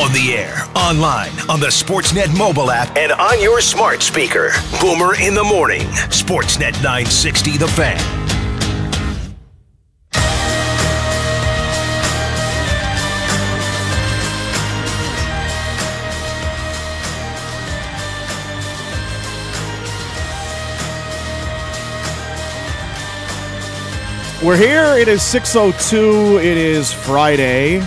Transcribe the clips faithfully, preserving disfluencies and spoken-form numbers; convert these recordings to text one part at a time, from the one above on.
On the air, online, on the Sportsnet mobile app, and on your smart speaker. Boomer in the Morning. Sportsnet nine sixty The Fan. We're here. It is six oh two. It is Friday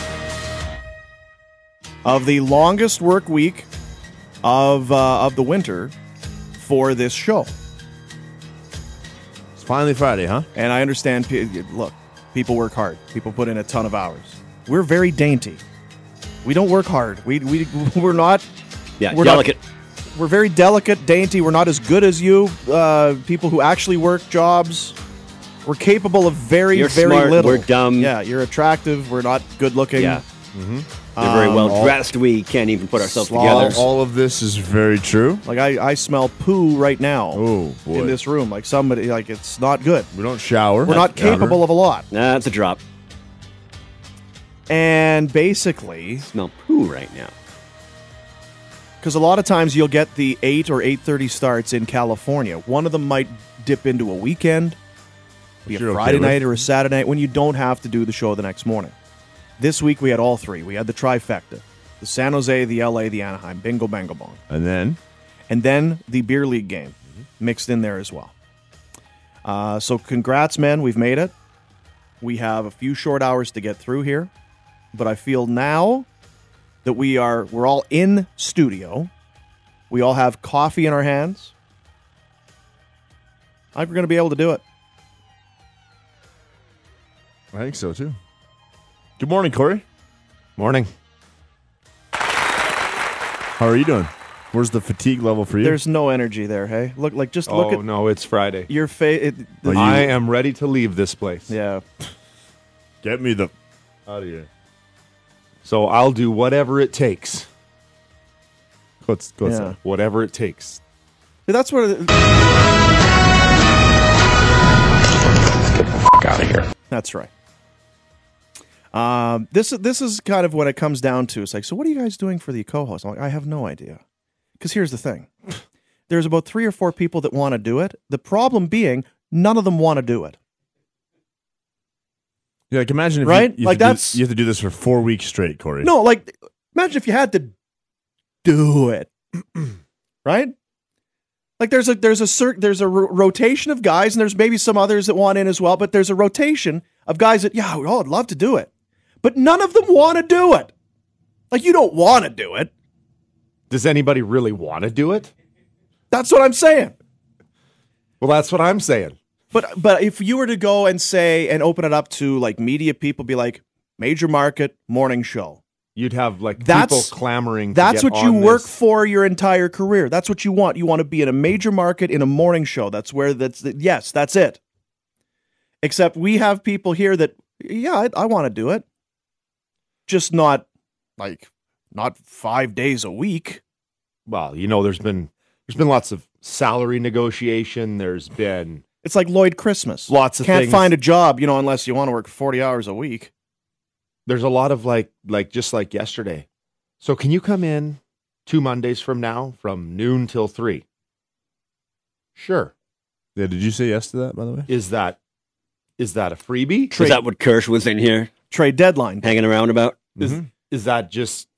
of the longest work week of uh, of the winter for this show. It's finally Friday, huh? And I understand, look, people work hard. People put in a ton of hours. We're very dainty. We don't work hard. We, we, we're not... Yeah, we're delicate. Not, we're very delicate, dainty. We're not as good as you, uh, people who actually work jobs. We're capable of very, You're very smart, little. we're dumb. Yeah, you're attractive. We're not good looking. Yeah. Mm-hmm. We're very Um, well all- dressed. We can't even put ourselves All- together. All of this is very true. Like I, I smell poo right now Oh, boy. in this room. Like somebody, like it's not good. We don't shower. We're not capable of a lot. Nah, that's a drop. And basically, Smell poo right now. because a lot of times you'll get the eight or eight thirty starts in California. One of them might dip into a weekend, be a You're okay Friday with. night or a Saturday night when you don't have to do the show the next morning. This week we had all three. We had the trifecta: the San Jose, the L A, the Anaheim. Bingo, bango, bong. And then? And then the beer league game mixed in there as well. Uh, so congrats, men. We've made it. We have a few short hours to get through here, but I feel now that we are we're all in studio. We all have coffee in our hands. I think we're going to be able to do it. I think so, too. Good morning, Corey. Morning. How are you doing? Where's the fatigue level for you? There's no energy there. Hey, look like just look Oh, at no, it's Friday. your face. Are you- I am ready to leave this place. Yeah. Get me the... out of here. So I'll do whatever it takes. What's, what's Yeah. that? Whatever it takes. That's what. It, Out of here. That's right. Um, this this is kind of what it comes down to. It's like, so what are you guys doing for the co-host? I'm like, I have no idea. Because here's the thing: there's about three or four people that want to do it. The problem being, none of them want to do it. Yeah, like imagine if Right? you, you, Like have to do- that's- you have to do this for four weeks straight, Corey. No, like imagine if you had to do it, right? Like there's a there's a certain there's a ro- rotation of guys, and there's maybe some others that want in as well. But there's a rotation of guys that yeah, oh, I'd love to do it, but none of them want to do it. Like you don't want to do it. Does anybody really want to do it? That's what I'm saying. Well, that's what I'm saying. But but if you were to go and say and open it up to like media people, be like major market morning show. You'd have like That's- people clamoring. That's to get what you on work this. for your entire career. That's what you want. You want to be in a major market in a morning show. That's where that's the, yes, that's it. Except we have people here that yeah, I, I want to do it. Just not like not five days a week. Well, you know, there's been there's been lots of salary negotiation. There's been It's like Lloyd Christmas. Lots of Can't things. find a job, you know, unless you want to work forty hours a week. there's a lot of like like just like yesterday. So can you come in two Mondays from now from noon till three? Sure. Yeah, did you say yes to that, by the way? Is that is that a freebie? Trade- Is that what Kirsch was in here Trade deadline. hanging around about? Is Mhm. is that just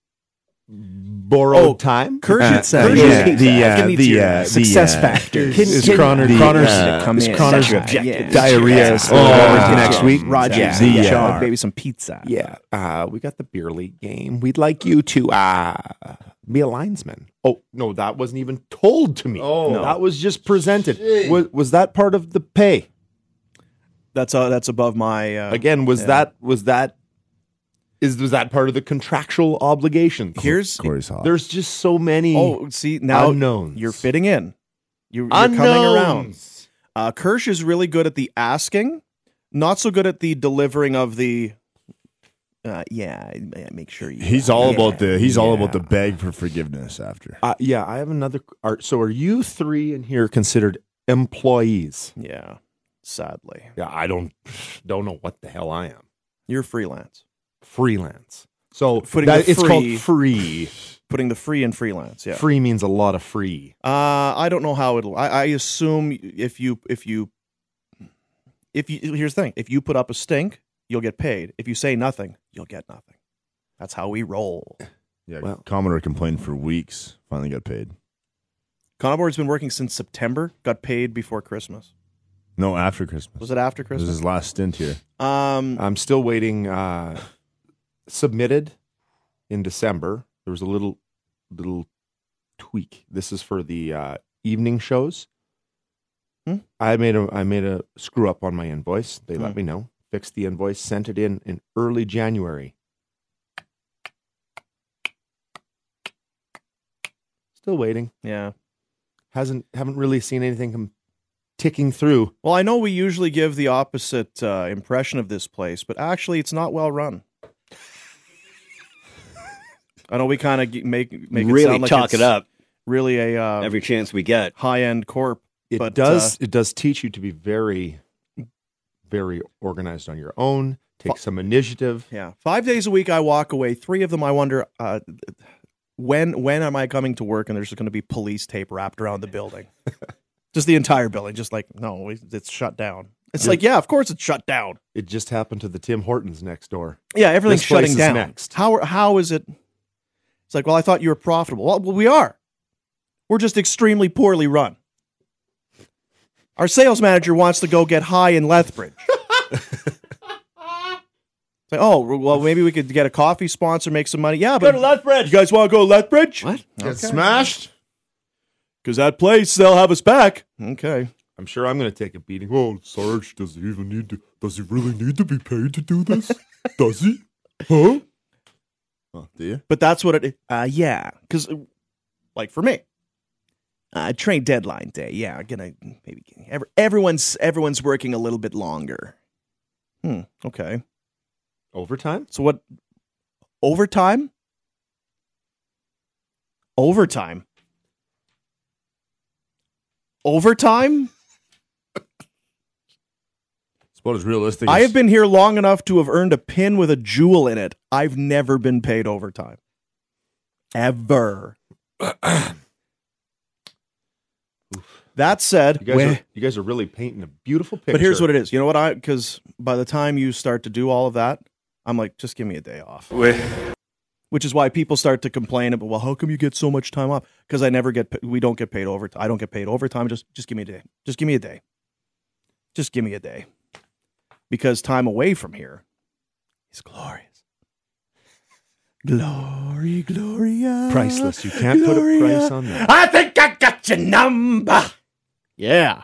borrowed Oh, time? Kirsch Uh, had said, the, yeah, uh, the, uh, give me the, to your uh, the, success uh, factors. Is Can- Croner, the, Croner's, uh, come is in. Croner's Set your objectives. diarrhea Yeah. still Oh, going uh, next week? Rogers, Yeah. the, The, uh, uh, maybe some pizza. Yeah, uh, we got the beer league game. We'd like you to uh, be a linesman. Oh no, that wasn't even told to me. Oh. no. That was just presented. Was, was that part of the pay? That's uh, that's above my uh, Again, was yeah. that was that is was that part of the contractual obligations? Here's Corey's hot. There's just so many oh see now unknowns. you're fitting in. You, you're unknowns. coming around. Uh, Kirsch is really good at the asking, not so good at the delivering of the. Uh, yeah, yeah, make sure you. He's all yeah, about the he's all yeah. about the beg for forgiveness after. Uh, yeah, I have another. Are, so are you three in here considered employees? Yeah, sadly, Yeah, I don't don't know what the hell I am. you're freelance. Freelance. So Putting that, the it's called free- free. Putting the free in freelance, yeah. Free means a lot of free. Uh, I don't know how it'll. I, I assume if you if you if you here's the thing: if you put up a stink, you'll get paid. If you say nothing, you'll get nothing. That's how we roll. Yeah, Well- Commodore complained for weeks. Finally got paid. Connorboard's been working since September. Got paid before Christmas. No, after Christmas. Was it after This is Christmas? his last stint here. Um, I'm still waiting. Uh, submitted in December. There was a little little tweak. This is for the uh, evening shows. Hmm? I made a I made a screw up on my invoice. They let Hmm. me know. Fixed the invoice. Sent it in in early January. Still waiting. yeah. Hasn't haven't really seen anything come ticking through. Well, I know we usually give the opposite uh, impression of this place, but actually, it's not well run. I know we kind of make make it really sound like talk it's it up really a uh, every chance we get. high end corp. It But, does uh, it does teach you to be very very organized on your own. Take some initiative. Yeah, five days a week I walk away. Three of them I wonder uh, when when am I coming to work and there's going to be police tape wrapped around the building, just the entire building. Just like no, it's shut down. It's like yeah, of course it's shut down. It just happened to the Tim Hortons next door. Yeah, everything's This place shutting is down. next. How how is it? It's like well, I thought you were profitable. Well, well, we are. We're just extremely poorly run. Our sales manager wants to go get high in Lethbridge. It's like, oh, well, maybe we could get a coffee sponsor, make some money. Yeah, but Go to Lethbridge. you guys want to go to Lethbridge? What? Get smashed? Because that place, they'll have us back. Okay. I'm sure I'm going to take a beating. Oh, Sarge, does he even need to? Does he really need to be paid to do this? Does he? Huh? Oh, do you? But that's what it is. Uh, yeah. Because, like for me, uh, trade deadline day. Yeah, gonna maybe every, everyone's everyone's working a little bit longer. Hmm. Okay. Overtime? So what? Overtime? Overtime? Overtime? It's about as realistic I as have been here long enough to have earned a pin with a jewel in it. I've never been paid overtime. Ever. That said, You guys, weh- are, you guys are really painting a beautiful picture. but here's what it is. You know what? I because by the time you start to do all of that, I'm like, just give me a day off. Which is why people start to complain about, well, how come you get so much time off? Because I never get, pa- we don't get paid overtime. I don't get paid overtime. Just, just give me a day. Just give me a day. Just give me a day. Because time away from here is glorious. Glory, Gloria. Priceless. You can't put a Gloria. price on that. I think I got your number. Yeah.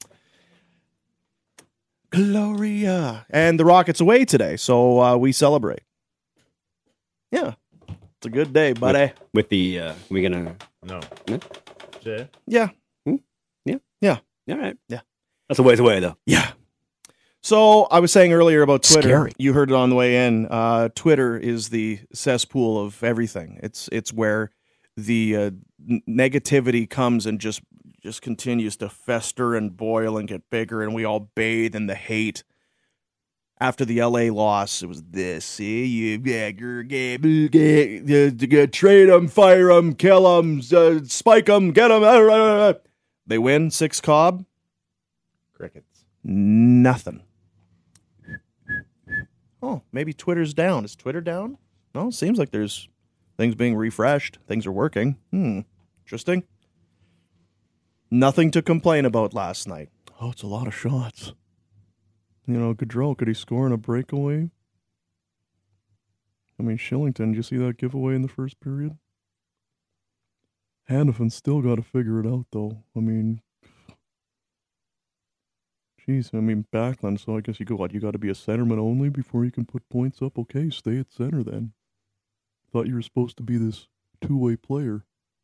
Gloria. And the Rockets away today, so uh, we celebrate. Yeah. It's a good day, buddy. With the, uh, we gonna, no. Yeah. all right. Yeah. That's a ways away, though. Yeah. So I was saying earlier about Twitter. Scary. You heard it on the way in. Uh, Twitter is the cesspool of everything. It's it's where the uh, n- negativity comes and just just continues to fester and boil and get bigger, and we all bathe in the hate. After the L A loss, it was this. See, you yeah, grr, gah, boo, gah, gah, gah, trade them, fire them, kill them, uh, spike them, get them. They win six Cobb. Crickets. Nothing. Oh, maybe Twitter's down. Is Twitter down? No, seems like there's things being refreshed. Things are working. Hmm. Interesting. Nothing to complain about last night. Oh, it's a lot of shots. You know, Gaudreau, could he score in a breakaway? I mean, Shillington, did you see that giveaway in the first period? Hannafin still got to figure it out, though. I mean, jeez, I mean, Backlund, so I guess you go, what, you got to be a centerman only before you can put points up? Okay, stay at center then. Thought you were supposed to be this two-way player.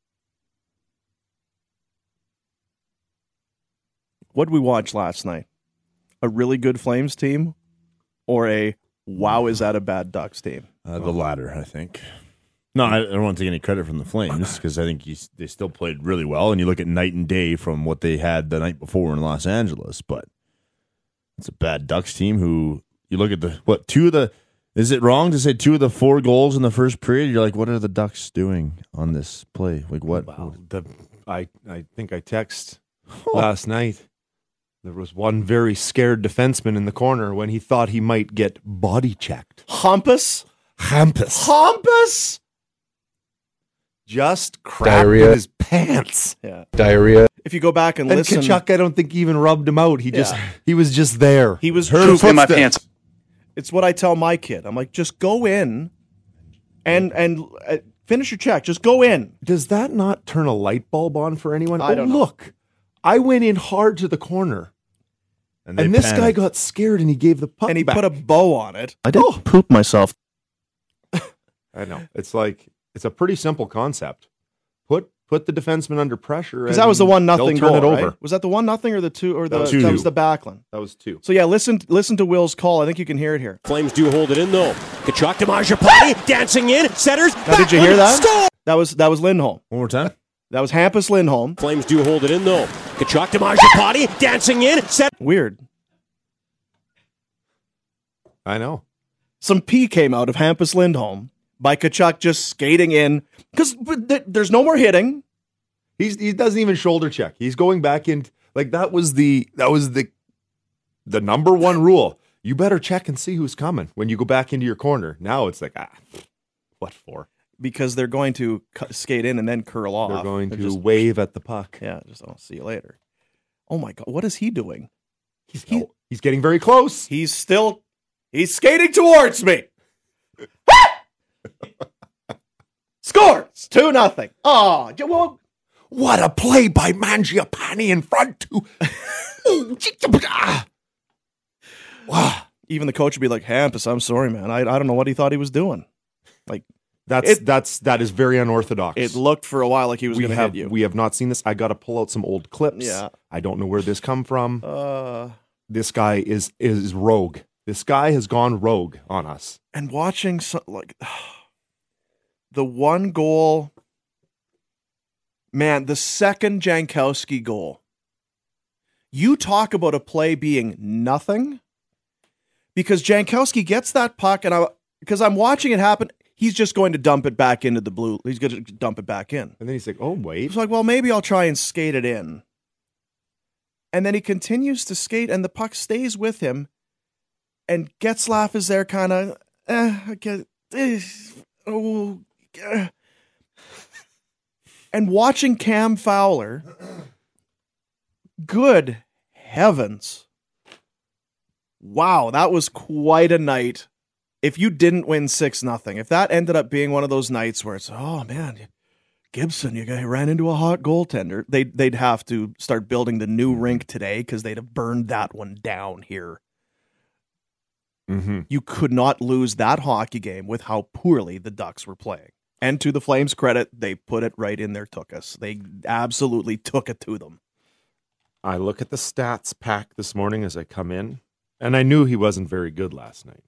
What did we watch last night? A really good Flames team or a wow, is that a bad Ducks team? Uh, the latter, I think. No, I, I don't want to take any credit from the Flames because I think he's, they still played really well. And you look at night and day from what they had the night before in Los Angeles, but it's a bad Ducks team who you look at the what two of the Is it wrong to say two of the four goals in the first period? You're like, what are the Ducks doing on this play? Like what? Wow. The, I, I think I text last night. There was one very scared defenseman in the corner when he thought he might get body checked. Hampus? Hampus. Hampus? Just crapped Diarrhea. in his pants. Yeah. Diarrhea. If you go back and, And listen, Kachuk, I don't think even rubbed him out. He just Yeah. he was just there. he was Heard just in my pants. It's what I tell my kid. I'm like, just go in and and uh, finish your check. Just go in. Does that not turn a light bulb on for anyone? I oh, don't know. look, I went in hard to the corner, And, they and this guy panicked. got scared, and he gave the puck And he back. put a bow on it. I did poop myself. I know. It's like it's a pretty simple concept. Put put the defenseman under pressure. Because that was the one nothing Turn goal, it over. right? Was that the one nothing or the two or the That was that two. was the Backlund? That was two. So yeah, listen listen to Will's call. I think you can hear it here. Flames do hold it in though. Kachuk to Mangiapane, dancing in, centers. Now, did you hear Backlund, that? Score! That was that was Lindholm. One more time. That was Hampus Lindholm. Flames do hold it in though. Kachuk to Mangiapane, dancing in, set. Weird. I know. Some pee came out of Hampus Lindholm by Kachuk just skating in because th- there's no more hitting. He's he doesn't even shoulder check. He's going back in like that was the that was the the number one rule. You better check and see who's coming when you go back into your corner. Now it's like, ah, what for? Because they're going to cu- skate in and then curl off. They're going to just, wave at the puck. yeah, just I'll see you later. Oh my God, what is he doing? He's, he, he's getting very close. He's still he's skating towards me. Scores two nothing. Oh, well, What a play by Mangiapane in front to. Wow. even the coach would be like, Hampus, I'm sorry, man. I I don't know what he thought he was doing. Like That's It- that's that is very unorthodox. it looked for a while like he was we going to have hit you. we have not seen this. I got to pull out some old clips. Yeah. I don't know where this come from. uh, This guy is is rogue. This guy has gone rogue on us. and watching so, like the one goal, man, the second Jankowski goal. You talk about a play being nothing because Jankowski gets that puck, and I because I'm watching it happen. He's just going to dump it back into the blue. He's going to dump it back in. And then he's like, "Oh wait." It's like, well, maybe I'll try and skate it in. And then he continues to skate, and the puck stays with him. And Getzlaf is there, kind of, eh, okay, eh, oh, eh. And watching Cam Fowler, good heavens. Wow, that was quite a night. If you didn't win six nothing, if that ended up being one of those nights where it's, oh man, Gibson, you guys ran into a hot goaltender, they'd, they'd have to start building the new rink today because they'd have burned that one down here. Mm-hmm. You could not lose that hockey game with how poorly the Ducks were playing. And to the Flames' credit, they put it right in their tuchus. They absolutely took it to them. I look at the stats pack this morning as I come in, and I knew he wasn't very good last night.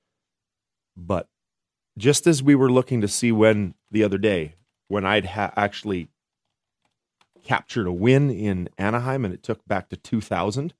But just as we were looking to see when the other day, when I'd ha- actually captured a win in Anaheim and it took back to two thousand,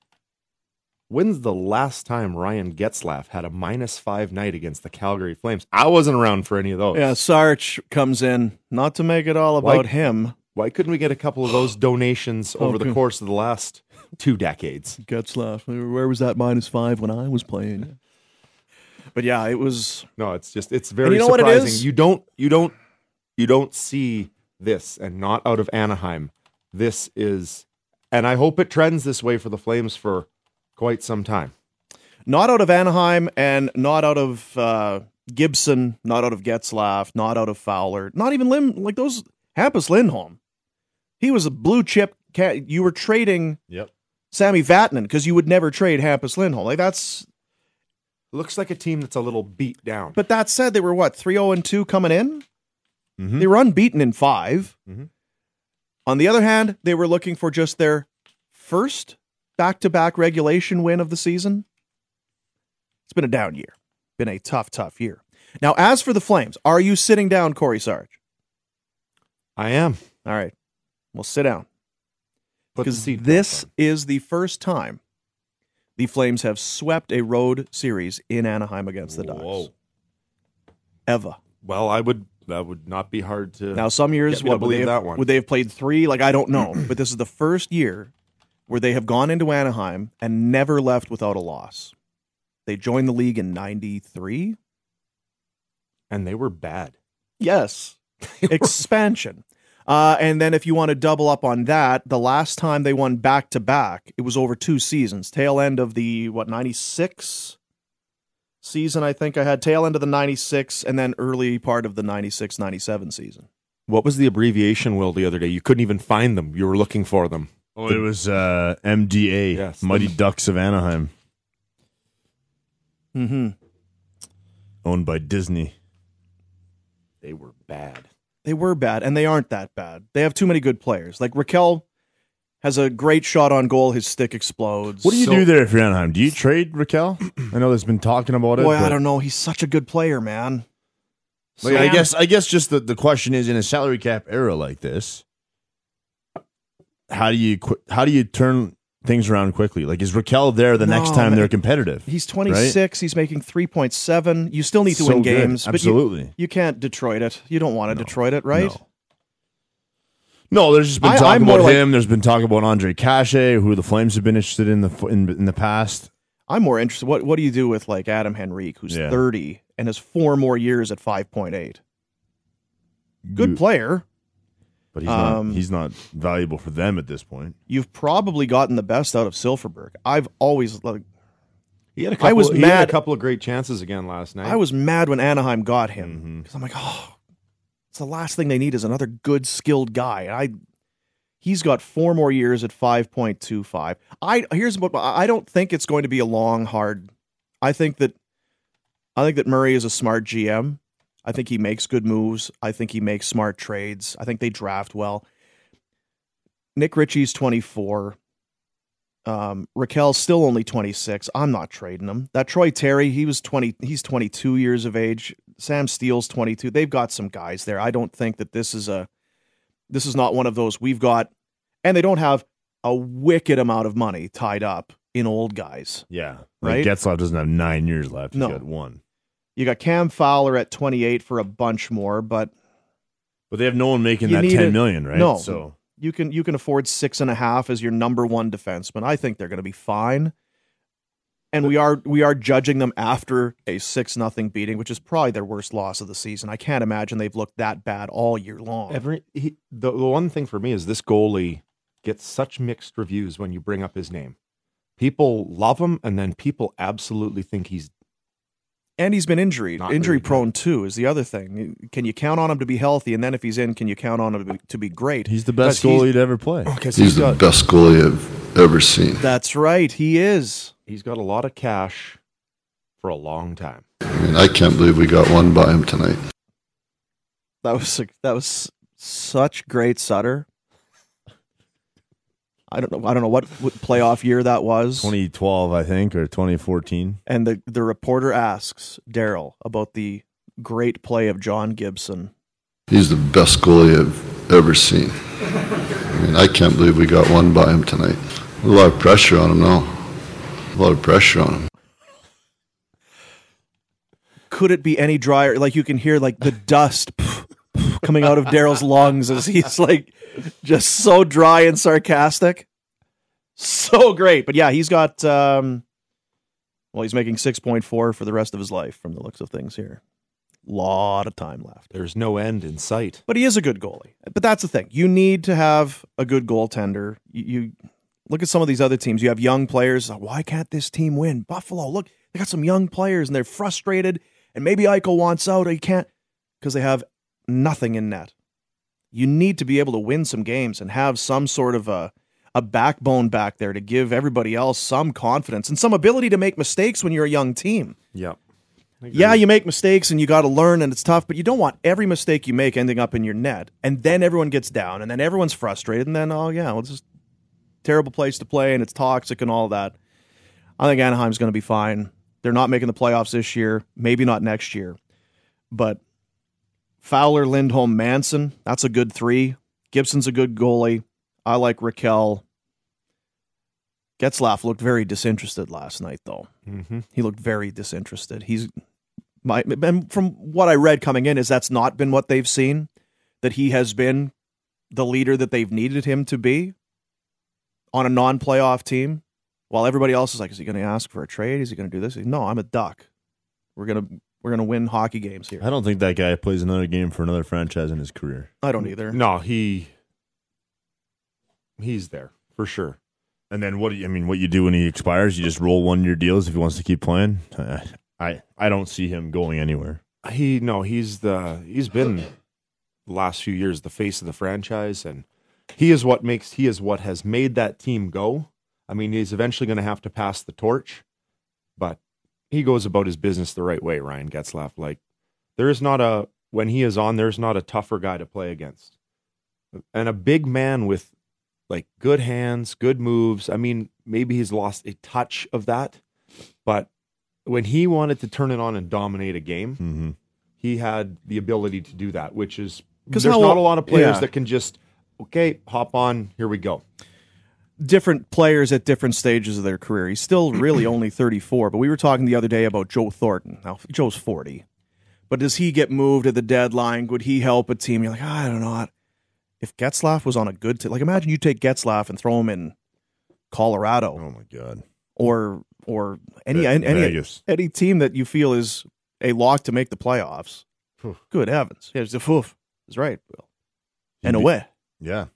when's the last time Ryan Getzlaf had a minus five night against the Calgary Flames? I wasn't around for any of those. Yeah, Sarch comes in, not to make it all about Why- him. Why couldn't we get a couple of those donations over the Okay. course of the last two decades? Getzlaf, where was that minus five when I was playing? But yeah, it was... No, it's just it's very And you know what it surprising. is? You don't you don't you don't see this, and not out of Anaheim. This is, and I hope it trends this way for the Flames for quite some time. Not out of Anaheim and not out of uh, Gibson, not out of Getzlaf, not out of Fowler, not even Lim, like those Hampus Lindholm. He was a blue chip. Cat. You were trading Yep. Sammy Vatanen because you would never trade Hampus Lindholm. Like that's. Looks like a team that's a little beat down. But that said, they were what three zero and two coming in. Mhm. They were unbeaten in five. Mhm. On the other hand, they were looking for just their first back-to-back regulation win of the season. It's been a down year. Been a tough, tough year. Now, as for the Flames, are you sitting down, Corey Sarge? I am. All right. Well, sit down. Put the Because seat this back is the first time the Flames have swept a road series in Anaheim against the Ducks. Whoa. Ever. Well, I would. That would not be hard to. Now, some years, get me to what would they, believe have, that one. would they have played three? Like, I don't know. But this is the first year where they have gone into Anaheim and never left without a loss. They joined the league in ninety-three. And they were bad. Yes. Expansion. Uh, and then if you want to double up on that, the last time they won back-to-back, it was over two seasons. Tail end of the, what, ninety-six season, I think I had. Tail end of the ninety-six, and then early part of the ninety-six ninety-seven season. What was the abbreviation, Will, the other day? You couldn't even find them. You were looking for them. Oh, it was uh, M D A, Yes. Mighty Ducks of Anaheim, Mm-hmm. owned by Disney. They were bad. They were bad, and they aren't that bad. They have too many good players. Like, Raquel has a great shot on goal. His stick explodes. What do you So- do there if you're Anaheim? Do you trade Raquel? I know there's been talking about it. Boy, I but- don't know. He's such a good player, man. Like, I Sam- guess I guess just the, the question is, in a salary cap era like this, how do you qu- how do you turn things around quickly? Like, is Raquel there the next No, time man. they're competitive? He's twenty-six. He's making three point seven. You still need to So win good. games. But you, Absolutely. you can't Detroit it. You don't want to Detroit it, right? No. No, there's just been I- talk I'm about more like- him. There's been talk about Andre Cachet, who the Flames have been interested in the f- in, in the past. I'm more interested. What What do you do with like Adam Henrique, who's Yeah. thirty and has four more years at five point eight? Good You- player. but he's Um, not he's not valuable for them at this point. You've probably gotten the best out of Silverberg. I've always like. He had a couple, I was he had mad- a couple of great chances again last night. I was mad when Anaheim got him Mhm. because I'm like, oh, it's the last thing they need is another good, skilled guy. I, he's got four more years at five point two five. I here's what I don't think it's going to be a long, hard. I think that, I think that Murray is a smart G M. I think he makes good moves. I think he makes smart trades. I think they draft well. Nick Ritchie's twenty-four. Um, Raquel's still only twenty-six. I'm not trading him. That Troy Terry, he was twenty. He's twenty-two years of age. Sam Steele's twenty-two. They've got some guys there. I don't think that this is a. This is not one of those we've got, and they don't have a wicked amount of money tied up in old guys. Yeah, Right? Like Getzlaf doesn't have nine years left. He's No. got one. You got Cam Fowler at twenty-eight for a bunch more, but But they have no one making You that need ten it- million, right? no. So you can you can afford six and a half as your number one defenseman. I think they're going to be fine. And we are we are judging them after a six nothing beating, which is probably their worst loss of the season. I can't imagine they've looked that bad all year long. Every he, the, the one thing for me is this goalie gets such mixed reviews when you bring up his name. People love him, and then people absolutely think he's And he's been injured, Not injury really good. prone too. Is the other thing? Can you count on him to be healthy? And then if he's in, can you count on him to be, to be great? he's the best Because he's- goalie to ever play. because He's he's the got best goalie I've ever seen. That's right, he is. he's got a lot of cash for a long time. I mean, I can't believe we got one by him tonight. That was that was such great Sutter. I don't know. I don't know what, what playoff year that was. twenty twelve, I think, or twenty fourteen. And the the reporter asks Daryl about the great play of John Gibson. He's the best goalie I've ever seen. I mean, I can't believe we got one by him tonight. A lot of pressure on him now. A lot of pressure on him. Could it be any drier? Like you can hear like the dust coming out of Daryl's lungs as he's like just so dry and sarcastic. So great. But yeah, he's got um well, he's making six point four for the rest of his life from the looks of things here. Lot of time left. There's no end in sight. But he is a good goalie. But that's the thing. You need to have a good goaltender. You, you look at some of these other teams. You have young players. Why can't this team win? Buffalo, look, they got some young players and they're frustrated. And maybe Eichel wants out. Or he can't because they have nothing in net. You need to be able to win some games and have some sort of a, a backbone back there to give everybody else some confidence and some ability to make mistakes when you're a young team. Yep. Yeah, you make mistakes and you got to learn and it's tough, but you don't want every mistake you make ending up in your net. And then everyone gets down and then everyone's frustrated and then, oh, yeah, well, it's just a terrible place to play and it's toxic and all that. I think Anaheim's going to be fine. They're not making the playoffs this year, maybe not next year. But Fowler, Lindholm, Manson, that's a good three. Gibson's a good goalie. I like Raquel. Getzlaf looked very disinterested last night, though. Mm-hmm. He looked very disinterested. He's my and from what I read coming in is that's not been what they've seen. That he has been the leader that they've needed him to be on a non-playoff team, while everybody else is like, is he going to ask for a trade? Is he going to do this? No, I'm a Duck. We're gonna we're gonna win hockey games here. I don't think that guy plays another game for another franchise in his career. I don't either. No, he he's there for sure. And then what do you, I mean, what you do when he expires, you just roll one-year deals if he wants to keep playing? I, I I don't see him going anywhere. He no, he's the he's been the last few years the face of the franchise, and he is what makes he is what has made that team go. I mean, he's eventually going to have to pass the torch, but he goes about his business the right way, Ryan Getzlaf. Like, there is not a when he is on, there's not a tougher guy to play against. And a big man with like good hands, good moves. I mean, maybe he's lost a touch of that, but when he wanted to turn it on and dominate a game, Mm-hmm. he had the ability to do that, which is Because there's how- not a lot of players yeah. that can just, okay, hop on, here we go. Different players at different stages of their career. He's still really only thirty-four, but we were talking the other day about Joe Thornton. Now, Joe's forty, but does he get moved at the deadline? Would he help a team? You're like, oh, I don't know. If Getzlaf was on a good team, like imagine you take Getzlaf and throw him in Colorado Oh, my God. or or any Ve- any Vegas. any team that you feel is a lock to make the playoffs. Phew. Good heavens. Yeah, the foof is right, Bill. He'd And be- away. Yeah.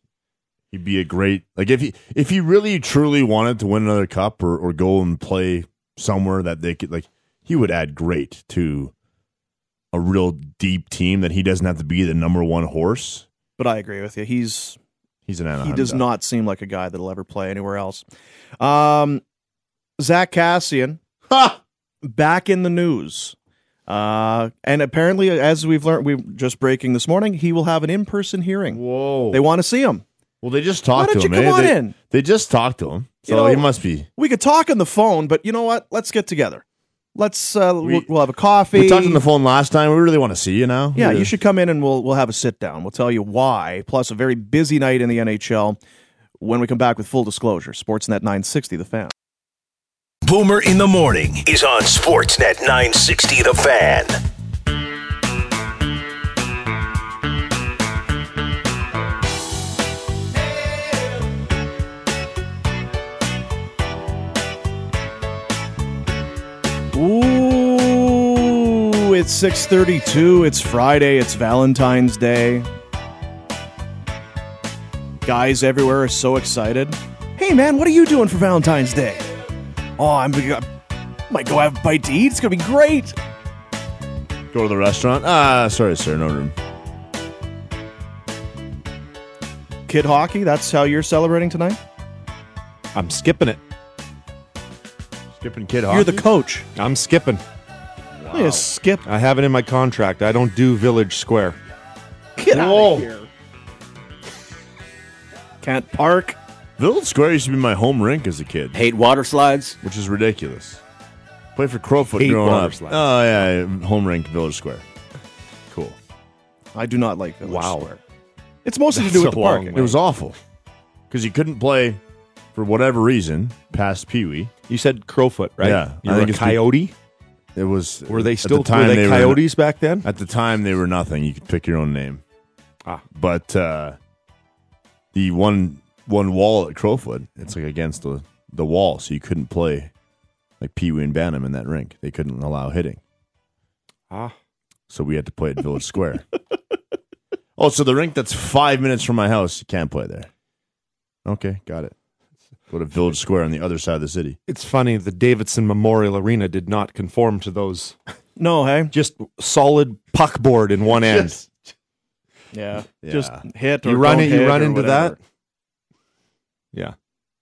He'd be a great, like if he if he really truly wanted to win another cup or, or go and play somewhere that they could, like, he would add great to a real deep team that he doesn't have to be the number one horse. But I agree with you. He's He's an Anaheim he does Duck. not seem like a guy that'll ever play anywhere else. Um, Zach Cassian, ha, back in the news. Uh, and apparently, as we've learned, we just breaking this morning, he will have an in-person hearing. Whoa. They want to see him. well, they just Why talked don't to you him. come eh? on they, in? They just talked to him. So You know, he must be. We could talk on the phone, but you know what? Let's get together. Let's uh, We- we'll, we'll have a coffee. We talked on the phone last time. We really want to see you now. Yeah, you should come in and we'll we'll have a sit down. We'll tell you why. Plus, a very busy night in the N H L. When we come back with full disclosure, Sportsnet nine sixty, The Fan. Boomer in the Morning is on Sportsnet nine sixty The Fan. Ooh, it's six thirty-two. It's Friday. It's Valentine's Day. Guys everywhere are so excited. Hey, man, what are you doing for Valentine's Day? Oh, I'm I might go have a bite to eat. It's going to be great. Go to the restaurant. Ah, sorry, sir. No room. Kid hockey, that's how you're celebrating tonight? I'm skipping it. Skipping kid hockey. You're the coach. I'm skipping. Wow. Yeah, skip. I have it in my contract. I don't do Village Square. Get out Whoa. of here. Can't park. Village Square used to be my home rink as a kid, Hate water slides. which is ridiculous. Played for Crowfoot Hate growing water up. slides. Oh, yeah. Home rink, Village Square. Cool. I do not like Village Wow. Square. It's mostly to That's do with a the long parking. way. It was awful because you couldn't play for whatever reason past Pee Wee. You said Crowfoot, right? Yeah, You I were think a it's coyote? It was. Were they at still the time were they, were- coyotes back then? At the time, they were nothing. You could pick your own name. Ah. But uh, the one one wall at Crowfoot, it's like against the, the wall, so you couldn't play like Pee Wee and Bantam in that rink. They couldn't allow hitting. Ah. So we had to play at Village Square. Oh, so the rink that's five minutes from my house, you can't play there. Okay, got it. Go to Village Square on the other side of the city. It's funny, the Davidson Memorial Arena did not conform to those. No, hey? Just solid puckboard in one end. Just- Yeah. Yeah. Just hit or You run don't it, you hit run or into whatever. that. Yeah.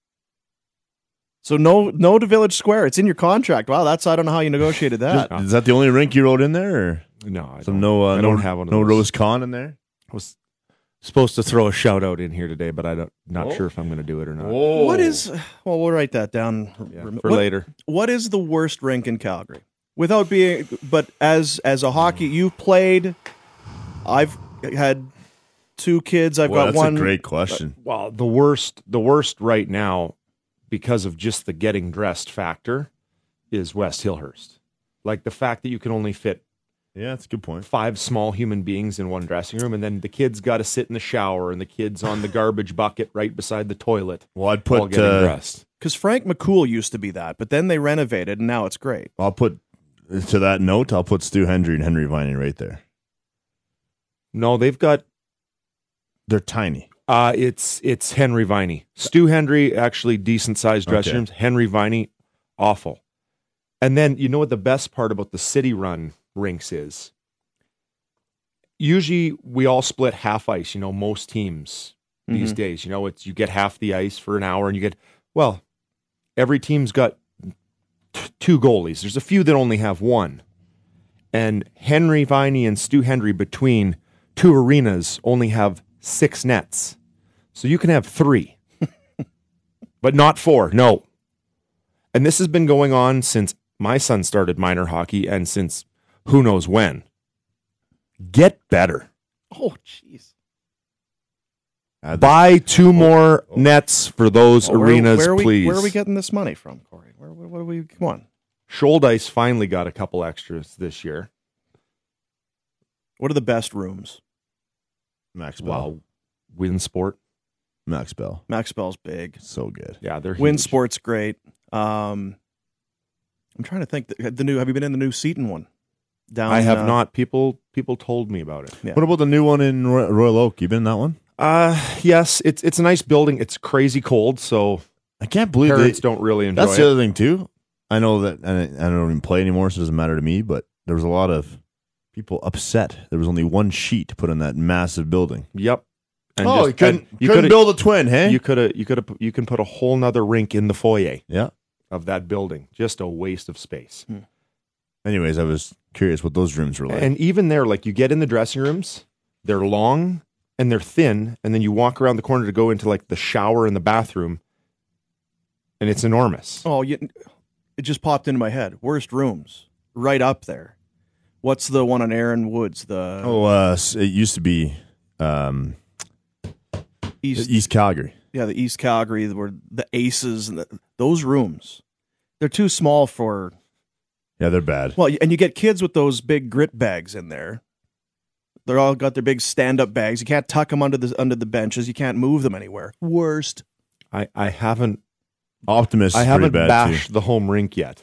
So no no to Village Square. It's in your contract. Wow, that's I don't know how you negotiated that. Is that the only rink you rode in there? Or No, I so don't, no, uh, I no, don't have one of no those. Rose Con in there? I was supposed to throw a shout out in here today, but I don't not sure if I'm going to do it or not. What is well, we'll write that down Yeah, Rem- for what- later. What is the worst rink in Calgary? Without being but as as a hockey you've played, I've had two kids. I've Well, got that's one a great question. Well, the worst the worst right now because of just the getting dressed factor, is West Hillhurst. Like the fact that you can only fit Yeah, that's a good point. five small human beings in one dressing room, and then the kids got to sit in the shower, and the kids on the garbage bucket right beside the toilet. Well, I'd while put getting uh, dressed. Because Frank McCool used to be that, but then they renovated, and now it's great. I'll put to that note. I'll put Stu Hendry and Henry Viney right there. No, they've got They're tiny. uh it's it's Henry Viney. Stu Hendry, actually decent sized dressing Okay. rooms. Henry Viney, awful. And then you know what the best part about the city run rinks is? Usually we all split half ice, you know, most teams these Mhm. days. You know, it's you get half the ice for an hour and you get well, every team's got t- two goalies. There's a few that only have one. And Henry Viney and Stu Hendry between two arenas only have six nets. So you can have three. But not four. No. And this has been going on since my son started minor hockey and since who knows when. Get better. Oh, jeez. Uh, Buy two more nets for those Well, where- arenas, where are we, please. Where are we getting this money from, Corey? Where, where, what are we? Come on. Shouldice finally got a couple extras this year. What are the best rooms? Max Bell. Wow. Winsport. Max Bell. Max Bell's big. So good. Yeah, they're Win huge. Sport's great. Um, I'm trying to think. The, the new. Have you been in the new Seton one? Down. I have uh, not. People people told me about it. Yeah. What about the new one in Roy- Royal Oak? You been in that one? Uh yes, it's it's a nice building. It's crazy cold, so I can't believe parents they, don't really enjoy That's it. the other thing too. I know that and I, I don't even play anymore, so it doesn't matter to me. But there was a lot of people upset. There was only one sheet put in that massive building. Yep. And oh, just- you couldn't, and you couldn't coulda- build a twin, hey? You could have you could have you can put a whole nother rink in the foyer yeah. of that building. Just a waste of space. Anyways, I was curious what those rooms were like. And even there, like you get in the dressing rooms, they're long and they're thin, and then you walk around the corner to go into like the shower and the bathroom, and it's enormous. Oh, you, it just popped into my head. Worst rooms, right up there. What's the one on Aaron Woods? The oh, uh, s- it used to be um, East, East Calgary. yeah, the East Calgary, where the Aces and the, those rooms. They're too small for. Yeah, they're bad. Well, and you get kids with those big grit bags in there. They're all got their big stand-up bags. You can't tuck them under the under the benches. You can't move them anywhere. Worst. I, I haven't Optimist. I is haven't pretty bad bashed too. the home rink yet,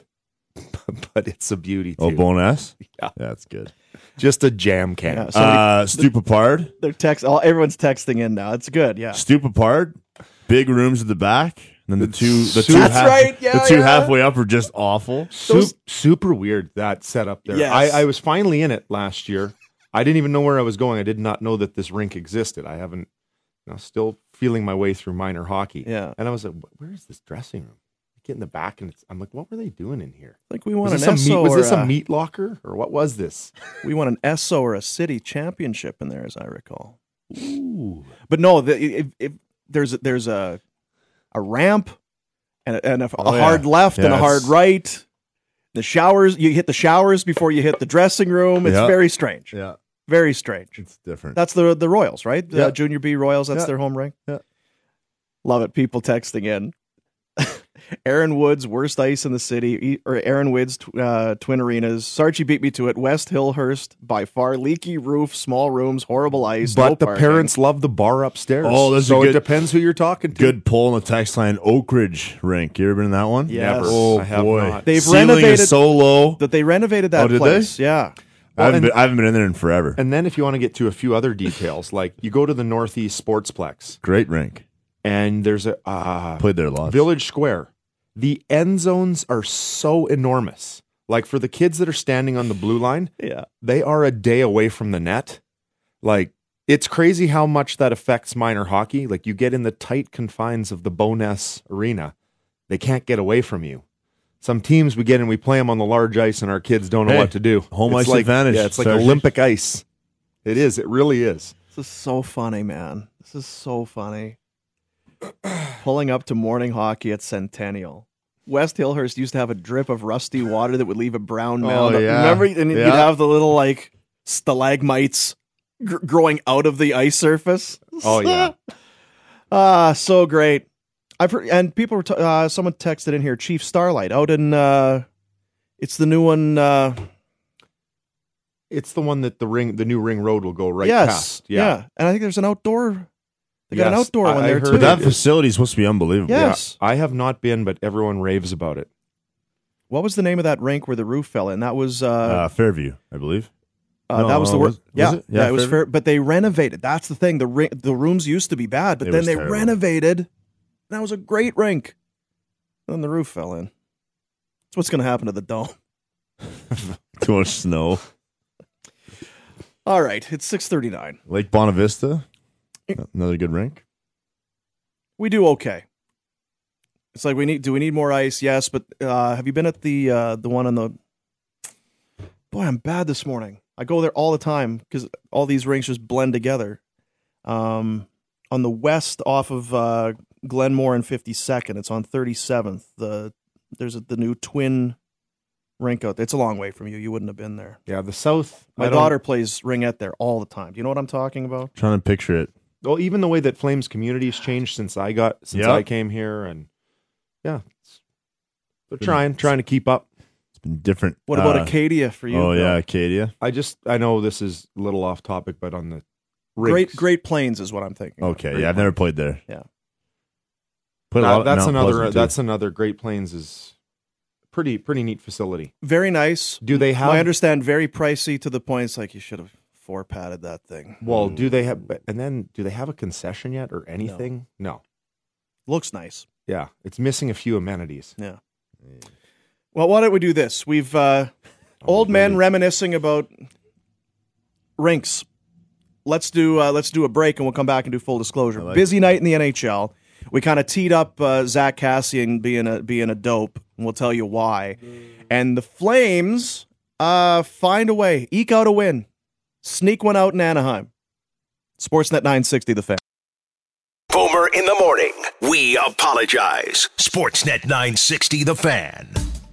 but it's a beauty too. Oh, Bonus? Yeah. That's good. Just a jam can. Yeah, somebody, Uh, Stupapard. they're text. All everyone's texting in now. It's good. Yeah. Stupapard. Big rooms at the back. And then the two, the two, That's half, right, yeah, the two yeah. halfway up are just awful. Sup- super weird that setup there. Yes. I, I was finally in it last year. I didn't even know where I was going. I did not know that this rink existed. I haven't, you know, still feeling my way through minor hockey. Yeah. And I was like, where is this dressing room? I get in the back and it's, I'm like, what were they doing in here? I think we Was want this, an a meat, Esso was or this a a- meat locker or what was this? We won an Esso or a city championship in there, as I recall. Ooh. But no, the, if, if there's a, there's a a ramp and a, and a, a Oh, yeah. hard left and Yeah, a hard it's- right. The showers, you hit the showers before you hit the dressing room. It's Yeah. very strange. Yeah. Very strange. It's different. That's the the Royals, right? The Yeah. Junior B Royals. That's Yeah. their home rink. Yeah. Love it. People texting in. Aaron Woods, worst ice in the city, E- or Aaron Woods, tw- uh, Twin Arenas. Sarchi beat me to it. West Hillhurst, by far, leaky roof, small rooms, horrible ice. But no the parking. parents love the bar upstairs. Oh, that's a so good- it depends who you're talking to. Good pull on the text line. Oak Ridge rink. You ever been in that one? Yes. Never. Oh, I have boy. not. They've Ceiling renovated is so low. that they renovated that Oh, did place. they? Yeah. I, haven't and- been, I haven't been in there in forever. And then if you want to get to a few other details, like you go to the Northeast Sportsplex Great rink. and there's a uh, Played there a lot. Village Square. The end zones are so enormous. Like for the kids that are standing on the blue line, Yeah. they are a day away from the net. Like it's crazy how much that affects minor hockey. Like you get in the tight confines of the Boness Arena, they can't get away from you. Some teams we get in, we play them on the large ice, and our kids don't know Hey, what to do. home It's ice like, advantage, Yeah, it's like Sarge. Olympic ice. It is. It really is. This is so funny, man. This is so funny. Pulling up to morning hockey at Centennial. West Hillhurst used to have a drip of rusty water that would leave a brown mound. Oh, yeah. Remember? And you'd Yeah. have the little like stalagmites gr- growing out of the ice surface. Oh, yeah. Ah, so great. I've heard, and people were. T- uh, someone texted in here. Chief Starlight out in. Uh, it's the new one. Uh, It's the one that the ring, the new ring road will go right yes, past. yeah. Yeah. And I think there's an outdoor. They got an Yes, outdoor I- one I there heard too. But that facility is supposed to be unbelievable. Yeah. Yes. I have not been, but everyone raves about it. What was the name of that rink where the roof fell in? That was. Uh, Uh, Fairview, I believe. Uh, No, that was the was- worst. was Yeah, it? yeah, Yeah, it was Fairview? fair. But they renovated. That's the thing. The ri- the rooms used to be bad, but It then was they terrible. renovated. And that was a great rink. And then the roof fell in. That's what's going to happen to the dome. Too much snow. All right, it's six thirty nine. Lake Bonavista, another good rink. We do okay. It's like we need. Do we need more ice? Yes, but uh, have you been at the uh, the one on the? Boy, I'm bad this morning. I go there all the time because all these rinks just blend together. Um, on the west, off of uh, Glenmore and fifty-second, it's on thirty-seventh. The there's a, the new twin rink out there. It's a long way from you. You wouldn't have been there. Yeah, the south. My I don't- daughter plays ringette there all the time. Do you know what I'm talking about? Trying to picture it. Well, even the way that Flames community has changed since I got since Yeah. I came here, and yeah, it's- they're trying trying to keep up. It's been different. What about uh, Acadia for you? Oh Bill? yeah, Acadia. I just I know this is a little off topic, but on the Great rinks, Great Plains is what I'm thinking. of. Okay, yeah, I've never played there. Yeah. Put a that- lot of- that's Mount another Pleasant, too. that's another Great Plains is pretty pretty neat facility. Very nice. Do they have? I understand very pricey to the point it's like you should have four padded that thing. Well, do they have? And then do they have a concession yet or anything? No. Looks nice. Yeah, it's missing a few amenities. Yeah. Well, why don't we do this? We've uh, old men reminiscing about rinks. Let's do uh, let's do a break and we'll come back and do full disclosure. like Busy night in the N H L. We kind of teed up uh, Zach Kassian being a being a dope, and we'll tell you why. And the Flames uh, find a way, eke out a win, sneak one out in Anaheim. Sportsnet nine sixty, the Fan. Boomer in the morning. We apologize. Sportsnet nine sixty, The Fan.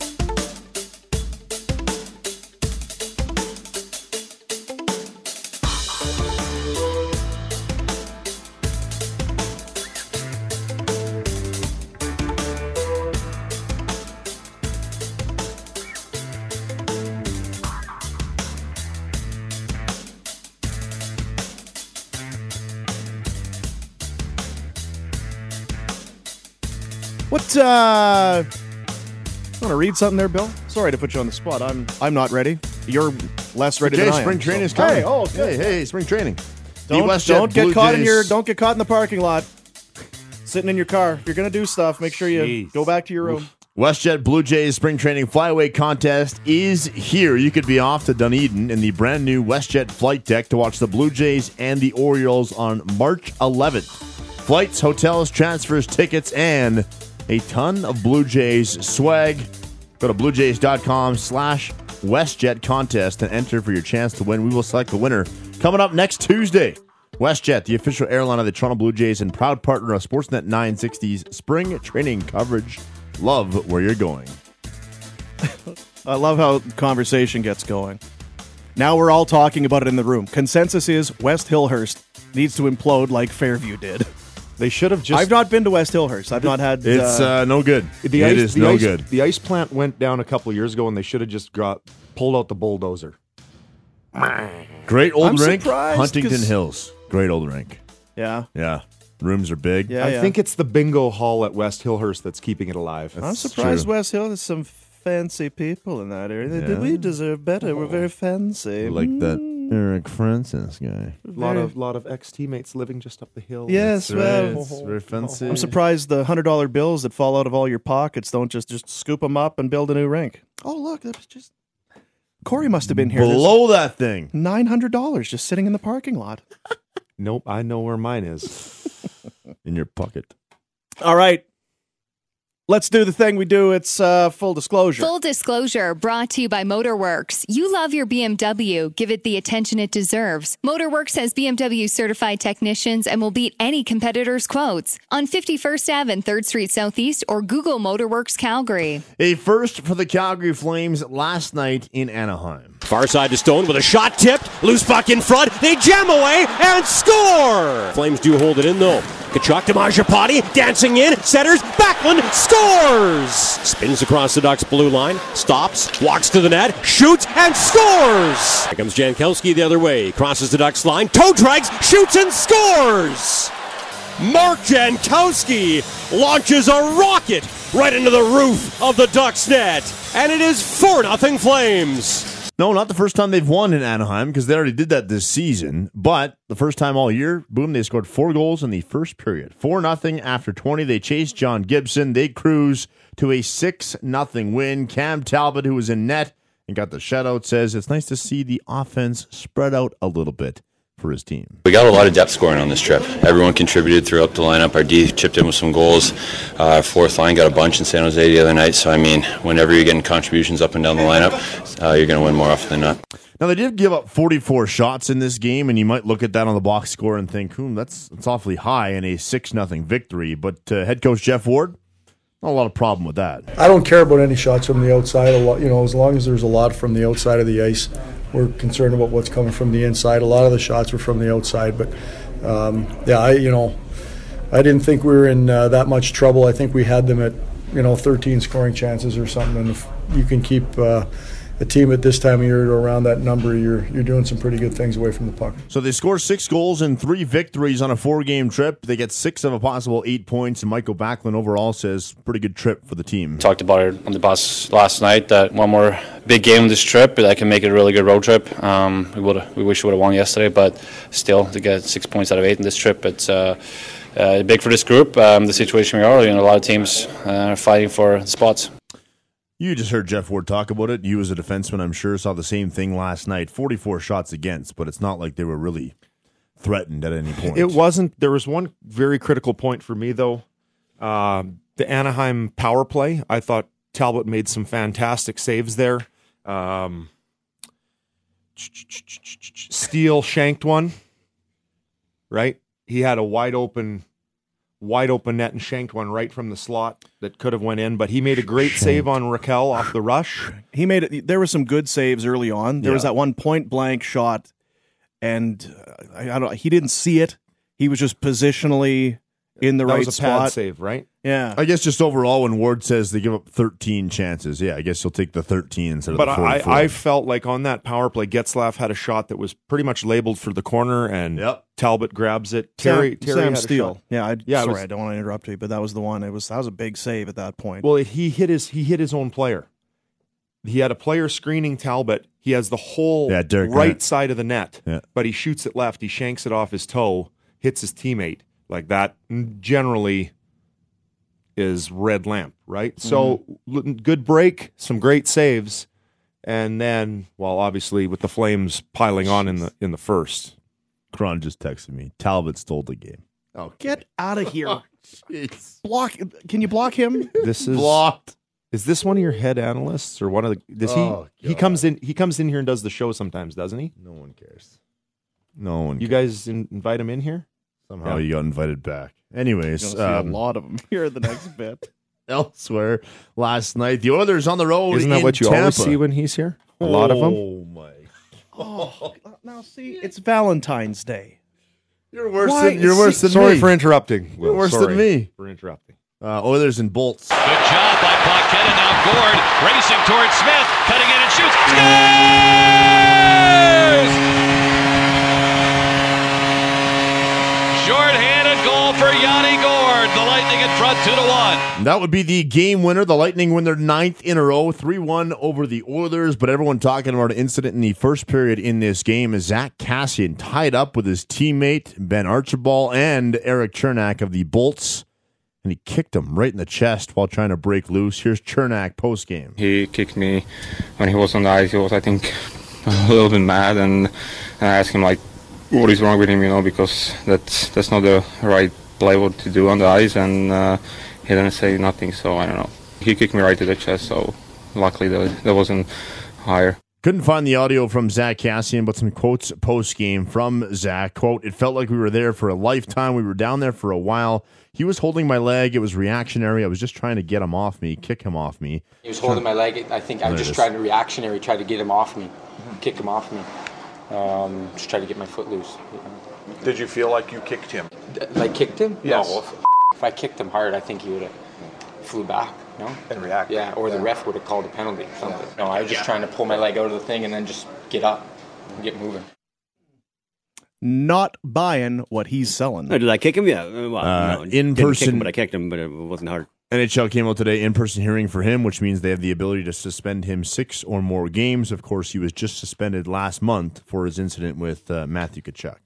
What, uh, want to read something there, Bill? Sorry to put you on the spot. I'm I'm not ready. You're less ready Jay, than I am. spring training is so- coming. Hey, oh, hey, hey, spring training. The Don't, WestJet don't get Blue caught in Jays- your don't get caught in the parking lot. Sitting in your car. If you're gonna do stuff, make sure you Jeez. go back to your room. WestJet Blue Jays Spring Training Flyaway Contest is here. You could be off to Dunedin in the brand new WestJet flight deck to watch the Blue Jays and the Orioles on March eleventh. Flights, hotels, transfers, tickets, and a ton of Blue Jays swag. Go to bluejays.com slash WestJet contest and enter for your chance to win. We will select the winner coming up next Tuesday. WestJet, the official airline of the Toronto Blue Jays and proud partner of Sportsnet nine sixty's spring training coverage. Love where you're going. I love how conversation gets going. Now we're all talking about it in the room. Consensus is West Hillhurst needs to implode like Fairview did. They should have just. I've not been to West Hillhurst. I've not had. It's uh, uh, no good. the it ice, is the no ice, good. The ice plant went down a couple of years ago, and they should have just got pulled out the bulldozer. Great old I'm rink, surprised, Huntington 'cause- Hills. Great old rink. yeah. Yeah. Rooms are big. Yeah, I yeah. think it's the bingo hall at West Hillhurst that's keeping it alive. I'm surprised true. West Hill has some fancy people in that area. Yeah. We deserve better. We're very fancy. Like that Eric Francis guy. A lot of lot of ex teammates living just up the hill. Yes, well, It's very fancy. I'm surprised the hundred dollar bills that fall out of all your pockets don't just just scoop them up and build a new rink. Oh, look, that was just Corey must have been here. Below that thing. Nine hundred dollars just sitting in the parking lot. Nope, I know where mine is. In your pocket. All right, let's do the thing we do. It's uh, full disclosure. Full disclosure brought to you by Motorworks. You love your B M W. Give it the attention it deserves. Motorworks has B M W certified technicians and will beat any competitor's quotes on fifty-first Avenue and third Street Southeast or Google Motorworks Calgary. A first for the Calgary Flames last night in Anaheim. Far side to Stone with a shot tipped. Loose puck in front. They jam away and score. Flames do hold it in though. Kachuk to Mangiapane, dancing in, centers, Backlund scores! Spins across the Ducks' blue line, stops, walks to the net, shoots, and scores! Here comes Jankowski the other way, crosses the Ducks' line, toe drags, shoots, and scores! Mark Jankowski launches a rocket right into the roof of the Ducks' net, and it is four nothing Flames. No, not the first time they've won in Anaheim, because they already did that this season. But the first time all year, boom, they scored four goals in the first period. four nothing after twenty. They chased John Gibson. They cruise to a six nothing win. Cam Talbot, who was in net and got the shutout, says it's nice to see the offense spread out a little bit for his team. We got a lot of depth scoring on this trip. Everyone contributed throughout the lineup. Our D chipped in with some goals. Uh, our fourth line got a bunch in San Jose the other night. So, I mean, whenever you're getting contributions up and down the lineup, uh, you're going to win more often than not. Now, they did give up forty-four shots in this game, and you might look at that on the box score and think, hmm, that's, that's awfully high in a six nothing victory. But uh, head coach Jeff Ward, not a lot of problem with that. I don't care about any shots from the outside. A lot, you know, as long as there's a lot from the outside of the ice, we're concerned about what's coming from the inside. A lot of the shots were from the outside, but um, yeah, I you know, I didn't think we were in uh, that much trouble. I think we had them at you know thirteen scoring chances or something. And if you can keep uh, a team at this time of year to around that number, you're you're doing some pretty good things away from the puck. So they score six goals and three victories on a four-game trip. They get six of a possible eight points, and Michael Backlund overall says pretty good trip for the team. Talked about it on the bus last night that one more big game of this trip that can make it a really good road trip. Um, we would we wish we would have won yesterday, but still to get six points out of eight in this trip, it's uh, uh, big for this group. Um, the situation we are, you know, a lot of teams uh, are fighting for spots. You just heard Jeff Ward talk about it. You as a defenseman, I'm sure, saw the same thing last night. forty-four shots against, but it's not like they were really threatened at any point. It wasn't. There was one very critical point for me, though. Uh, the Anaheim power play. I thought Talbot made some fantastic saves there. Um, Steele shanked one, right? He had a wide open... wide open net and shanked one right from the slot that could have went in, but he made a great shanked. save on Raquel off the rush. He made it. There were some good saves early on. There yeah. was that one point blank shot, and uh, I, I don't. He didn't see it. He was just positionally in the that right was a spot. Pad save, right? Yeah. I guess just overall, when Ward says they give up thirteen chances, yeah, I guess you'll take the thirteen instead but of the forty-four. I, I felt like on that power play, Getzlaf had a shot that was pretty much labeled for the corner, and yep. Talbot grabs it. Terry, Sam, Terry Sam had a Steele. shot. Yeah, I, yeah. sorry, was, I don't want to interrupt you, but that was the one. It was that was a big save at that point. Well, it, he hit his he hit his own player. He had a player screening Talbot. He has the whole yeah, right Grant. side of the net, yeah. but he shoots it left. He shanks it off his toe, hits his teammate like that. Generally is red lamp, right? Mm-hmm. So good break, some great saves, and then, well, obviously with the Flames piling on in the in the first. Cron just texted me. Talbot stole the game. Oh, get out of here! Block. Can you block him? This is blocked. Is this one of your head analysts or one of the? Does oh, he? God. He comes in. He comes in here and does the show sometimes, doesn't he? No one cares. No one. You cares. guys in, invite him in here. Somehow yeah. you got invited back. Anyways, um, a lot of them here the next bit. Elsewhere, last night the Oilers on the road. Isn't that in what you Tampa. always see when he's here? A lot of them. Oh my! Oh, now see, it's Valentine's Day. You're worse. Why? Than, you're worse than sorry me. for interrupting. You're worse sorry than me for interrupting. Uh, Oilers and Bolts. Good job by Paquette, and now Gord racing towards Smith, cutting in and shoots. Scores! Short-handed goal for Yanni Gord. The Lightning in front two to one. That would be the game winner. The Lightning win their ninth in a row, three one over the Oilers. But everyone talking about an incident in the first period in this game is Zach Kassian tied up with his teammate Ben Archibald and Eric Chernak of the Bolts. And he kicked him right in the chest while trying to break loose. Here's Chernak post-game. He kicked me when he was on the ice. He was, I think, a little bit mad. And, and I asked him, like, what is wrong with him, you know, because that's that's not the right play what to do on the ice. And uh, he didn't say nothing, so I don't know. He kicked me right to the chest, so luckily that, that wasn't higher. Couldn't find the audio from Zach Kassian, but some quotes post-game from Zach. Quote, "It felt like we were there for a lifetime. We were down there for a while. He was holding my leg. It was reactionary. I was just trying to get him off me, kick him off me." He was holding my leg. I think I was just trying to reactionary, try to get him off me, mm-hmm. kick him off me. Um, just try to get my foot loose. You know. Did you feel like you kicked him? Like kicked him? Yes. No, if, if I kicked him hard, I think he would have flew back, no? And reacted. Yeah, or the yeah. ref would have called a penalty or something. Yeah. No, I was just yeah. trying to pull my leg out of the thing and then just get up and get moving. Not buying what he's selling. Oh, did I kick him? Yeah. Well, Uh, no, in didn't kick person- him, but I kicked him, but it wasn't hard. N H L came out today, in-person hearing for him, which means they have the ability to suspend him six or more games. Of course, he was just suspended last month for his incident with uh, Matthew Tkachuk.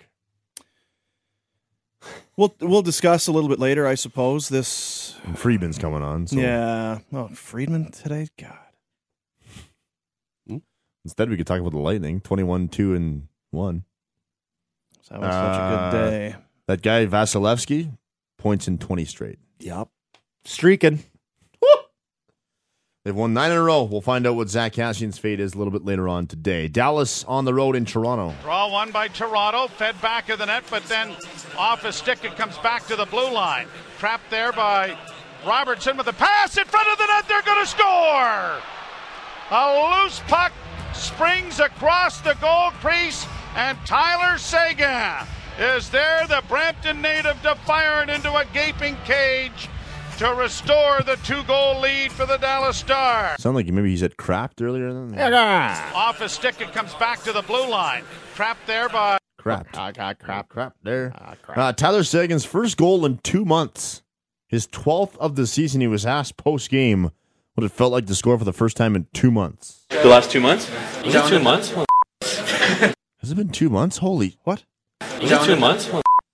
We'll we'll discuss a little bit later, I suppose. This And Friedman's coming on. So yeah. Oh, Friedman today. God. instead, we could talk about the Lightning, twenty-one, two, and one. That was such a good day. That guy Vasilevsky points in twenty straight. Yep. Streaking. They've won nine in a row. We'll find out what Zach Kassian's fate is a little bit later on today. Dallas on the road in Toronto. Draw one by Toronto, fed back of the net, but then off a stick it comes back to the blue line. Trapped there by Robertson with a pass in front of the net. They're going to score! A loose puck springs across the goal crease, and Tyler Seguin is there, the Brampton native, to fire it into a gaping cage to restore the two-goal lead for the Dallas Stars. Sound like maybe he's at crapped earlier than that. Off a stick, it comes back to the blue line. Trapped there by... Crap. crap, crap, crap there. Uh, Tyler Seguin's first goal in two months. His twelfth of the season. He was asked post-game what it felt like to score for the first time in two months. The last two months? Was it two months? Has it been two months? Holy... What? Was it two months?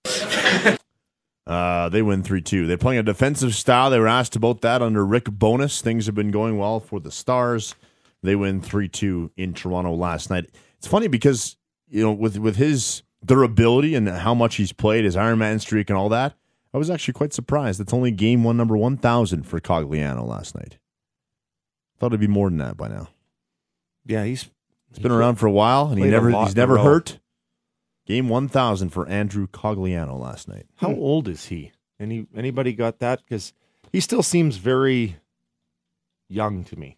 Uh, they win three two. They're playing a defensive style. They were asked about that under Rick Bowness. Things have been going well for the Stars. They win three two in Toronto last night. It's funny because, you know, with, with his durability and how much he's played, his Ironman streak and all that, I was actually quite surprised. It's only game one, number one thousand for Cogliano last night. Thought it'd be more than that by now. Yeah, he's he's been around for a while, and he played a never lot he's in a never row. hurt. Game one thousand for Andrew Cogliano last night. How old is he? Any anybody got that? Because he still seems very young to me.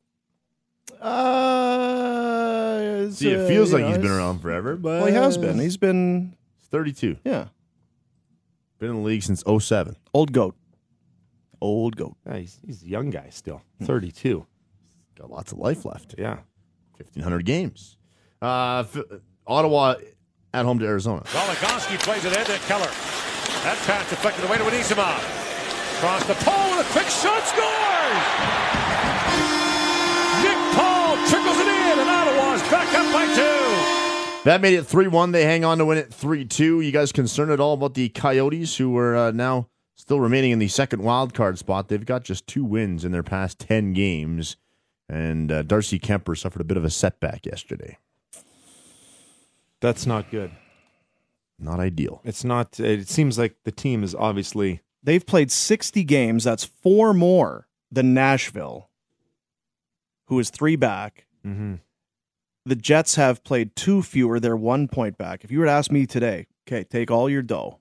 Uh, See, it uh, feels you like know, he's been it's- around forever, but Well, he has been. He's been He's thirty-two. Yeah. Been in the league since oh seven. Old goat. Old goat. Yeah, he's, he's a young guy still. thirty-two. Got lots of life left. Yeah. fifteen hundred games. Uh, F- Ottawa at home to Arizona. Goligoski plays it in to Keller. That pass deflected away to Anisimov. Across the pole with a quick shot, scores! Nick Paul trickles it in, and Ottawa's back up by two. That made it three one. They hang on to win it three two. You guys concerned at all about the Coyotes, who are uh, now still remaining in the second wild card spot? They've got just two wins in their past ten games, and uh, Darcy Kemper suffered a bit of a setback yesterday. That's not good. Not ideal. It's not. It seems like the team is obviously. They've played sixty games. That's four more than Nashville, who is three back. Mm-hmm. The Jets have played two fewer. They're one point back. If you were to ask me today, okay, take all your dough,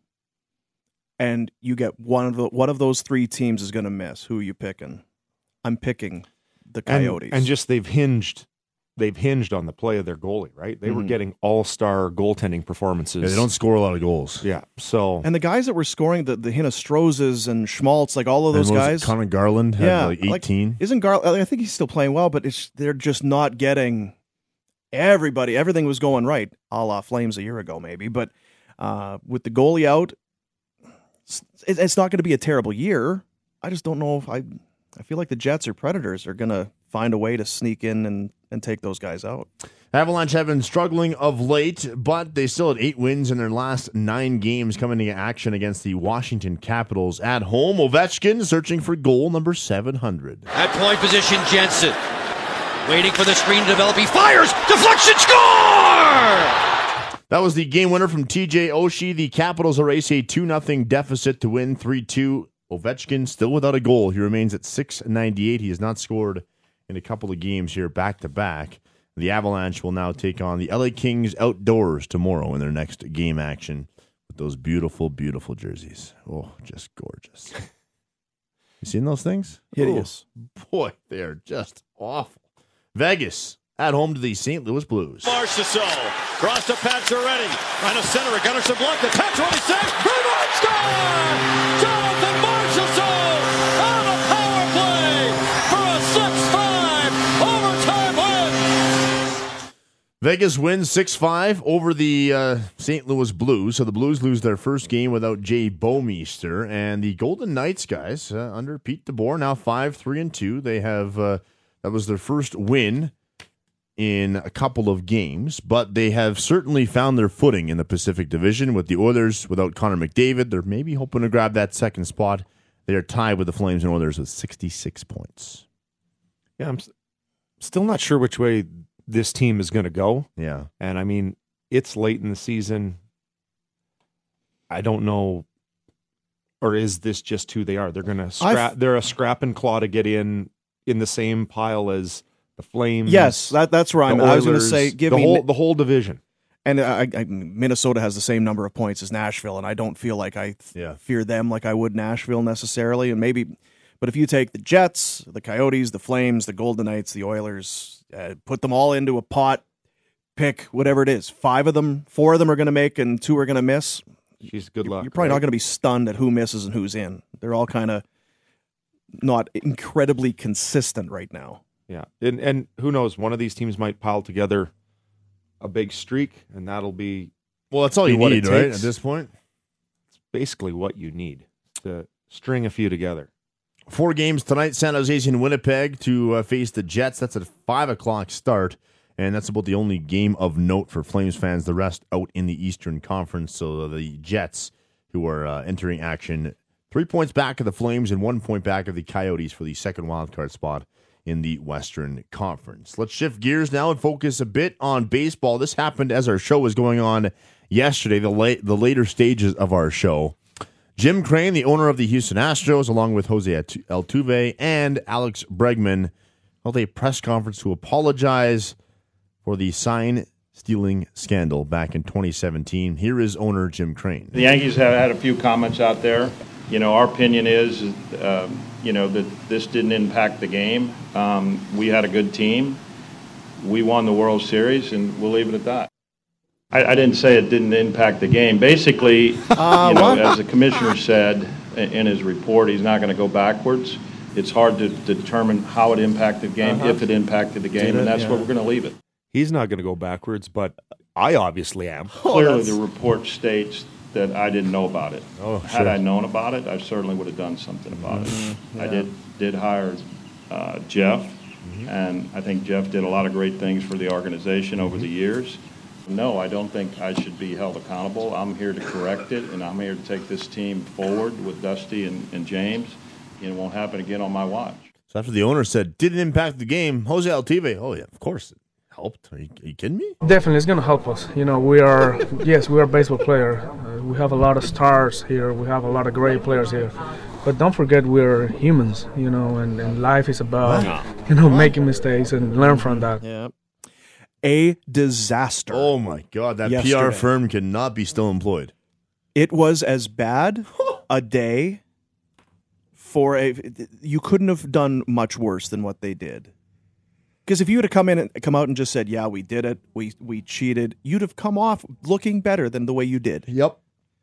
and you get one of the, one of those three teams is going to miss. Who are you picking? I'm picking the Coyotes. And, and just they've hinged. They've hinged on the play of their goalie, right? They were Mhm. getting all-star goaltending performances. Yeah, they don't score a lot of goals. Yeah, so And the guys that were scoring, the the Hinostrozes and Schmaltz, like all of those And what was it, guys. Connor Garland had yeah, like eighteen. isn't Garland? I think he's still playing well, but it's they're just not getting everybody. Everything was going right, a la Flames a year ago, maybe. But uh, with the goalie out, it's, it's not going to be a terrible year. I just don't know if I. I feel like the Jets or Predators are going to find a way to sneak in and, and take those guys out. Avalanche have been struggling of late, but they still had eight wins in their last nine games coming into action against the Washington Capitals at home. Ovechkin searching for goal number seven hundred. At point position, Jensen. Waiting for the screen to develop. He fires! Deflection, score! That was the game winner from T J Oshie. The Capitals erase a two nothing deficit to win three two. Ovechkin still without a goal. He remains at six ninety-eight. He has not scored in a couple of games here back-to-back. The Avalanche will now take on the L A Kings outdoors tomorrow in their next game action with those beautiful, beautiful jerseys. Oh, just gorgeous. You seen those things? Hideous. Oh, boy, they are just awful. Vegas at home to the Saint Louis Blues. Marchessault cross to Pacioretty. On a center, Gunnarsson blocked it. Pacioretty saves. Brevard scores! Jonathan Marchessault on a power play for a six five overtime win. Vegas wins six five over the uh, Saint Louis Blues. So the Blues lose their first game without Jay Bouwmeester. And the Golden Knights, guys, uh, under Pete DeBoer, now five three and two. They have, uh, that was their first win in a couple of games, but they have certainly found their footing in the Pacific Division with the Oilers without Connor McDavid. They're maybe hoping to grab that second spot. They are tied with the Flames and Oilers with sixty-six points. Yeah, I'm still not sure which way this team is going to go. Yeah. And I mean, it's late in the season. I don't know, or is this just who they are? They're going to scrap. They're a scrap and claw to get in in the same pile as the Flames. Yes, that, that's right. I was going to say, give the me whole the whole division. And I, I, Minnesota has the same number of points as Nashville, and I don't feel like I th- yeah. fear them like I would Nashville necessarily. And maybe, but if you take the Jets, the Coyotes, the Flames, the Golden Knights, the Oilers, uh, put them all into a pot, pick whatever it is. Five of them, four of them are going to make, and two are going to miss. Jeez, good luck. You're probably right? not going to be stunned at who misses and who's in. They're all kind of not incredibly consistent right now. Yeah, and and who knows? One of these teams might pile together a big streak, and that'll be well. That's all you need, right? At this point, it's basically what you need to string a few together. Four games tonight. San Jose's in Winnipeg to uh, face the Jets. That's at a five o'clock start, and that's about the only game of note for Flames fans. The rest out in the Eastern Conference. So the Jets, who are uh, entering action, three points back of the Flames and one point back of the Coyotes for the second wildcard spot in the Western Conference. Let's shift gears now and focus a bit on baseball. This happened as our show was going on yesterday, the late, the later stages of our show. Jim Crane, the owner of the Houston Astros, along with Jose Altuve and Alex Bregman, held a press conference to apologize for the sign-stealing scandal back in twenty seventeen. Here is owner Jim Crane. The Yankees have had a few comments out there. You know, our opinion is, uh, you know, that this didn't impact the game. Um, we had a good team. We won the World Series, and we'll leave it at that. I, I didn't say it didn't impact the game. Basically, uh, you know, what? as the commissioner said in his report, he's not going to go backwards. It's hard to determine how it impacted the game, Uh-huh. if it impacted the game, Did and it? that's Yeah. what we're going to leave it. He's not going to go backwards, but I obviously am. Clearly, the report states that I didn't know about it. Oh, Had sure. I known about it, I certainly would have done something about Mm-hmm. it. I yeah. did did hire uh, Jeff, Mm-hmm. and I think Jeff did a lot of great things for the organization over the years. No, I don't think I should be held accountable. I'm here to correct it, and I'm here to take this team forward with Dusty and, and James. And it won't happen again on my watch. So after the owner said, didn't impact the game, Jose Altuve, oh yeah, of course it helped. Are you, are you kidding me? Definitely, it's going to help us. You know, we are, yes, we are a baseball player. Uh, we have a lot of stars here. We have a lot of great players here. But don't forget we're humans, you know, and, and life is about, Wow. you know, making mistakes and learn from that. Yeah. A disaster. Oh my God, that P R Yesterday. firm cannot be still employed. It was as bad a day for a. You couldn't have done much worse than what they did. Because if you would have come in and come out and just said, "Yeah, we did it. We we cheated," you'd have come off looking better than the way you did. Yep.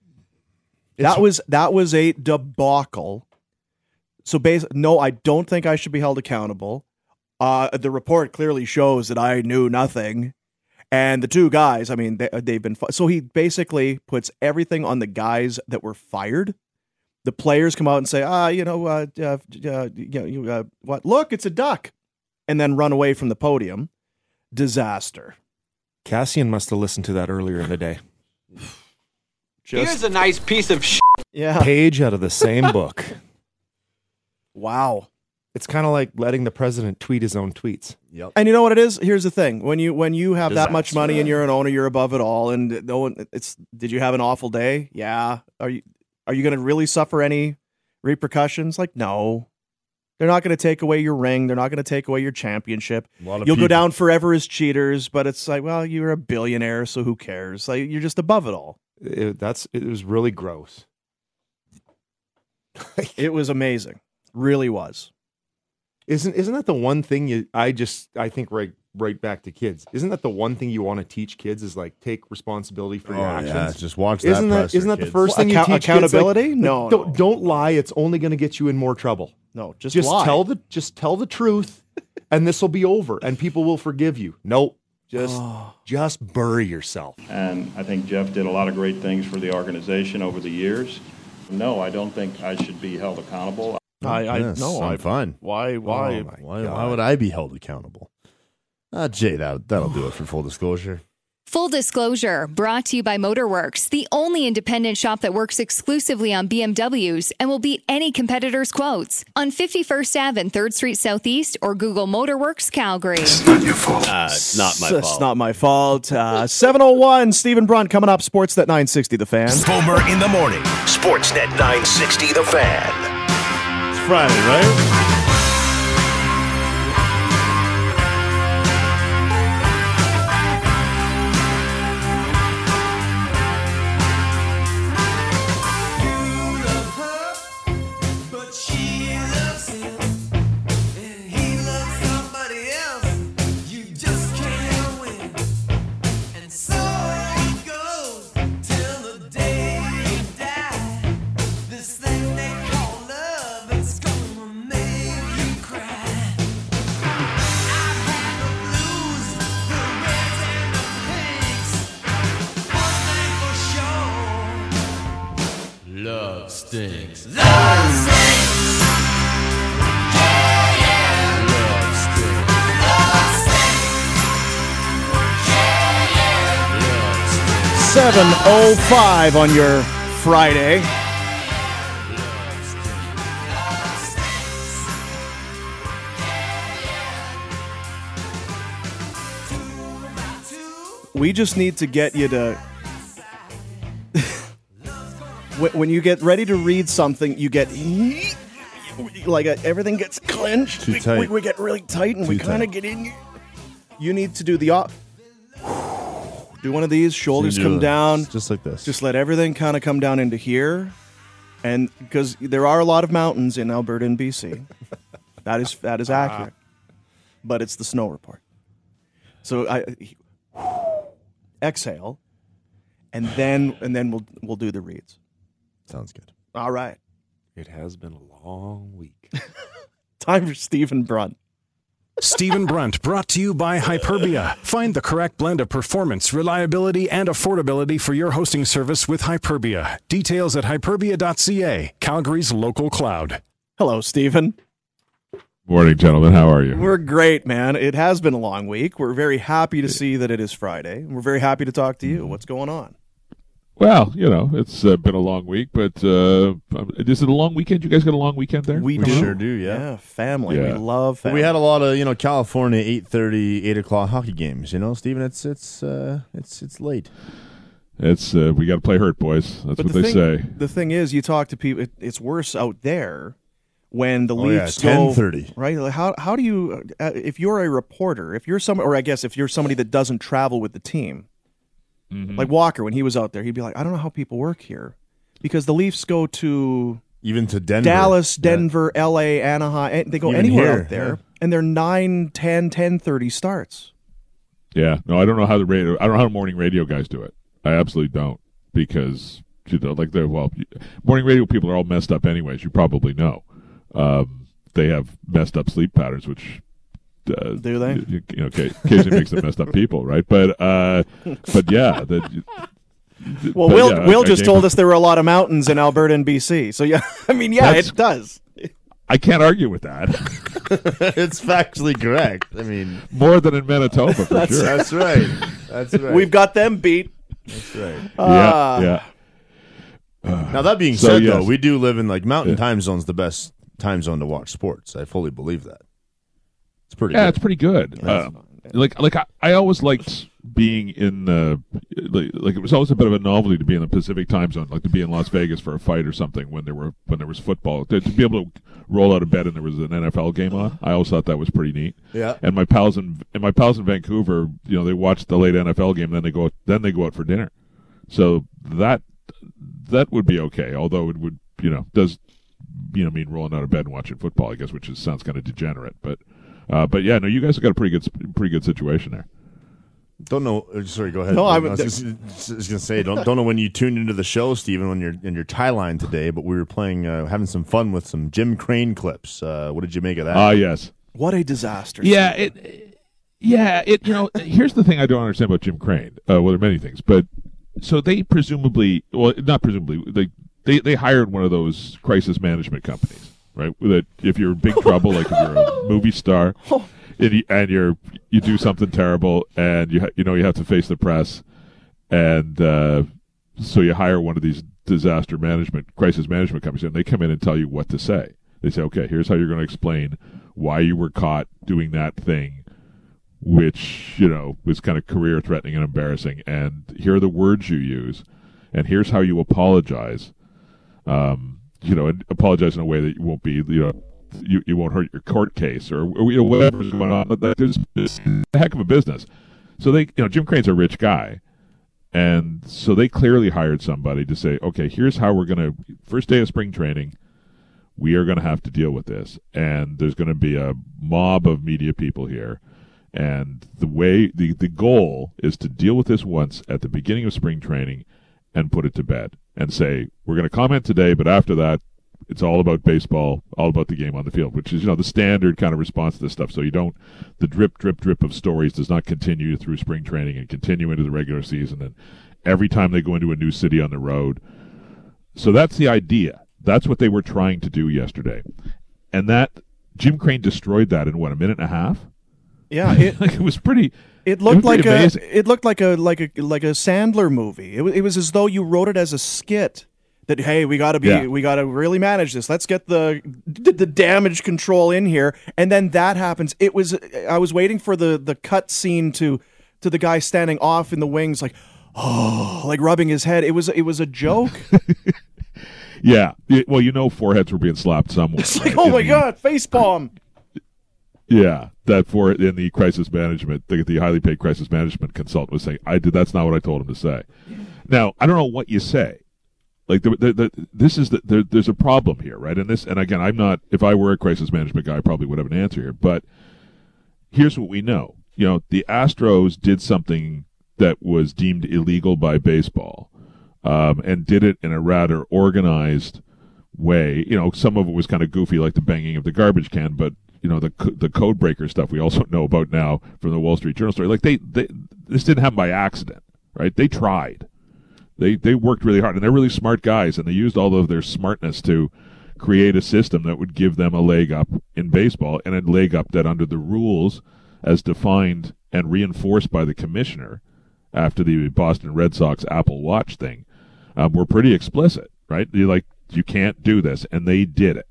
That was that was a debacle. So, basically, no, I don't think I should be held accountable. Uh, the report clearly shows that I knew nothing. And the two guys, I mean, they, they've been... Fi- so he basically puts everything on the guys that were fired. The players come out and say, ah, you know, uh, uh, uh, you know, you, uh, what? Look, it's a duck. And then run away from the podium. Disaster. Cassian must have listened to that earlier in the day. Here's a nice piece of shit. Yeah. Page out of the same book. Wow. It's kind of like letting the president tweet his own tweets. Yep. And you know what it is? Here's the thing: when you when you have that much Disaster. money and you're an owner, you're above it all. And no one, it's. Did you have an awful day? Yeah. Are you are you going to really suffer any repercussions? Like, no. They're not going to take away your ring. They're not going to take away your championship. A lot of You'll go people- down forever as cheaters. But it's like, well, you're a billionaire, so who cares? Like, you're just above it all. It, that's it was really gross. It was amazing. Really was. Isn't isn't that the one thing you I just I think right right back to kids. Isn't that the one thing you want to teach kids is like take responsibility for your Oh, actions? yeah, just watch that Isn't that presser, isn't that the kids. first Well, thing you account- teach kids? accountability? Like, No, like, don't don't lie. It's only going to get you in more trouble. No, just just lie. tell the just tell the truth, and this will be over, and people will forgive you. Nope, just just bury yourself. And I think Jeff did a lot of great things for the organization over the years. No, I don't think I should be held accountable. I, I Yes, no, I'm I fine. Why? Why? Oh my why, why would I be held accountable? Uh, Jay, that, that'll do it for full disclosure. Full disclosure, brought to you by Motorworks, the only independent shop that works exclusively on B M Ws and will beat any competitor's quotes. On fifty-first Avenue and third Street Southeast or Google Motorworks Calgary. It's not your fault. Uh, it's not my It's fault. not my fault. Uh, seven oh one, Stephen Brunt coming up. Sportsnet nine sixty, The Fan. Boomer in the morning. Sportsnet nine sixty, The Fan. It's Friday, right? Love stinks. Love stinks. seven oh five on your Friday. We just need to get you to... when when you get ready to read something, you get... Like uh, everything gets clenched. Too we, tight. We, we get really tight and Too we kind tight. of get in. You need to do the... Op- do one of these, shoulders So you come do it down. just like this. Just let everything kind of come down into here. And because there are a lot of mountains in Alberta and B C. That is that is accurate. But it's the snow report. So I exhale and then and then we'll we'll do the reads. Sounds good. All right. It has been a long week. Time for Stephen Brunt. Stephen Brunt, brought to you by Hyperbia. Find the correct blend of performance, reliability, and affordability for your hosting service with Hyperbia. Details at hyperbia dot c a, Calgary's local cloud. Hello, Stephen. Morning, gentlemen. How are you? We're great, man. It has been a long week. We're very happy to see that it is Friday. We're very happy to talk to you. What's going on? Well, you know, it's uh, been a long week, but uh, is it a long weekend? You guys got a long weekend there? We, We do. sure do, yeah. Yeah, family. Yeah. We love family. We had a lot of, you know, California eight thirty, eight o'clock hockey games, you know, Steven, it's it's uh, it's it's late. It's uh, we got to play hurt, boys. That's But what the they thing, say. The thing is, you talk to people, it, it's worse out there when the Oh, yeah, Leafs ten go thirty. right. Like how how do you uh, if you're a reporter, if you're some, or I guess if you're somebody that doesn't travel with the team, Mhm. like Walker when he was out there, he'd be like, I don't know how people work here because the Leafs go to Even to Denver. Dallas, Yeah. Denver, L A, Anaheim, and they go Even anywhere here, out there, yeah. and they're nine, ten, ten thirty starts. Yeah, no, I don't know how the radio. I don't know how the morning radio guys do it. I absolutely don't because you know, like they're well, morning radio people are all messed up anyways. You probably know. Um, they have messed up sleep patterns, which uh, do they? You, you know, occasionally makes them messed up people, right? But uh, but yeah, the, Well, but Will yeah, Will a just game told of- us there were a lot of mountains in Alberta and B C. So yeah, I mean, yeah, That's- it does. I can't argue with that. It's factually correct. I mean, More than in Manitoba, for That's- sure. that's right. That's right. We've got them beat. That's right. Ah. yeah, yeah. Now that being So, said, yes. though, we do live in like mountain Yeah. time zone's the best time zone to watch sports. I fully believe that. It's pretty. Yeah, good. it's pretty good. Uh, like, like I, I always liked being in the like, like it was always a bit of a novelty to be in the Pacific time zone, like to be in Las Vegas for a fight or something when there were when there was football. To, to be able to roll out of bed and there was an N F L game on, I always thought that was pretty neat. Yeah. And my pals in and my pals in Vancouver, you know, they watch the late N F L game, then they go then they go out for dinner. So that that would be okay. Although it would, you know, does you know mean rolling out of bed and watching football, I guess, which is sounds kind of degenerate, but. Uh, but yeah, no, you guys have got a pretty good, pretty good situation there. Don't know. Sorry, go ahead. No, I I was just, just going to say, don't don't know when you tuned into the show, Stephen, when you're in your tie line today. But we were playing, uh, having some fun with some Jim Crane clips. Uh, what did you make of that? Ah, uh, yes. What a disaster! Yeah, it. Yeah, it. You know, here's the thing I don't understand about Jim Crane. Uh, well, there are many things, but so they presumably, well, not presumably, they they they hired one of those crisis management companies, right? That if you're in big trouble, like if you're a movie star. And, you, and you're you do something terrible, and you ha- you know you have to face the press, and uh, so you hire one of these disaster management, crisis management companies, and they come in and tell you what to say. They say, okay, here's how you're going to explain why you were caught doing that thing, which you know was kind of career threatening and embarrassing, and here are the words you use, and here's how you apologize. Um, you know, and apologize in a way that you won't be, you know. You, you won't hurt your court case or, or you know, whatever's going on. There's a heck of a business. So they, you know, Jim Crane's a rich guy, and so they clearly hired somebody to say, okay, here's how we're going to. First day of spring training, we are going to have to deal with this, and there's going to be a mob of media people here, and the way the the goal is to deal with this once at the beginning of spring training, and put it to bed, and say we're going to comment today, but after that. It's all about baseball, all about the game on the field, which is, you know, the standard kind of response to this stuff. So you don't, the drip, drip, drip of stories does not continue through spring training and continue into the regular season. And every time they go into a new city on the road. So that's the idea. That's what they were trying to do yesterday. And that, Jim Crane destroyed that in what, a minute and a half? Yeah. It, like it was pretty, it looked it was like pretty a, amazing. it looked like a, like a, like a Sandler movie. It, it was as though you wrote it as a skit. That, hey, we got to be, yeah. we got to really manage this. Let's get the the damage control in here, and then that happens. It was, I was waiting for the the cut scene to to the guy standing off in the wings, like, oh, like rubbing his head. It was it was a joke. yeah, it, well, you know, foreheads were being slapped somewhere. It's like, right? oh my the, god, facepalm. Yeah, that for in the crisis management, the, the highly paid crisis management consultant was saying, I did. That's not what I told him to say. Now, I don't know what you say. Like the, the, the, this is the, there, there's a problem here, right? And this, and again, I'm not. If I were a crisis management guy, I probably would have an answer here. But here's what we know: you know, the Astros did something that was deemed illegal by baseball, um, and did it in a rather organized way. You know, some of it was kind of goofy, like the banging of the garbage can, but you know, the the code breaker stuff we also know about now from the Wall Street Journal story. Like they, they this didn't happen by accident, right? They tried. They they worked really hard, and they're really smart guys, and they used all of their smartness to create a system that would give them a leg up in baseball, and a leg up that under the rules as defined and reinforced by the commissioner after the Boston Red Sox Apple Watch thing um, were pretty explicit, right? You're like, you can't do this, and they did it.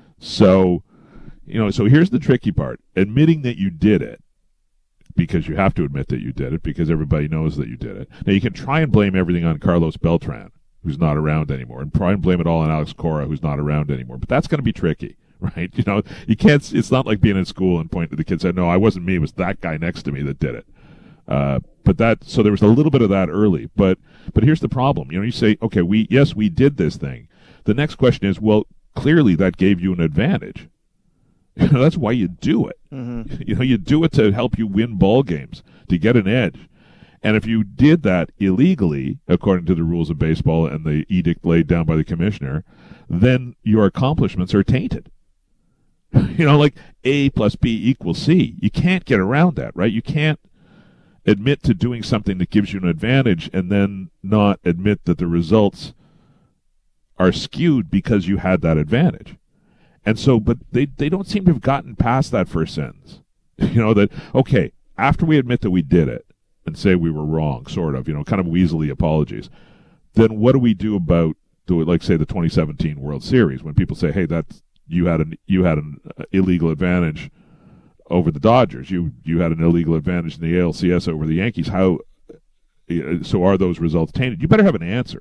So, you know, so here's the tricky part. Admitting that you did it, because you have to admit that you did it, because everybody knows that you did it. Now, you can try and blame everything on Carlos Beltran, who's not around anymore, and try and blame it all on Alex Cora, who's not around anymore. But that's going to be tricky, right? You know, you can't, it's not like being in school and pointing to the kid and say, no, I wasn't me, it was that guy next to me that did it. Uh, but that, so there was a little bit of that early. But, but here's the problem. You know, you say, okay, we, yes, we did this thing. The next question is, well, clearly that gave you an advantage. You know, that's why you do it. Mm-hmm. You know, you do it to help you win ball games, to get an edge. And if you did that illegally, according to the rules of baseball and the edict laid down by the commissioner, then your accomplishments are tainted. You know, like A plus B equals C. You can't get around that, right? You can't admit to doing something that gives you an advantage and then not admit that the results are skewed because you had that advantage. And so, but they, they don't seem to have gotten past that first sentence. You know, that, okay, after we admit that we did it and say we were wrong, sort of, you know, kind of weaselly apologies, then what do we do about, the, like, say, the twenty seventeen World Series, when people say, hey, that's, you had an, you had an uh, illegal advantage over the Dodgers. You, you had an illegal advantage in the A L C S over the Yankees. How, uh, so are those results tainted? You better have an answer.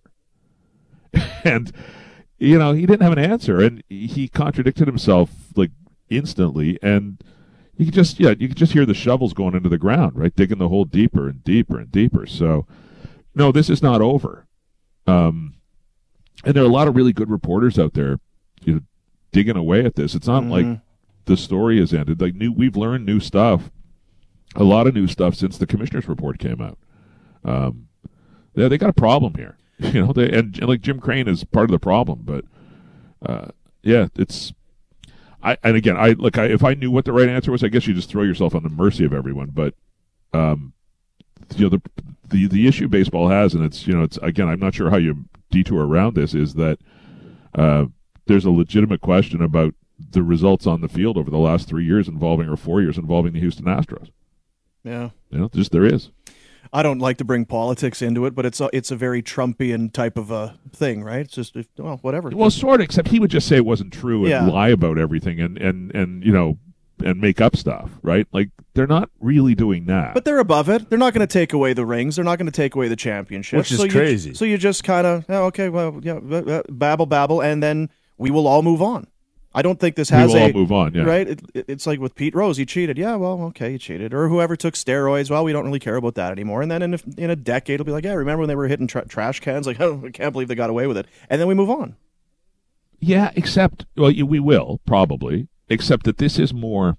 And, you know, he didn't have an answer, and he contradicted himself like instantly, and you could just, yeah, you could just hear the shovels going into the ground, right, digging the hole deeper and deeper and deeper. So, no, this is not over. Um, and there are a lot of really good reporters out there, you know, digging away at this. It's not mm-hmm. like the story has ended. Like new, we've learned new stuff, a lot of new stuff since the commissioner's report came out. Um, yeah, they got a problem here, you know. They and, and like Jim Crane is part of the problem, but uh, yeah, it's. I and again, I look. I, if I knew what the right answer was, I guess you just throw yourself on the mercy of everyone. But um, you know, the the the issue baseball has, and it's you know, it's again, I'm not sure how you detour around this, is that uh, there's a legitimate question about the results on the field over the last three years involving, or four years involving the Houston Astros. Yeah. You know, just there is. I don't like to bring politics into it, but it's a, it's a very Trumpian type of a thing, right? It's just, well, whatever. Well, sort of, except he would just say it wasn't true and Yeah. lie about everything and, and, and, you know, and make up stuff, right? Like, they're not really doing that. But they're above it. They're not going to take away the rings. They're not going to take away the championship. Which is so you- crazy. so you just kind of, oh, okay, well, yeah, uh, babble, babble, and then we will all move on. I don't think this We has will a all move on, yeah. right. It, it- it's like with Pete Rose, he cheated. Yeah, well, okay, he cheated. Or whoever took steroids. Well, we don't really care about that anymore. And then in a, in a decade, it'll be like, yeah, remember when they were hitting tra- trash cans? Like, oh, I can't believe they got away with it. And then we move on. Yeah, except, well, you- we will, probably, except that this is more,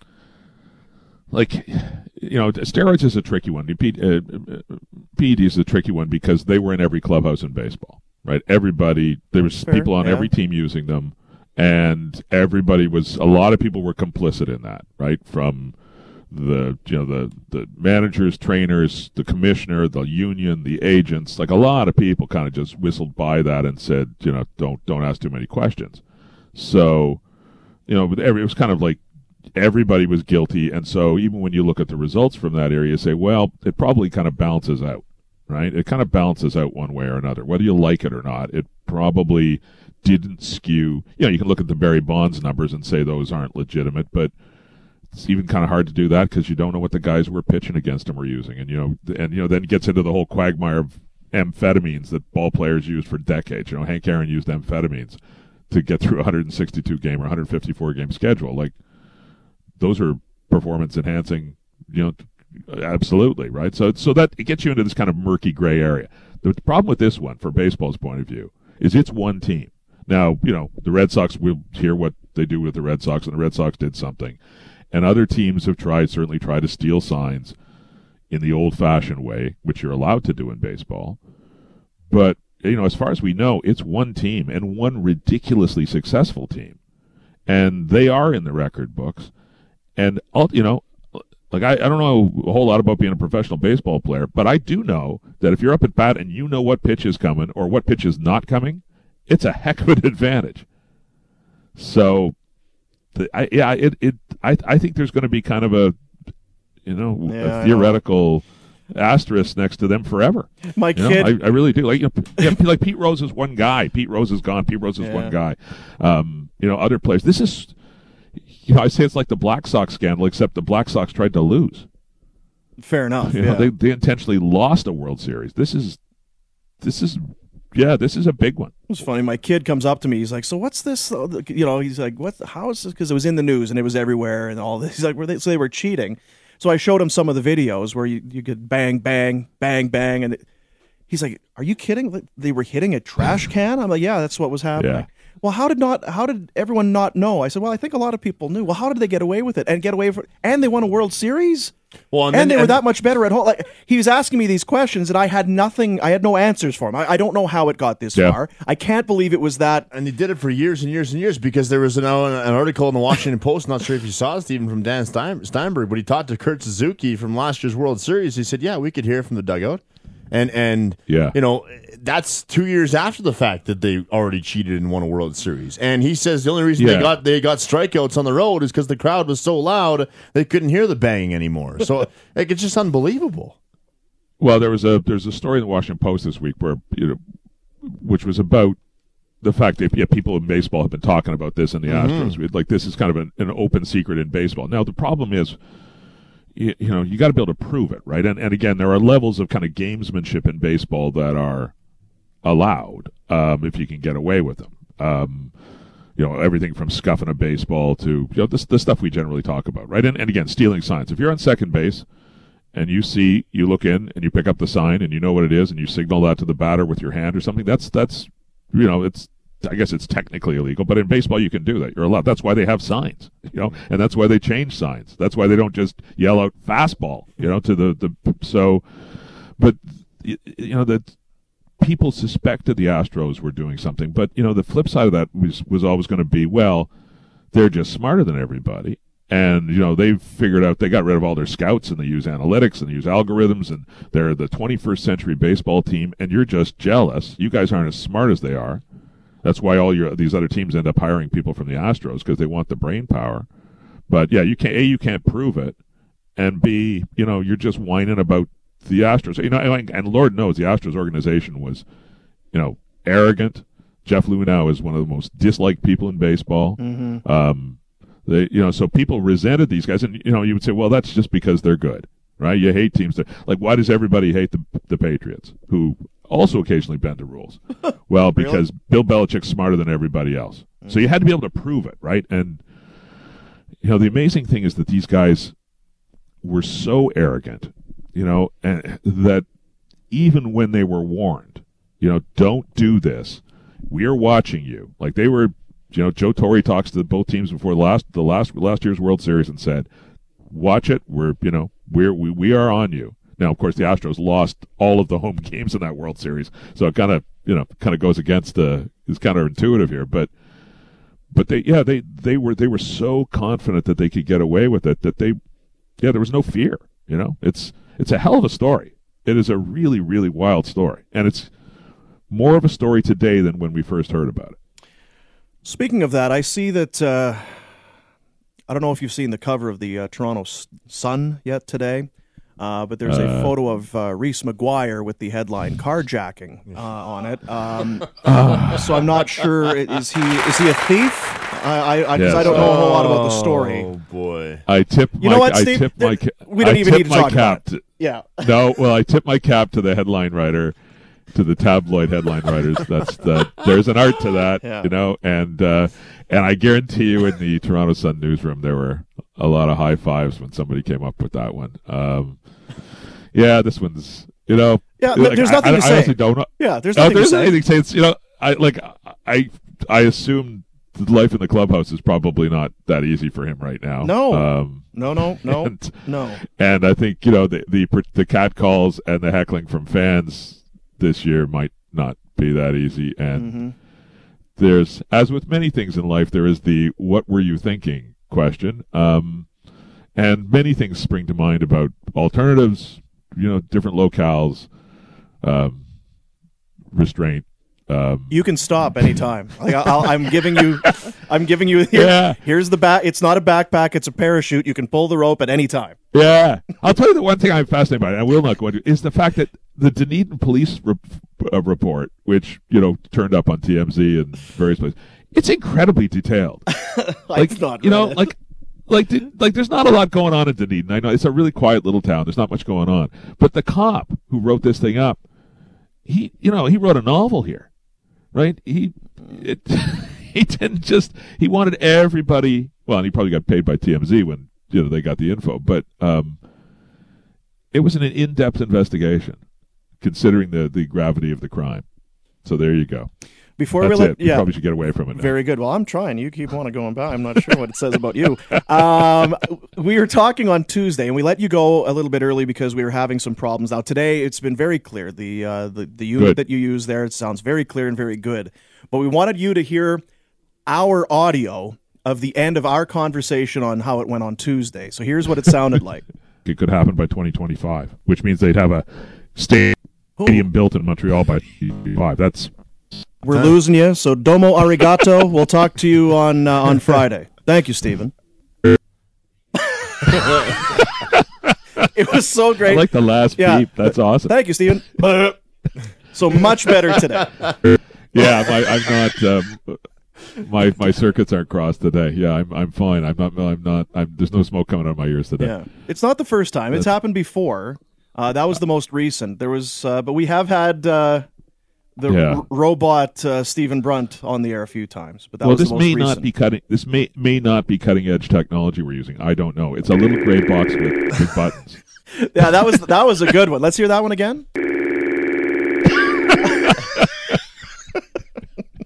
like, you know, steroids is a tricky one. P- uh, P E D is a tricky one because they were in every clubhouse in baseball, right? Everybody, there was Fair, people on yeah. every team using them, and everybody was, a lot of people were complicit in that, right? From the, you know, the, the managers, trainers, the commissioner, the union, the agents, like a lot of people kind of just whistled by that and said, you know, don't, don't ask too many questions. So, you know, but every, it was kind of like everybody was guilty. And so even when you look at the results from that area, you say, well, it probably kind of balances out, right? It kind of balances out one way or another. Whether you like it or not, it probably didn't skew. You know, you can look at the Barry Bonds numbers and say those aren't legitimate, but it's even kind of hard to do that because you don't know what the guys who were pitching against him were using. And, you know, and, you know, then it gets into the whole quagmire of amphetamines that ball players used for decades. You know, Hank Aaron used amphetamines to get through a one hundred sixty-two game or one hundred fifty-four game schedule. Like, those are performance enhancing, you know, absolutely, right? So, so that it gets you into this kind of murky gray area. The problem with this one, from baseball's point of view, is it's one team. Now, you know, the Red Sox, we'll hear what they do with the Red Sox, and the Red Sox did something. And other teams have tried, certainly tried to steal signs in the old-fashioned way, which you're allowed to do in baseball. But, you know, as far as we know, it's one team and one ridiculously successful team. And they are in the record books. And, you know, like I, I don't know a whole lot about being a professional baseball player, but I do know that if you're up at bat and you know what pitch is coming or what pitch is not coming, it's a heck of an advantage. So, the, I, yeah, it, it, I, I think there's going to be kind of a, you know, Yeah, a theoretical asterisk next to them forever. My You know, kid- I, I really do. Like, you know, yeah, like Pete Rose is one guy. Pete Rose is gone. Pete Rose is Yeah. one guy. Um, you know, other players. This is, you know, I say it's like the Black Sox scandal, except the Black Sox tried to lose. Fair enough. You yeah. know, they they intentionally lost a World Series. This is, this is, yeah, this is a big one. It was funny. My kid comes up to me. He's like, "So what's this?" You know, he's like, "What? How is this?" Because it was in the news and it was everywhere and all this. He's like, "Were they?" So they were cheating. So I showed him some of the videos where you you could bang, bang, bang, bang, and it, he's like, "Are you kidding? Like, they were hitting a trash can?" I'm like, "Yeah, that's what was happening." Yeah. Well, how did not? How did everyone not know? I said, "Well, I think a lot of people knew." Well, how did they get away with it and get away with it? And they won a World Series. Well, and, And, then, they were and- that much better at home. Like, he was asking me these questions, and I had nothing. I had no answers for him. I, I don't know how it got this Yeah. far. I can't believe it was that. And they did it for years and years and years because there was an, an article in the Washington Post, not sure if you saw it, Stephen, from Dan Stein, Steinberg, but he talked to Kurt Suzuki from last year's World Series. He said, yeah, we could hear from the dugout. And, and yeah. you know, that's two years after the fact that they already cheated and won a World Series. And he says the only reason Yeah. they got they got strikeouts on the road is because the crowd was so loud they couldn't hear the banging anymore. So like, it's just unbelievable. Well, there was a there's a story in the Washington Post this week where, you know, which was about the fact that yeah, people in baseball have been talking about this in the Mhm. Astros. Like, this is kind of an, an open secret in baseball. Now, the problem is, you, you know, you got to be able to prove it, right? And and again, there are levels of kind of gamesmanship in baseball that are allowed um, if you can get away with them. Um, you know, everything from scuffing a baseball to, you know, this the stuff we generally talk about, right? And and again, stealing signs. If you're on second base and you see, you look in and you pick up the sign and you know what it is and you signal that to the batter with your hand or something, that's that's you know, it's I guess it's technically illegal, but in baseball you can do that. You're allowed. That's why they have signs, you know, and that's why they change signs. That's why they don't just yell out fastball, you know, to the, the so, but, you know, that people suspected the Astros were doing something, but, you know, the flip side of that was, was always going to be, well, they're just smarter than everybody. And, you know, they've figured out, they got rid of all their scouts and they use analytics and they use algorithms and they're the twenty-first century baseball team and you're just jealous. You guys aren't as smart as they are. That's why all your these other teams end up hiring people from the Astros because they want the brain power. But, yeah, you can't, A, you can't prove it. And B, you know, you're just whining about the Astros. You know, and, and Lord knows the Astros organization was, you know, arrogant. Jeff Luhnow is one of the most disliked people in baseball. Mm-hmm. Um They, you know, so people resented these guys, and you know, you would say, well, that's just because they're good, right? You hate teams that, like, why does everybody hate the the Patriots, who also occasionally bend the rules? Well, because really? Bill Belichick's smarter than everybody else, mm-hmm. so you had to be able to prove it, right? And you know, the amazing thing is that these guys were so arrogant, you know, and that even when they were warned, you know, don't do this, we are watching you, like they were. You know, Joe Torre talks to both teams before the last the last last year's World Series and said, "Watch it. We're you know we're we, we are on you." Now, of course, the Astros lost all of the home games in that World Series, so it kind of you know kind of goes against the is counterintuitive here. But but they yeah they they were they were so confident that they could get away with it that they yeah there was no fear. You know, it's it's a hell of a story. It is a really really wild story, and it's more of a story today than when we first heard about it. Speaking of that, I see that, uh, I don't know if you've seen the cover of the uh, Toronto Sun yet today, uh, but there's a uh, photo of uh, Reese McGuire with the headline "Carjacking" uh, on it. Um, uh, so I'm not sure, is he is he a thief? I I, yes. I don't know a whole lot about the story. Oh, boy. I tip you my, know what, I Steve? tip my, we don't I even need to talk about to, it. Yeah. No, well, I tip my cap to the headline writer. To the tabloid headline writers, that's the there's an art to that, yeah. you know, and uh, and I guarantee you, in the Toronto Sun newsroom, there were a lot of high fives when somebody came up with that one. Um, yeah, this one's, you know, yeah, like, there's nothing I, to I say. honestly don't know. Yeah, there's no, nothing there's to say. anything to say. It's, you know, I like I I assume life in the clubhouse is probably not that easy for him right now. No, um, no, no, no, and, no. And I think you know the the the cat calls and the heckling from fans this year might not be that easy, and mm-hmm. there's, as with many things in life, there is the "what were you thinking" question, um, and many things spring to mind about alternatives, you know, different locales, um, restraint. Um, you can stop anytime. Like I'll, I'm giving you, I'm giving you. Here, yeah. Here's the back. It's not a backpack. It's a parachute. You can pull the rope at any time. Yeah, I'll tell you the one thing I'm fascinated by, and I will not go into, is the fact that the Dunedin police re- uh, report, which you know turned up on T M Z and various places, it's incredibly detailed. like not you know, it. like like like there's not a lot going on in Dunedin. I know it's a really quiet little town. There's not much going on, but the cop who wrote this thing up, he you know he wrote a novel here. Right? He it, he didn't just he wanted everybody. Well, and he probably got paid by T M Z when you know they got the info, but um, it was an in-depth investigation, considering the the gravity of the crime. So there you go. Before That's we let, it. We yeah, probably should get away from it now. Very good. Well, I'm trying. You keep on going by. I'm not sure what it says about you. Um, we were talking on Tuesday, and we let you go a little bit early because we were having some problems. Now today, it's been very clear. The uh, the the unit good. that you use there, it sounds very clear and very good. But we wanted you to hear our audio of the end of our conversation on how it went on Tuesday. So here's what it sounded like. It could happen by twenty twenty-five, which means they'd have a stadium Ooh. built in Montreal by five. That's We're huh? losing you, so domo arigato. We'll talk to you on uh, on Friday. Thank you, Stephen. It was so great. I like the last yeah. beep. That's awesome. Thank you, Stephen. So much better today. Yeah, my, I'm not. Um, my my circuits aren't crossed today. Yeah, I'm I'm fine. I'm not. I'm not. I'm, there's no smoke coming out of my ears today. Yeah, it's not the first time. It's happened before. Uh, that was the most recent. There was, uh, but we have had. Uh, The yeah. r- robot uh, Stephen Brunt on the air a few times, but that well, was this the most may recent. not be cutting. This may may not be cutting edge technology we're using. I don't know. It's a little gray box with, with buttons. Yeah, that was that was a good one. Let's hear that one again.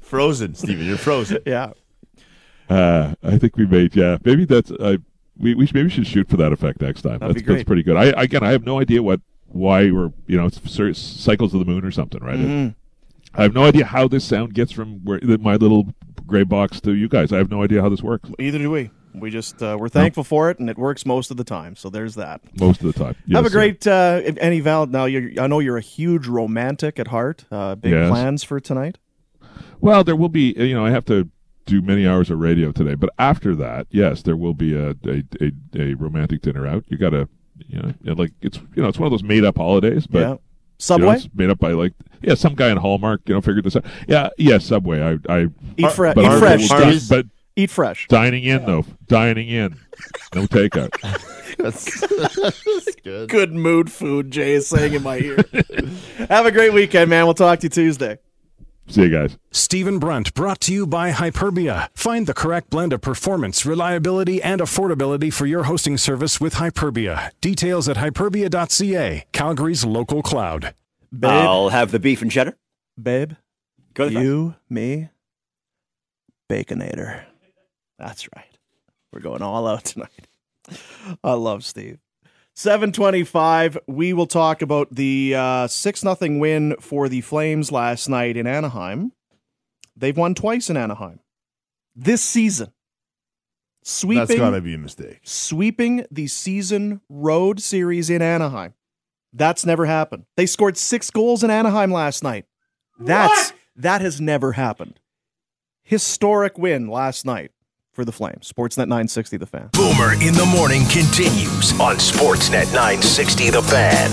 Frozen, Steven. You're frozen. Yeah. Uh, I think we made, yeah. Maybe that's, uh, we, we should, maybe we should shoot for that effect next time. That'd That's, be great. that's pretty good. I, again, I have no idea what, why we're, you know, it's cer- cycles of the moon or something, right? Mhm. I have no idea how this sound gets from where my little gray box to you guys. I have no idea how this works. Either do we. We just, uh, we're thankful for it, and it works most of the time. So there's that. Most of the time. Yes, Have a sir. great, uh, any Val, now you're, I know you're a huge romantic at heart. Uh, big Yes. plans for tonight? Well, there will be, you know, I have to do many hours of radio today, but after that, yes, there will be a a, a, a romantic dinner out. You got to, you know, and like it's, you know, it's one of those made up holidays, but Yeah. Subway? you know, it's made up by like, yeah, some guy in Hallmark, you know, figured this out. Yeah, yeah, Subway. I, I Eat, fre- but eat our- fresh, our- Steve. but Eat fresh. dining in though, dining in, no takeout. That's, that's good. Good mood food, Jay is saying in my ear. Have a great weekend, man. We'll talk to you Tuesday. See you guys. Stephen Brunt, brought to you by Hyperbia. Find the correct blend of performance, reliability, and affordability for your hosting service with Hyperbia. Details at hyperbia dot c a, Calgary's local cloud. Babe, I'll have the beef and cheddar. babe, Go ahead. you, me, Baconator. That's right. We're going all out tonight. I love Steve. seven twenty-five, we will talk about the uh, six nothing win for the Flames last night in Anaheim. They've won twice in Anaheim this season. Sweeping, That's got to be a mistake. Sweeping the season road series in Anaheim. That's never happened. They scored six goals in Anaheim last night. That's That has never happened. Historic win last night for the Flames. Sportsnet nine sixty, The Fan. Boomer in the Morning continues on Sportsnet nine sixty The Fan.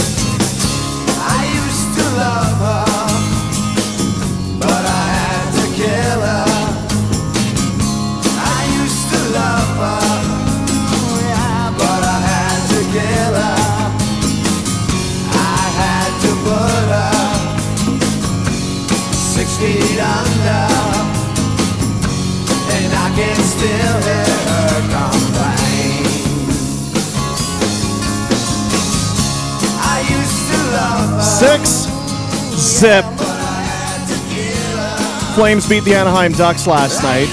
I used to love her, but I had to kill her. I used to love her, but I had to kill her. I had to put her six feet under. And I can still hear her complain. I used to love her. Six zip. Flames beat the Anaheim Ducks last night.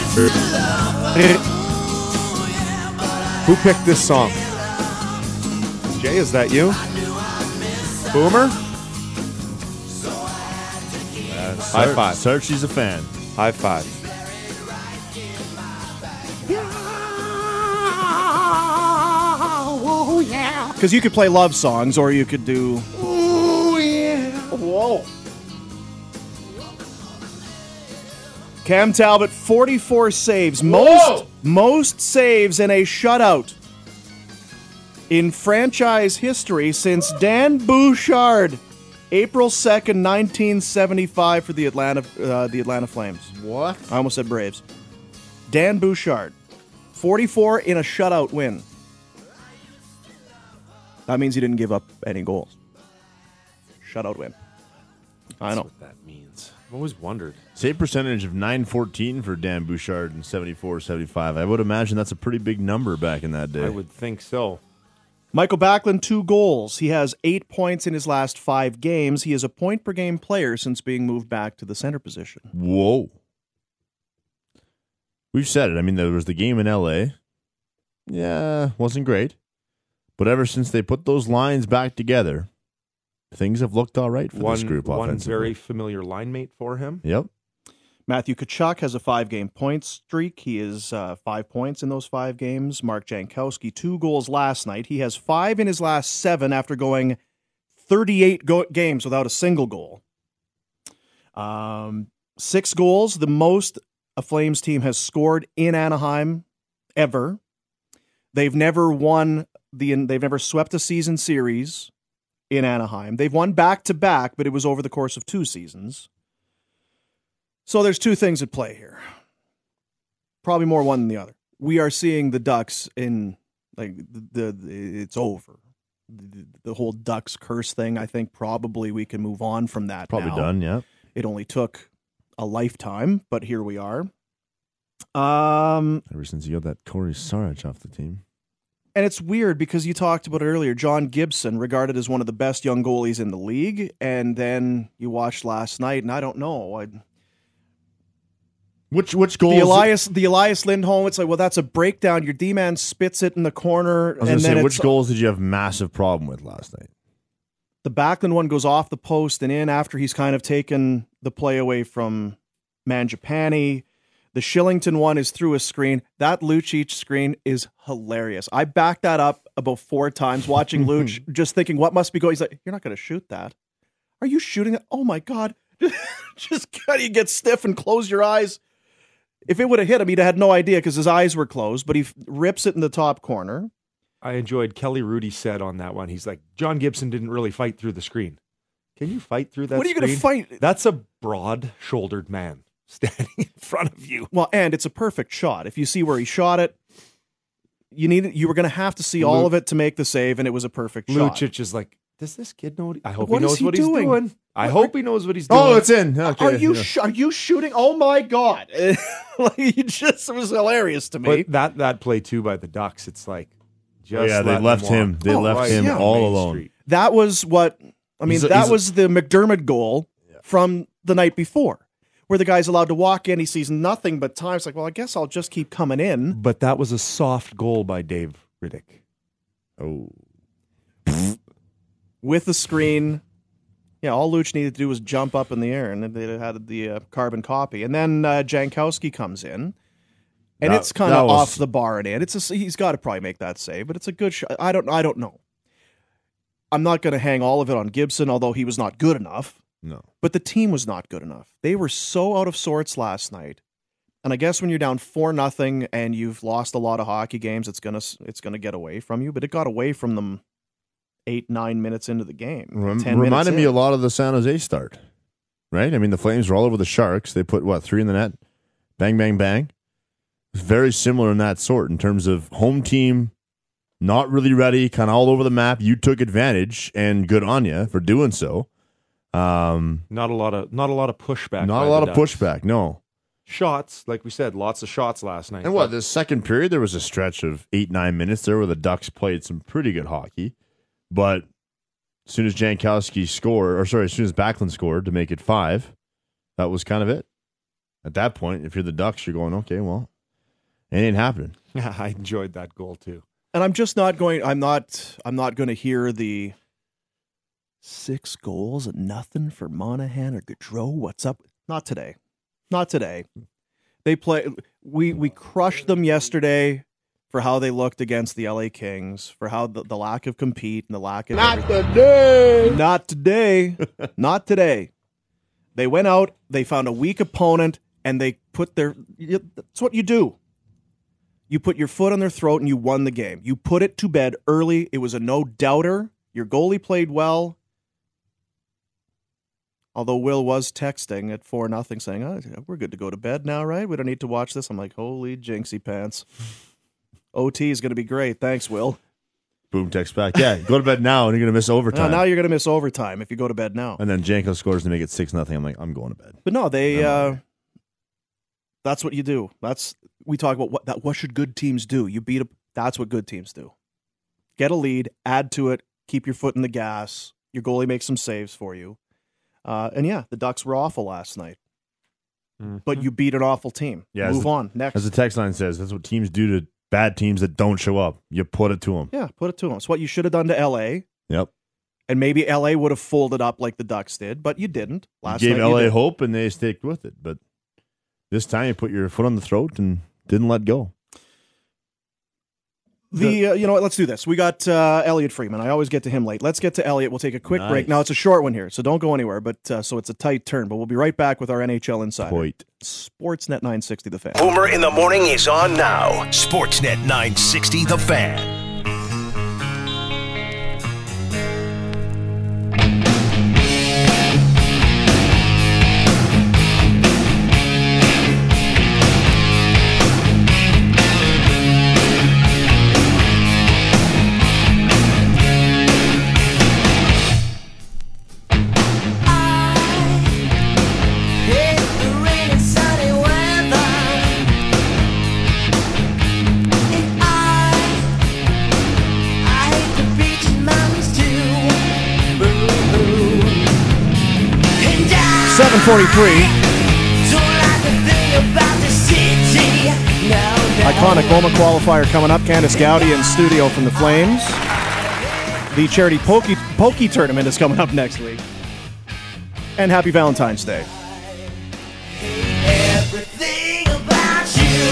Who picked this song? Jay, is that you? Boomer? High five. Searchy's a fan. High five. Because you could play love songs, or you could do. Oh, yeah. Whoa. Cam Talbot, forty-four saves. Most, most saves in a shutout in franchise history since Dan Bouchard, April second, nineteen seventy-five, for the Atlanta, uh, the Atlanta Flames. What? I almost said Braves. Dan Bouchard, forty-four in a shutout win. That means he didn't give up any goals. Shutout win. I know. That's what that means. I've always wondered. Save percentage of nine fourteen for Dan Bouchard in seventy-four seventy-five. I would imagine that's a pretty big number back in that day. I would think so. Michael Backlund, two goals. He has eight points in his last five games. He is a point-per-game player since being moved back to the center position. Whoa. We've said it. I mean, there was the game in L A. Yeah, wasn't great. But ever since they put those lines back together, things have looked all right for One, this group one offensively. very familiar line mate for him. Yep. Matthew Tkachuk has a five-game point streak. He is uh, five points in those five games. Mark Jankowski, two goals last night. He has five in his last seven after going thirty-eight go- games without a single goal. Um, six goals, the most a Flames team has scored in Anaheim ever. They've never won the. They've never swept a season series in Anaheim. They've won back-to-back, but it was over the course of two seasons. So there's two things at play here. Probably more one than the other. We are seeing the Ducks in, like, the, the it's over. The, the whole Ducks curse thing, I think probably we can move on from that Probably now. done, yeah. It only took a lifetime, but here we are. Um, Ever since you got that Corey Sarich off the team. And it's weird because you talked about it earlier. John Gibson, regarded as one of the best young goalies in the league, and then you watched last night, and I don't know. I, Which which goal? The Elias the Elias Lindholm. It's like, well, that's a breakdown. Your D man spits it in the corner, I was and gonna then say, it's, which goals did you have massive problem with last night? the Backlund one goes off the post and in after he's kind of taken the play away from Mangiapane. The Shillington one is through a screen. That Lucic screen is hilarious. I backed that up about four times watching Luch, just thinking, what must be going? He's like, you're not going to shoot that. Are you shooting it? Oh my God. Just kind of get stiff and close your eyes. If it would have hit him, he'd have had no idea because his eyes were closed, but he f- rips it in the top corner. I enjoyed Kelly Rudy said on that one. He's like, John Gibson didn't really fight through the screen. Can you fight through that What are you screen? going to fight? That's a broad-shouldered man standing in front of you. Well, and it's a perfect shot. If you see where he shot it, you need you were going to have to see all Lu- of it to make the save, and it was a perfect shot. Lucic is like, does this kid know? What he, I hope What he is knows he what doing? he's doing. I What- hope he knows what he's doing. Oh, it's in. Okay, are you yeah. sh- are you shooting? Oh my God! Like, it just it was hilarious to me. But that that play too by the Ducks, it's like, just Oh, yeah, they let left them him. walk. They Oh, left right, him yeah. all Main alone. Street. That was what I mean. He's a- that he's a- was the McDermott goal from the night before, where the guy's allowed to walk in. He sees nothing but time. It's like, well, I guess I'll just keep coming in. But that was a soft goal by Dave Riddick. Oh, With the screen. Yeah, all Luch needed to do was jump up in the air, and then they had the uh, carbon copy. And then uh, Jankowski comes in, and That- it's kind that of was- off the bar and in. It's a, he's got to probably make that save, but it's a good shot. I don't I don't know. I'm not going to hang all of it on Gibson, although he was not good enough. no. But the team was not good enough. They were so out of sorts last night. And I guess when you're down four nothing and you've lost a lot of hockey games, it's gonna it's gonna get away from you. But it got away from them eight nine minutes into the game. Rem- ten reminded minutes me in. a lot of the San Jose start, right? I mean, the Flames were all over the Sharks. They put, what, three in the net? Bang, bang, bang. It's very similar in that sort in terms of home team, not really ready, kind of all over the map. You took advantage, and good on you for doing so. Um, Not a lot of not a lot of pushback. not by a lot the of Ducks. pushback, no. Shots, like we said, lots of shots last night. And what, the second period, there was a stretch of eight, nine minutes there where the Ducks played some pretty good hockey. But as soon as Jankowski scored, or sorry, as soon as Backlund scored to make it five, that was kind of it. At that point, if you're the Ducks, you're going, okay, well, it ain't happening. Yeah, I enjoyed that goal too. And I'm just not going. I'm not. I'm not going to hear the six goals and nothing for Monahan or Gaudreau. What's up? Not today. Not today. They play. We we crushed them yesterday for how they looked against the L A Kings, for how the, the lack of compete and the lack of Not everything. today. Not today. Not today. They went out. They found a weak opponent, and they put their. That's what you do. You put your foot on their throat and you won the game. You put it to bed early. It was a no-doubter. Your goalie played well. Although Will was texting at four nothing saying, oh, we're good to go to bed now, right? We don't need to watch this. I'm like, holy jinxie pants. O T is going to be great. Thanks, Will. Boom, text back. Yeah, go to bed now, and you're going to miss Now, overtime. now you're going to miss overtime if you go to bed now. And then Janko scores to make it six nothing. I'm like, I'm going to bed. But no, they. Uh, that's what you do. That's we talk about what that. What should good teams do? You beat a. That's what good teams do. Get a lead, add to it, keep your foot in the gas. Your goalie makes some saves for you, uh, and yeah, the Ducks were awful last night. Mm-hmm. But you beat an awful team. Yeah, as Move the- on next. As the text line says, that's what teams do to bad teams that don't show up. You put it to them. Yeah, put it to them. It's what you should have done to L A. Yep. And maybe L A would have folded up like the Ducks did, but you didn't. Last you gave night L A did. hope, and they sticked with it. But this time, you put your foot on the throat and didn't let go. The uh, you know what? Let's do this. We got uh, Elliot Freeman. I always get to him late. Let's get to Elliot. We'll take a quick Nice. break. Now it's a short one here, so don't go anywhere. But uh, so it's a tight turn. But we'll be right back with our N H L Insider. Point. Sportsnet nine sixty, The Fan. Boomer in the Morning is on now. Sportsnet nine sixty, The Fan. seven forty-three. iconic moment qualifier coming up. Candice Gowdy in studio from the Flames. The charity Pokey, Pokey tournament is coming up next week. And happy Valentine's Day. Everything about you.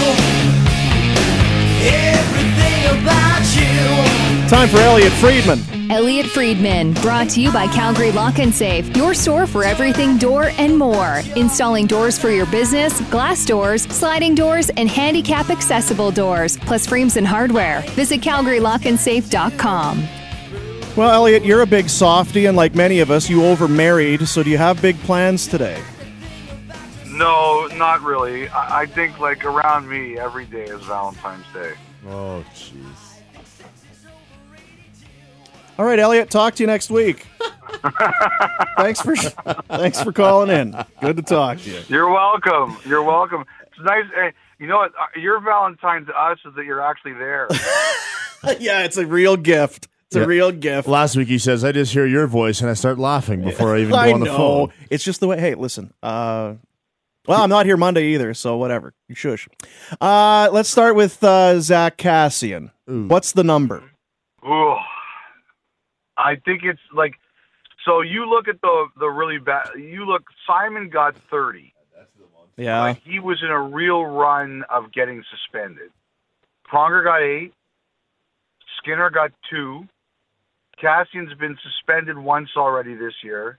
Everything about you. Time for Elliot Friedman. Elliot Friedman, brought to you by Calgary Lock and Safe, your store for everything door and more. Installing doors for your business, glass doors, sliding doors, and handicap accessible doors, plus frames and hardware. Visit calgary lock and safe dot com. Well, Elliot, you're a big softie, and like many of us, you over-married, so do you have big plans today? No, not really. I, I think, like, around me, every day is Valentine's Day. Oh, jeez. All right, Elliot, talk to you next week. thanks for thanks for calling in. Good to talk to you. You're welcome. You're welcome. It's nice. Hey, you know what? Your Valentine to us is that you're actually there. Yeah, it's a real gift. It's Yeah. a real gift. Last week he says, I just hear your voice and I start laughing before I even go I on the know. phone. It's just the way. Hey, listen. Uh, well, I'm not here Monday either, so whatever. You shush. Uh, let's start with uh, Zach Kassian. What's the number? Ooh. I think it's like, so you look at the the really bad, you look, Simon got thirty. Yeah. Like, he was in a real run of getting suspended. Pronger got eight. Skinner got two. Cassian's been suspended once already this year.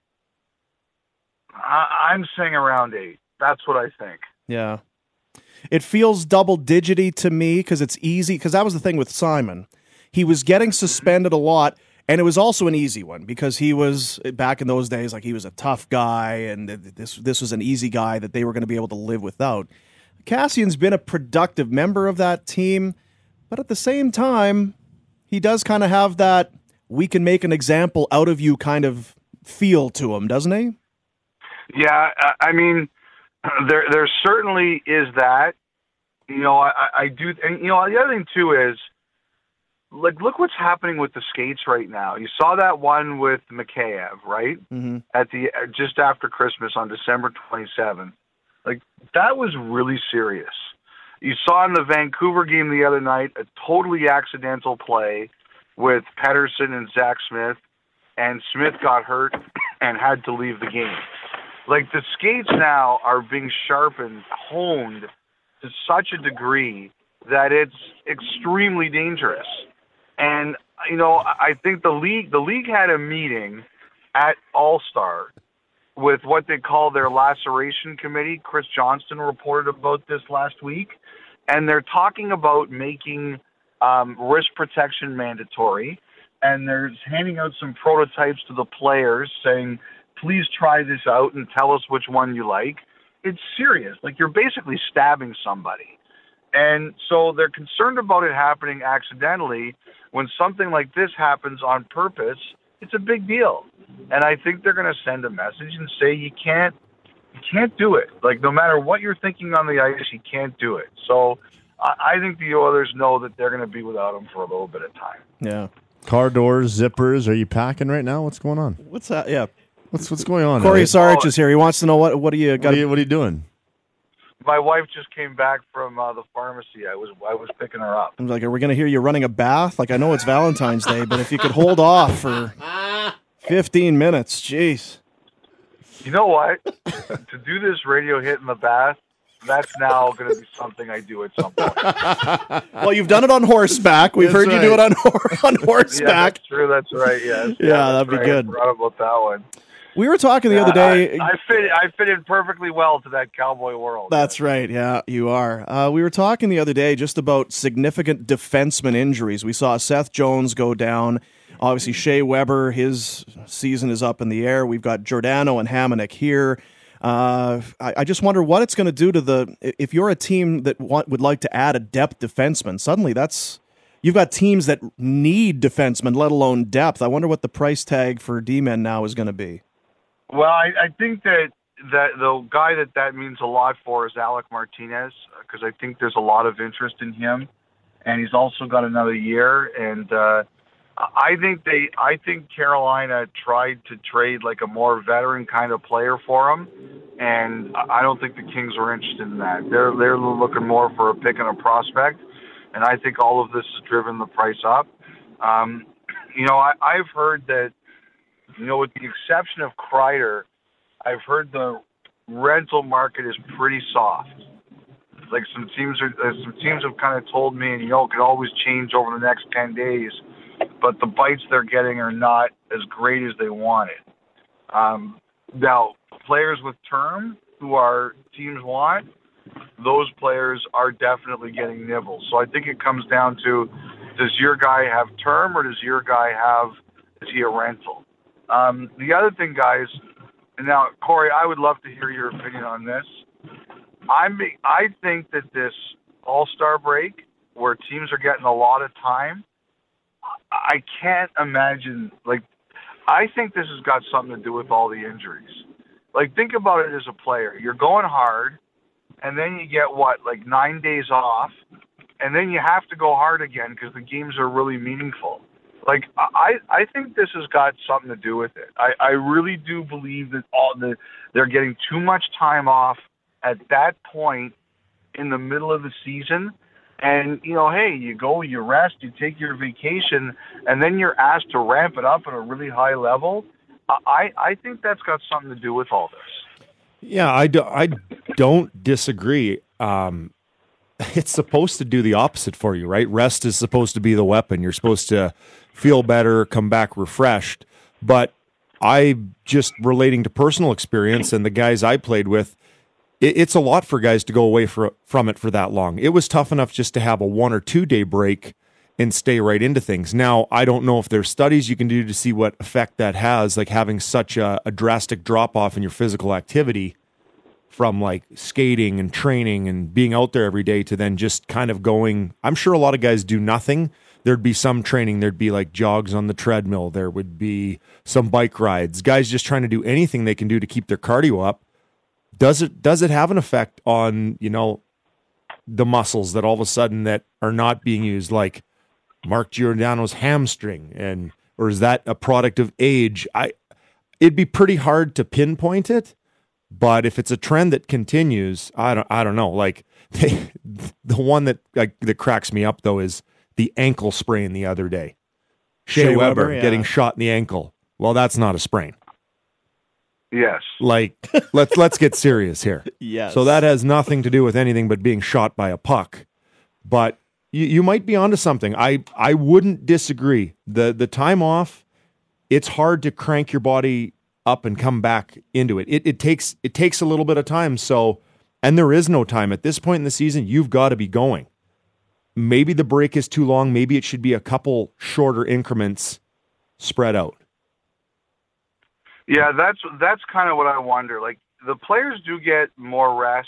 I, I'm saying around eight. That's what I think. Yeah. It feels double-digity to me because it's easy, because that was the thing with Simon. He was getting suspended a lot, and it was also an easy one because he was, back in those days, like he was a tough guy, and this this was an easy guy that they were going to be able to live without. Cassian's been a productive member of that team, but at the same time, he does kind of have that we can make an example out of you kind of feel to him, doesn't he? Yeah, I- I mean, there there certainly is that. You know, I, I do, and you know, the other thing too is, like, look what's happening with the skates right now. You saw that one with Mikheyev, right? Mm-hmm. At the just after Christmas on December twenty-seventh. Like, that was really serious. You saw in the Vancouver game the other night a totally accidental play with Pettersson and Zach Smith, and Smith got hurt and had to leave the game. Like, the skates now are being sharpened, honed to such a degree that it's extremely dangerous. And, you know, I think the league the league had a meeting at All-Star with what they call their laceration committee. Chris Johnston reported about this last week. And they're talking about making um, wrist protection mandatory. And they're handing out some prototypes to the players saying, please try this out and tell us which one you like. It's serious. Like, you're basically stabbing somebody. And so they're concerned about it happening accidentally. When something like this happens on purpose, it's a big deal. And I think they're going to send a message and say you can't you can't do it. Like, no matter what you're thinking on the ice, you can't do it. So I, I think the Oilers know that they're going to be without him for a little bit of time. Yeah. Car doors, zippers. Are you packing right now? What's going on? What's that? Yeah. What's what's going on? Corey Elliot? Sarich is here. He wants to know what what do you got? What are you, what are you doing? My wife just came back from uh, the pharmacy. I was I was picking her up. I'm like, are we going to hear you running a bath? Like, I know it's Valentine's Day, but if you could hold off for fifteen minutes, jeez. You know what? To do this radio hit in the bath, that's now going to be something I do at some point. Well, you've done it on horseback. We've That's heard you do it right. on hor- on Yeah, horseback. that's true. That's right. Yes. Yeah, that'd be right. good. I forgot about that one. We were talking the Yeah, other day. I, I fit. I fit in perfectly well to that cowboy world. That's right. Yeah, you are. Uh, we were talking the other day just about significant defenseman injuries. We saw Seth Jones go down. Obviously, Shea Weber, his season is up in the air. We've got Giordano and Hamonic here. Uh, I, I just wonder what it's going to do to the. If you're a team that want, would like to add a depth defenseman, suddenly that's you've got teams that need defensemen, let alone depth. I wonder what the price tag for D-men now is going to be. Well, I, I think that that the guy that that means a lot for is Alec Martinez, because I think there's a lot of interest in him, and he's also got another year. And uh, I think they, I think Carolina tried to trade like a more veteran kind of player for him, and I don't think the Kings were interested in that. They're they're looking more for a pick and a prospect. and I think all of this has driven the price up. Um, you know, I, I've heard that, you know, with the exception of Kreider, I've heard the rental market is pretty soft. Like some teams are, uh, some teams have kind of told me, and you know, it could always change over the next ten days, but the bites they're getting are not as great as they wanted. Um, now, players with term who our teams want, those players are definitely getting nibbles. So I think it comes down to, does your guy have term or does your guy have, is he a rental? Um, the other thing, guys, and now, Corey, I would love to hear your opinion on this. I'm, I think that this All-Star break, where teams are getting a lot of time, I can't imagine, like, I think this has got something to do with all the injuries. Like, think about it as a player. You're going hard, and then you get, what, like nine days off, and then you have to go hard again because the games are really meaningful. Like, I, I think this has got something to do with it. I, I really do believe that all the they're getting too much time off at that point in the middle of the season. And, you know, hey, you go, you rest, you take your vacation, and then you're asked to ramp it up at a really high level. I, I think that's got something to do with all this. Yeah, I, do, I don't disagree. Um, it's supposed to do the opposite for you, right? Rest is supposed to be the weapon. You're supposed to feel better, come back refreshed. But I just relating to personal experience and the guys I played with, it, it's a lot for guys to go away for, from it for that long. It was tough enough just to have a one or two day break and stay right into things. Now, I don't know if there's studies you can do to see what effect that has, like having such a, a drastic drop off in your physical activity from like skating and training and being out there every day to then just kind of going. I'm sure a lot of guys do nothing. There'd be some training. There'd be like jogs on the treadmill. There would be some bike rides. Guys just trying to do anything they can do to keep their cardio up. Does it, does it have an effect on, you know, the muscles that all of a sudden that are not being used, like Mark Giordano's hamstring, and or is that a product of age? I it'd be pretty hard to pinpoint it, but if it's a trend that continues, I don't I don't know. Like they, the one that like, that cracks me up though is the ankle sprain the other day. Shea, Shea Weber, Weber yeah. getting shot in the ankle. Well, that's not a sprain. Yes. Like let's let's get serious here. Yes. So that has nothing to do with anything but being shot by a puck. But You, you might be onto something. I, I wouldn't disagree. The the time off, it's hard to crank your body up and come back into it. It it takes it takes a little bit of time. So, and there is no time at this point in the season. You've got to be going. Maybe the break is too long. Maybe it should be a couple shorter increments spread out. Yeah, that's that's kind of what I wonder. Like the players do get more rest.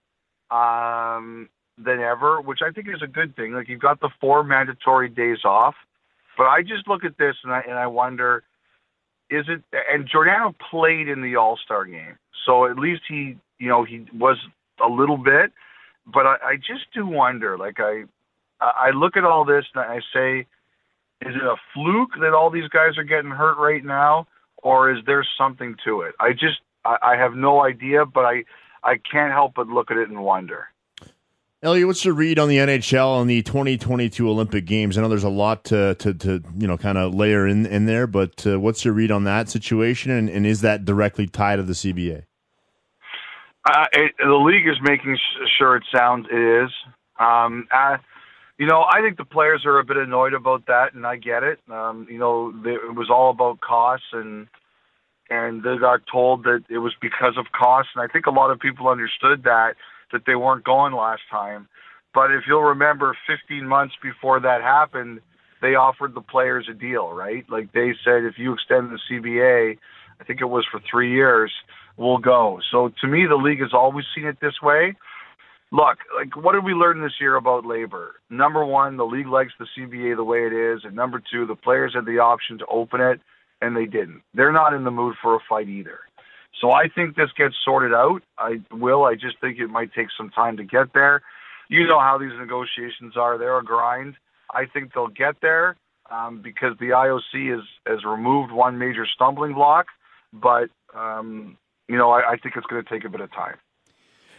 Um. than ever, which I think is a good thing. Like you've got the four mandatory days off, but I just look at this and I and I wonder, is it? And Giordano played in the All-Star game, so at least he, you know, he was a little bit. But I, I just do wonder. Like I, I look at all this and I say, is it a fluke that all these guys are getting hurt right now, or is there something to it? I just, I, I have no idea, but I, I can't help but look at it and wonder. Elliot, what's your read on the N H L and the twenty twenty-two Olympic Games? I know there's a lot to to, to you know kind of layer in, in there, but uh, what's your read on that situation, and, and is that directly tied to the C B A? Uh, it, the league is making sure it sounds it is. Um, uh, you know, I think the players are a bit annoyed about that, and I get it. Um, you know, they, it was all about costs, and and they got told that it was because of costs, and I think a lot of people understood that. that they weren't going last time. But if you'll remember, fifteen months before that happened, they offered the players a deal, right? Like they said, if you extend the C B A, I think it was for three years, we'll go. So to me, the league has always seen it this way. Look, like what did we learn this year about labor? Number one, the league likes the C B A the way it is. And number two, the players had the option to open it, and they didn't. They're not in the mood for a fight either. So I think this gets sorted out. I will. I just think it might take some time to get there. You know how these negotiations are. They're a grind. I think they'll get there um, because the I O C has, has removed one major stumbling block. But, um, you know, I, I think it's going to take a bit of time.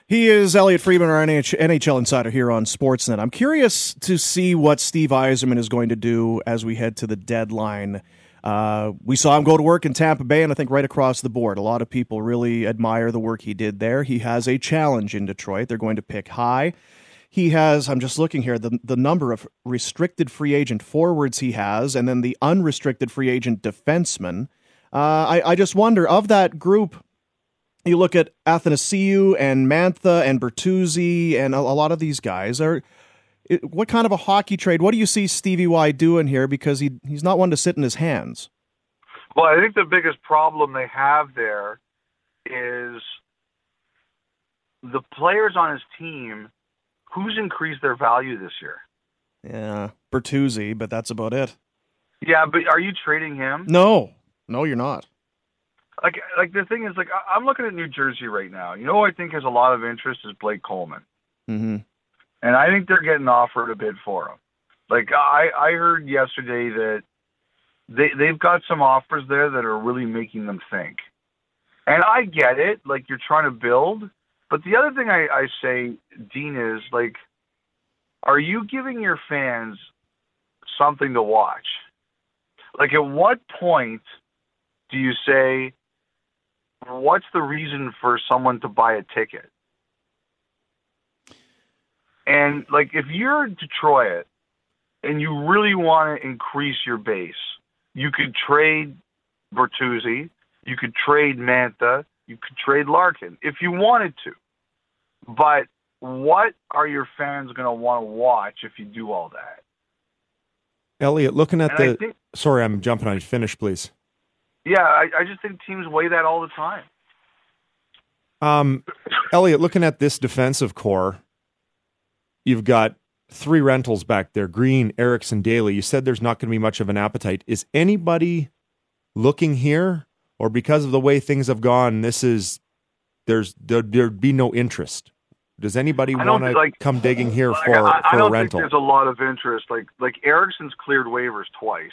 He is Elliot Friedman, our N H L insider here on Sportsnet. I'm curious to see what Steve Yzerman is going to do as we head to the deadline. Uh, we saw him go to work in Tampa Bay, and I think right across the board, a lot of people really admire the work he did there. He has a challenge in Detroit. They're going to pick high. He has, I'm just looking here, the, the number of restricted free agent forwards he has, and then the unrestricted free agent defensemen. Uh, I, I just wonder, of that group, you look at Athanasiou and Mantha and Bertuzzi and a, a lot of these guys. Are it, what kind of a hockey trade? What do you see Stevie Y doing here? Because he he's not one to sit in his hands. Well, I think the biggest problem they have there is the players on his team. Who's increased their value this year? Yeah, Bertuzzi, but that's about it. Yeah, but are you trading him? No, no, you're not. Like, like the thing is, like, I'm looking at New Jersey right now. You know who I think has a lot of interest is Blake Coleman. Mm-hmm. And I think they're getting offered a bid for him. Like, I, I heard yesterday that they, they've got some offers there that are really making them think. And I get it. Like, you're trying to build. But the other thing I, I say, Dean, is, like, are you giving your fans something to watch? Like, at what point do you say, what's the reason for someone to buy a ticket? And, like, if you're Detroit and you really want to increase your base, you could trade Bertuzzi, you could trade Mantha, you could trade Larkin if you wanted to. But what are your fans going to want to watch if you do all that? Elliot, looking at And the... I think- Sorry, I'm jumping on you. Finish, please. Yeah, I, I just think teams weigh that all the time. Um, Elliot, looking at this defensive core, you've got three rentals back there, Green, Eriksson, Daly. You said there's not going to be much of an appetite. Is anybody looking here? Or because of the way things have gone, this is... There's there, there'd be no interest. Does anybody I don't want to like- come digging here Like, for, I, I for a don't rental? think there's a lot of interest. Like like Ericsson's cleared waivers twice.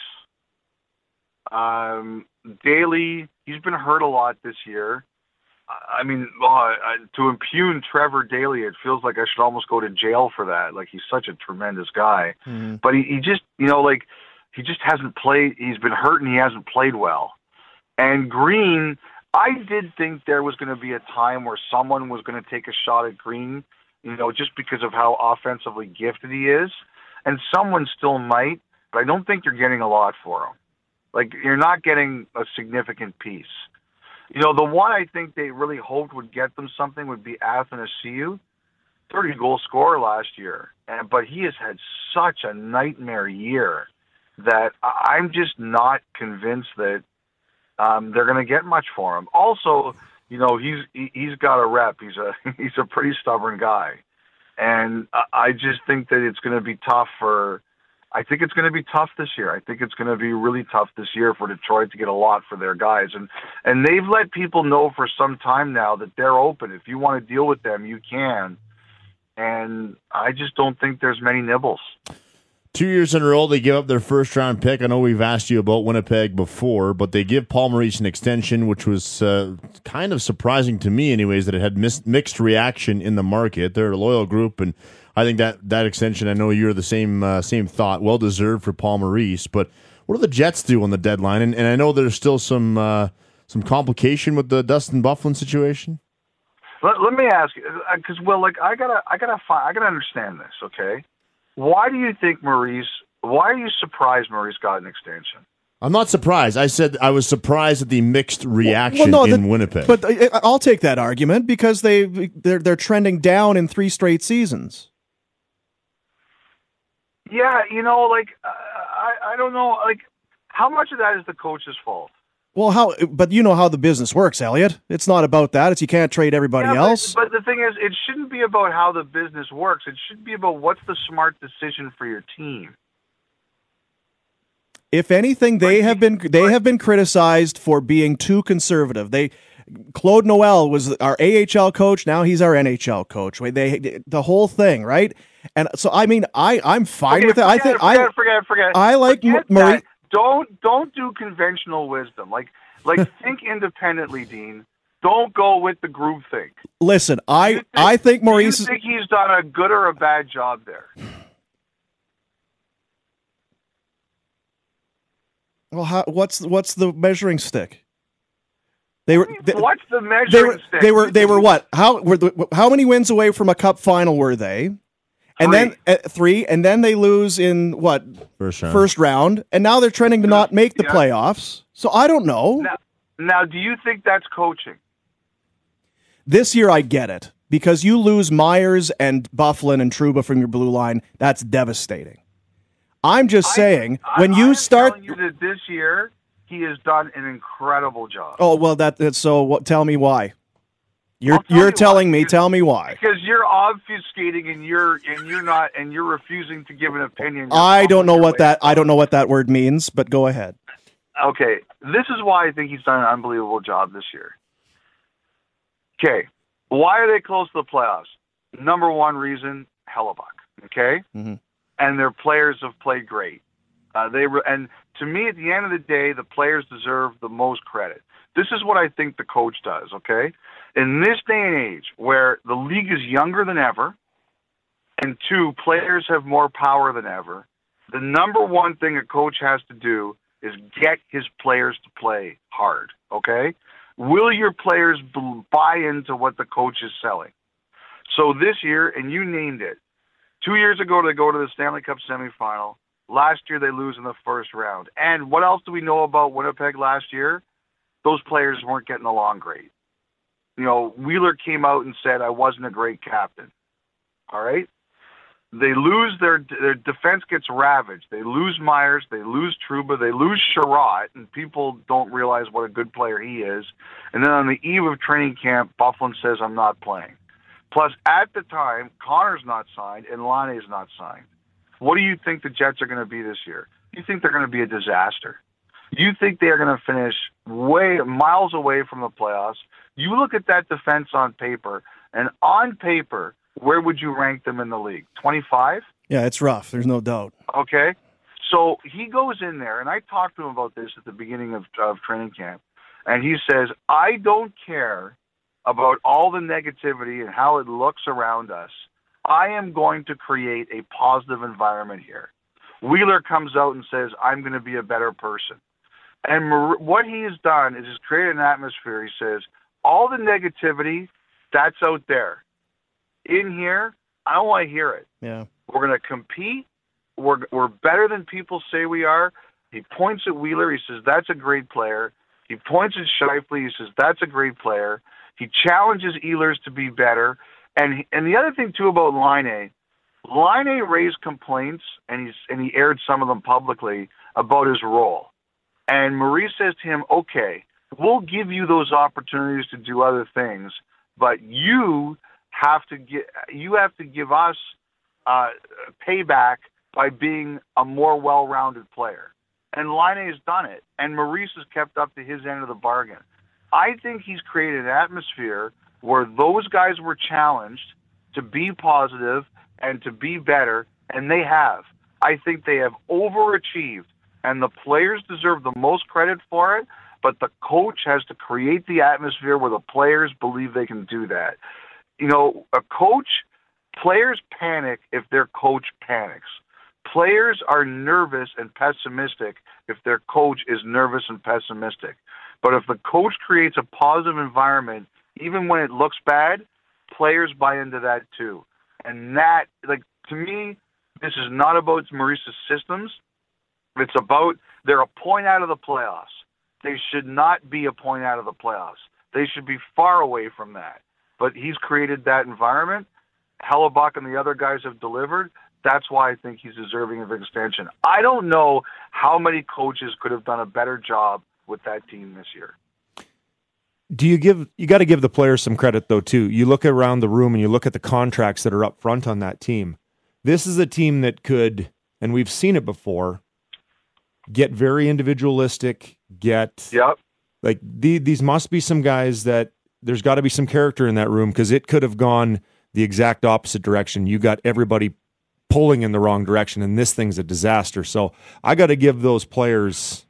Um, Daly, he's been hurt a lot this year. I mean, uh, to impugn Trevor Daly, it feels like I should almost go to jail for that. Like, he's such a tremendous guy. Mm-hmm. But he, he just, you know, like, he just hasn't played. He's been hurt and he hasn't played well. And Green, I did think there was going to be a time where someone was going to take a shot at Green, you know, just because of how offensively gifted he is. And someone still might, but I don't think you're getting a lot for him. Like, you're not getting a significant piece. You know, the one I think they really hoped would get them something would be Athanasiou, thirty-goal scorer last year. And but he has had such a nightmare year that I'm just not convinced that um, they're going to get much for him. Also, you know, he's he, he's got a rep. He's a he's a pretty stubborn guy, and I just think that it's going to be tough for. I think it's going to be tough this year. I think it's going to be really tough this year for Detroit to get a lot for their guys. And and they've let people know for some time now that they're open. If you want to deal with them, you can. And I just don't think there's many nibbles. Two years in a row, they give up their first-round pick. I know we've asked you about Winnipeg before, but they give Paul Maurice an extension, which was uh, kind of surprising to me anyways, that it had mis- mixed reaction in the market. They're a loyal group, and I think that, that extension, I know you're the same uh, same thought, well-deserved for Paul Maurice. But what do the Jets do on the deadline? And, and I know there's still some uh, some complication with the Dustin Byfuglien situation. Let, let me ask you, because well, like I gotta, I gotta find, I gotta understand this, okay? Why do you think Maurice? Why are you surprised Maurice got an extension? I'm not surprised. I said I was surprised at the mixed reaction well, no, in the, Winnipeg. But I- I'll take that argument because they they're they're trending down in three straight seasons. Yeah, you know, like uh, I, I don't know, like how much of that is the coach's fault? Well, how? But you know how the business works, Elliot. It's not about that. It's you can't trade everybody Yeah, else. But, but the thing is, it shouldn't be about how the business works. It should be about what's the smart decision for your team. If anything, they have been they have been criticized for being too conservative. They Claude Noel was our A H L coach. Now he's our N H L coach. They the whole thing, right? And so I mean, I I'm fine Okay, with it. I forget think it, forget I it, forget it, forget it. I like Forget Maurice. that. Don't don't do conventional wisdom. Like like think independently, Dean. Don't go with the groupthink. Listen, I think, I think Maurice. Do you think he's done a good or a bad job there? Well, how, what's what's the measuring stick? They were. They, what's the measuring they were, stick? They were. They were what? How were the, how many wins away from a cup final were they? And three. then uh, three, and then they lose in what first round. First round, and now they're trending to not make the yeah. playoffs. So I don't know. Now, now, do you think that's coaching? This year, I get it because you lose Myers and Bufflin and Trouba from your blue line. That's devastating. I'm just I, saying I, when I, you I'm start. telling you that this year he has done an incredible job. Oh well, that that's so. What? Tell me why. You're tell you're you telling why, me. because, Tell me why. Because you're obfuscating and you're and you're not and you're refusing to give an opinion. You're I don't know what way. that. I don't know what that word means. But go ahead. Okay, this is why I think he's done an unbelievable job this year. Okay, why are they close to the playoffs? Number one reason, Hellebuck. Okay, mm-hmm. and their players have played great. Uh, they re- and to me, at the end of the day, the players deserve the most credit. This is what I think the coach does. Okay, in this day and age, where the league is younger than ever, and two, players have more power than ever, the number one thing a coach has to do is get his players to play hard, okay? Will your players b- buy into what the coach is selling? So this year, and you named it, two years ago they go to the Stanley Cup semifinal. Last year they lose in the first round. And what else do we know about Winnipeg last year? Those players weren't getting along great. You know, Wheeler came out and said, I wasn't a great captain, all right? They lose their their defense gets ravaged. They lose Myers, they lose Trouba, they lose Sherratt, and people don't realize what a good player he is. And then on the eve of training camp, Bufflin says, I'm not playing. Plus, at the time, Connor's not signed and Laine's not signed. What do you think the Jets are going to be this year? You think they're going to be a disaster? You think they are going to finish way miles away from the playoffs? You look at that defense on paper, and on paper, where would you rank them in the league? twenty-five? Yeah, it's rough. There's no doubt. Okay. So he goes in there, and I talked to him about this at the beginning of, of training camp, and he says, I don't care about all the negativity and how it looks around us. I am going to create a positive environment here. Wheeler comes out and says, I'm going to be a better person. And Mar- what he has done is he's created an atmosphere. He says, all the negativity, that's out there. In here, I don't want to hear it. Yeah. We're going to compete. We're we're better than people say we are. He points at Wheeler. He says, that's a great player. He points at Scheifele. He says, that's a great player. He challenges Ehlers to be better. And and the other thing, too, about Laine, Laine raised complaints, and, he's, and he aired some of them publicly, about his role. And Maurice says to him, okay, we'll give you those opportunities to do other things, but you have to get you have to give us uh, payback by being a more well-rounded player. And Laine has done it, and Maurice has kept up to his end of the bargain. I think he's created an atmosphere where those guys were challenged to be positive and to be better, and they have. I think they have overachieved, and the players deserve the most credit for it, but the coach has to create the atmosphere where the players believe they can do that. You know, a coach, players panic if their coach panics. Players are nervous and pessimistic if their coach is nervous and pessimistic. But if the coach creates a positive environment, even when it looks bad, players buy into that too. And that, like, to me, this is not about Maurice's systems. It's about they're a point out of the playoffs. They should not be a point out of the playoffs. They should be far away from that. But he's created that environment. Hellebuck and the other guys have delivered. That's why I think he's deserving of extension. I don't know how many coaches could have done a better job with that team this year. Do you give you got to give the players some credit though too. You look around the room and you look at the contracts that are up front on that team. This is a team that could, and we've seen it before, get very individualistic, get yep. like the, these must be some guys that there's got to be some character in that room, because it could have gone the exact opposite direction. You got everybody pulling in the wrong direction, and this thing's a disaster. So I got to give those players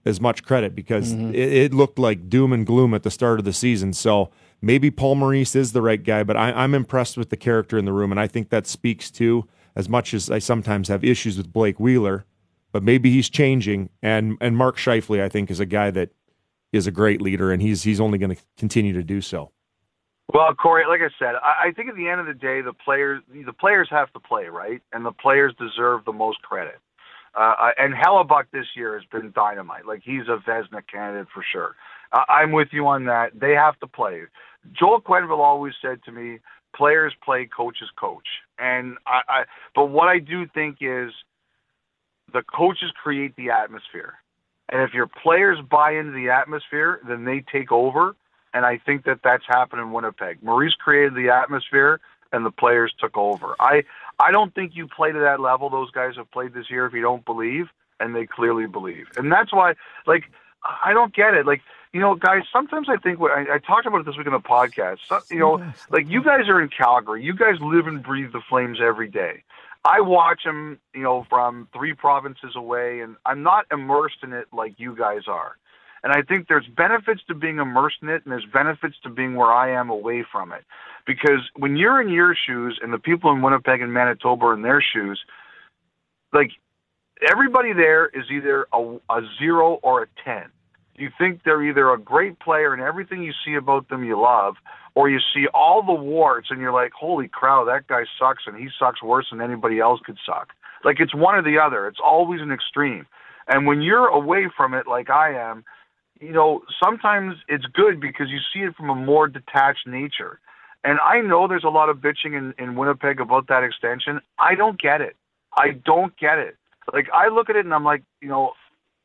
as much credit because Mm-hmm. it, it looked like doom and gloom at the start of the season. So maybe Paul Maurice is the right guy, but I, I'm impressed with the character in the room, and I think that speaks to, as much as I sometimes have issues with Blake Wheeler, but maybe he's changing. And and Mark Scheifele, I think, is a guy that is a great leader, and he's he's only going to continue to do so. Well, Corey, like I said, I, I think at the end of the day, the players the players have to play, right? And the players deserve the most credit. Uh, and Hellebuck this year has been dynamite. Like, he's a Vezina candidate for sure. Uh, I'm with you on that. They have to play. Joel Quenneville always said to me, players play, coaches coach. And I, I but what I do think is the coaches create the atmosphere. And if your players buy into the atmosphere, then they take over. And I think that that's happened in Winnipeg. Maurice created the atmosphere, and the players took over. I I don't think you play to that level. Those guys have played this year if you don't believe, and they clearly believe. And that's why, like, I don't get it. Like, you know, guys, sometimes I think, I, I talked about it this week on the podcast, so, you know, like, you guys are in Calgary. You guys live and breathe the Flames every day. I watch them, you know, from three provinces away, and I'm not immersed in it like you guys are. And I think there's benefits to being immersed in it, and there's benefits to being where I am away from it. Because when you're in your shoes and the people in Winnipeg and Manitoba are in their shoes, like, everybody there is either a, a zero or a ten. You think they're either a great player and everything you see about them you love, or you see all the warts and you're like, holy cow, that guy sucks, and he sucks worse than anybody else could suck. Like, it's one or the other. It's always an extreme. And when you're away from it like I am, you know, sometimes it's good because you see it from a more detached nature. And I know there's a lot of bitching in, in Winnipeg about that extension. I don't get it. I don't get it. Like, I look at it and I'm like, you know,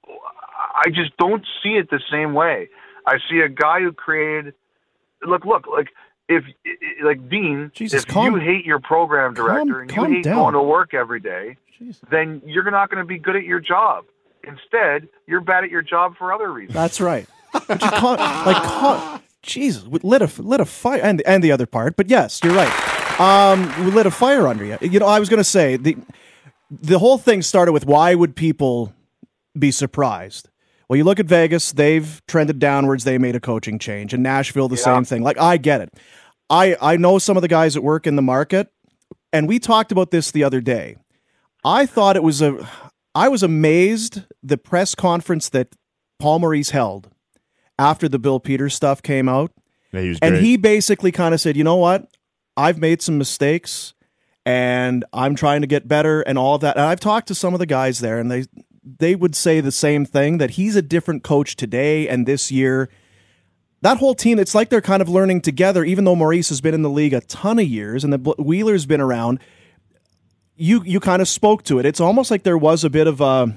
I just don't see it the same way. I see a guy who created, look, look, like, if, like, Dean, Jesus, if calm- you hate your program director calm- and you calm hate down. going to work every day, then you're not going to be good at your job. Instead, you're bad at your job for other reasons. That's right. Just call, like, call, Jesus, we lit a lit a fire, and and the other part. But yes, you're right. Um, we lit a fire under you. You know, I was going to say the the whole thing started with, why would people be surprised? Well, you look at Vegas; they've trended downwards. They made a coaching change, and Nashville, the Yeah. same thing. Like, I get it. I I know some of the guys that work in the market, and we talked about this the other day. I thought it was a. I was amazed the press conference that Paul Maurice held after the Bill Peters stuff came out. Yeah, he was and great. he basically kind of said, you know what? I've made some mistakes and I'm trying to get better and all of that. And I've talked to some of the guys there, and they they would say the same thing, that he's a different coach today and this year. That whole team, it's like they're kind of learning together, even though Maurice has been in the league a ton of years and the Wheeler's been around. You you kind of spoke to it. It's almost like there was a bit of a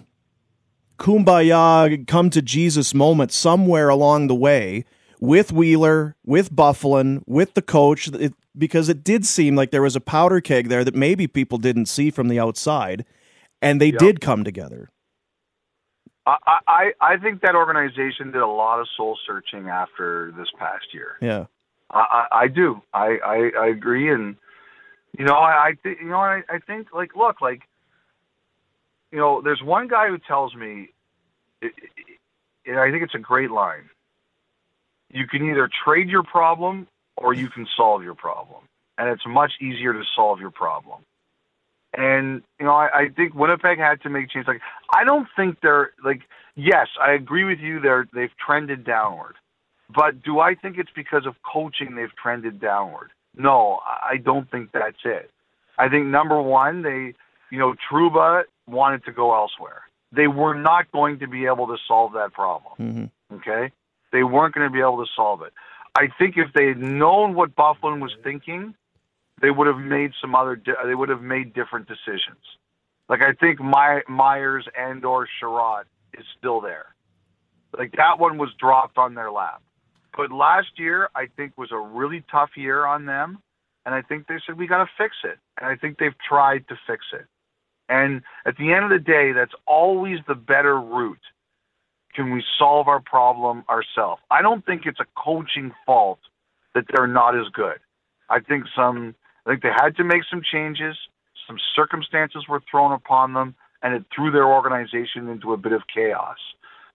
kumbaya, come to Jesus moment somewhere along the way with Wheeler, with Byfuglien, with the coach, it, because it did seem like there was a powder keg there that maybe people didn't see from the outside, and they Yep. did come together. I, I, I think that organization did a lot of soul searching after this past year. Yeah. I, I, I do. I, I, I agree, and you know, I, I think, you know, I, I think, like, look, like, you know, there's one guy who tells me, it, it, and I think it's a great line. You can either trade your problem or you can solve your problem, and it's much easier to solve your problem. And you know, I, I think Winnipeg had to make changes. Like, I don't think they're like. Yes, I agree with you. They're they've trended downward, but do I think it's because of coaching they've trended downward? No, I don't think that's it. I think, number one, they, you know, Trouba wanted to go elsewhere. They were not going to be able to solve that problem. Mm-hmm. Okay? They weren't going to be able to solve it. I think if they had known what Byfuglien was thinking, they would have made some other, di- they would have made different decisions. Like, I think My, Myers and or Sherrod is still there. Like, that one was dropped on their lap. But last year, I think, was a really tough year on them, and I think they said, we got to fix it. And I think they've tried to fix it. And at the end of the day, that's always the better route. Can we solve our problem ourselves? I don't think it's a coaching fault that they're not as good. I think some, I think they had to make some changes. Some circumstances were thrown upon them, and it threw their organization into a bit of chaos.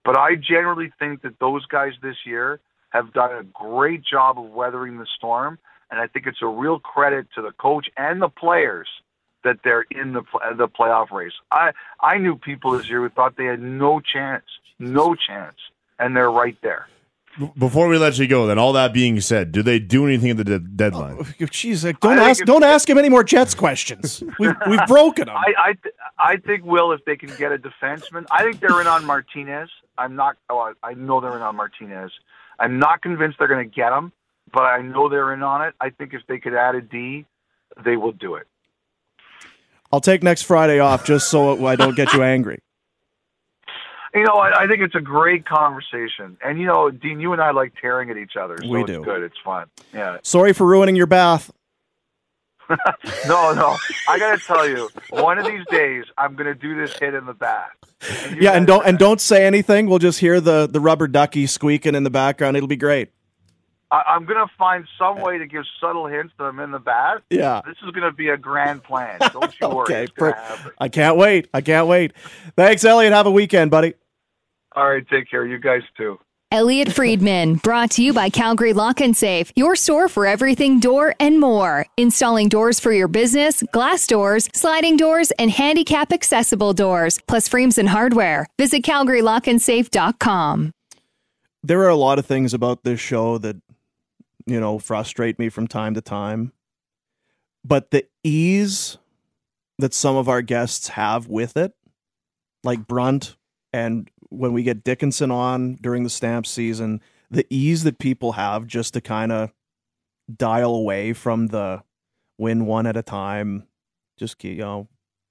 But I generally think that those guys this year have done a great job of weathering the storm, and I think it's a real credit to the coach and the players that they're in the the playoff race. I I knew people this year who thought they had no chance, no chance, and they're right there. Before we let you go, then, all that being said, do they do anything at the de- deadline? Jeez, like, don't ask don't ask him any more Jets questions. We've, we've broken them. I I, th- I think, Will, if they can get a defenseman, I think they're in on Martinez. I'm not. Oh, I know they're in on Martinez. I'm not convinced they're going to get him, but I know they're in on it. I think if they could add a D, they will do it. I'll take next Friday off just so I don't get you angry. You know, I, I think it's a great conversation. And, you know, Dean, you and I like tearing at each other. So We it's do. good. It's fun. Yeah. Sorry for ruining your bath. no, no. I got to tell you, one of these days, I'm going to do this hit in the bath. And Yeah, and don't and don't say anything. We'll just hear the, the rubber ducky squeaking in the background. It'll be great. I, I'm going to find some way to give subtle hints that I'm in the bath. Yeah. This is going to be a grand plan. Don't you worry. Okay, It's gonna per- happen. I can't wait. I can't wait. Thanks, Elliot. Have a weekend, buddy. All right, take care. You guys too. Elliot Friedman, brought to you by Calgary Lock and Safe, your store for everything door and more. Installing doors for your business, glass doors, sliding doors, and handicap accessible doors, plus frames and hardware. Visit calgary lock and safe dot com. There are a lot of things about this show that, you know, frustrate me from time to time. But the ease that some of our guests have with it, like Brunt, and when we get Dickinson on during the Stamps season, the ease that people have just to kind of dial away from the win one at a time, just keep, you know,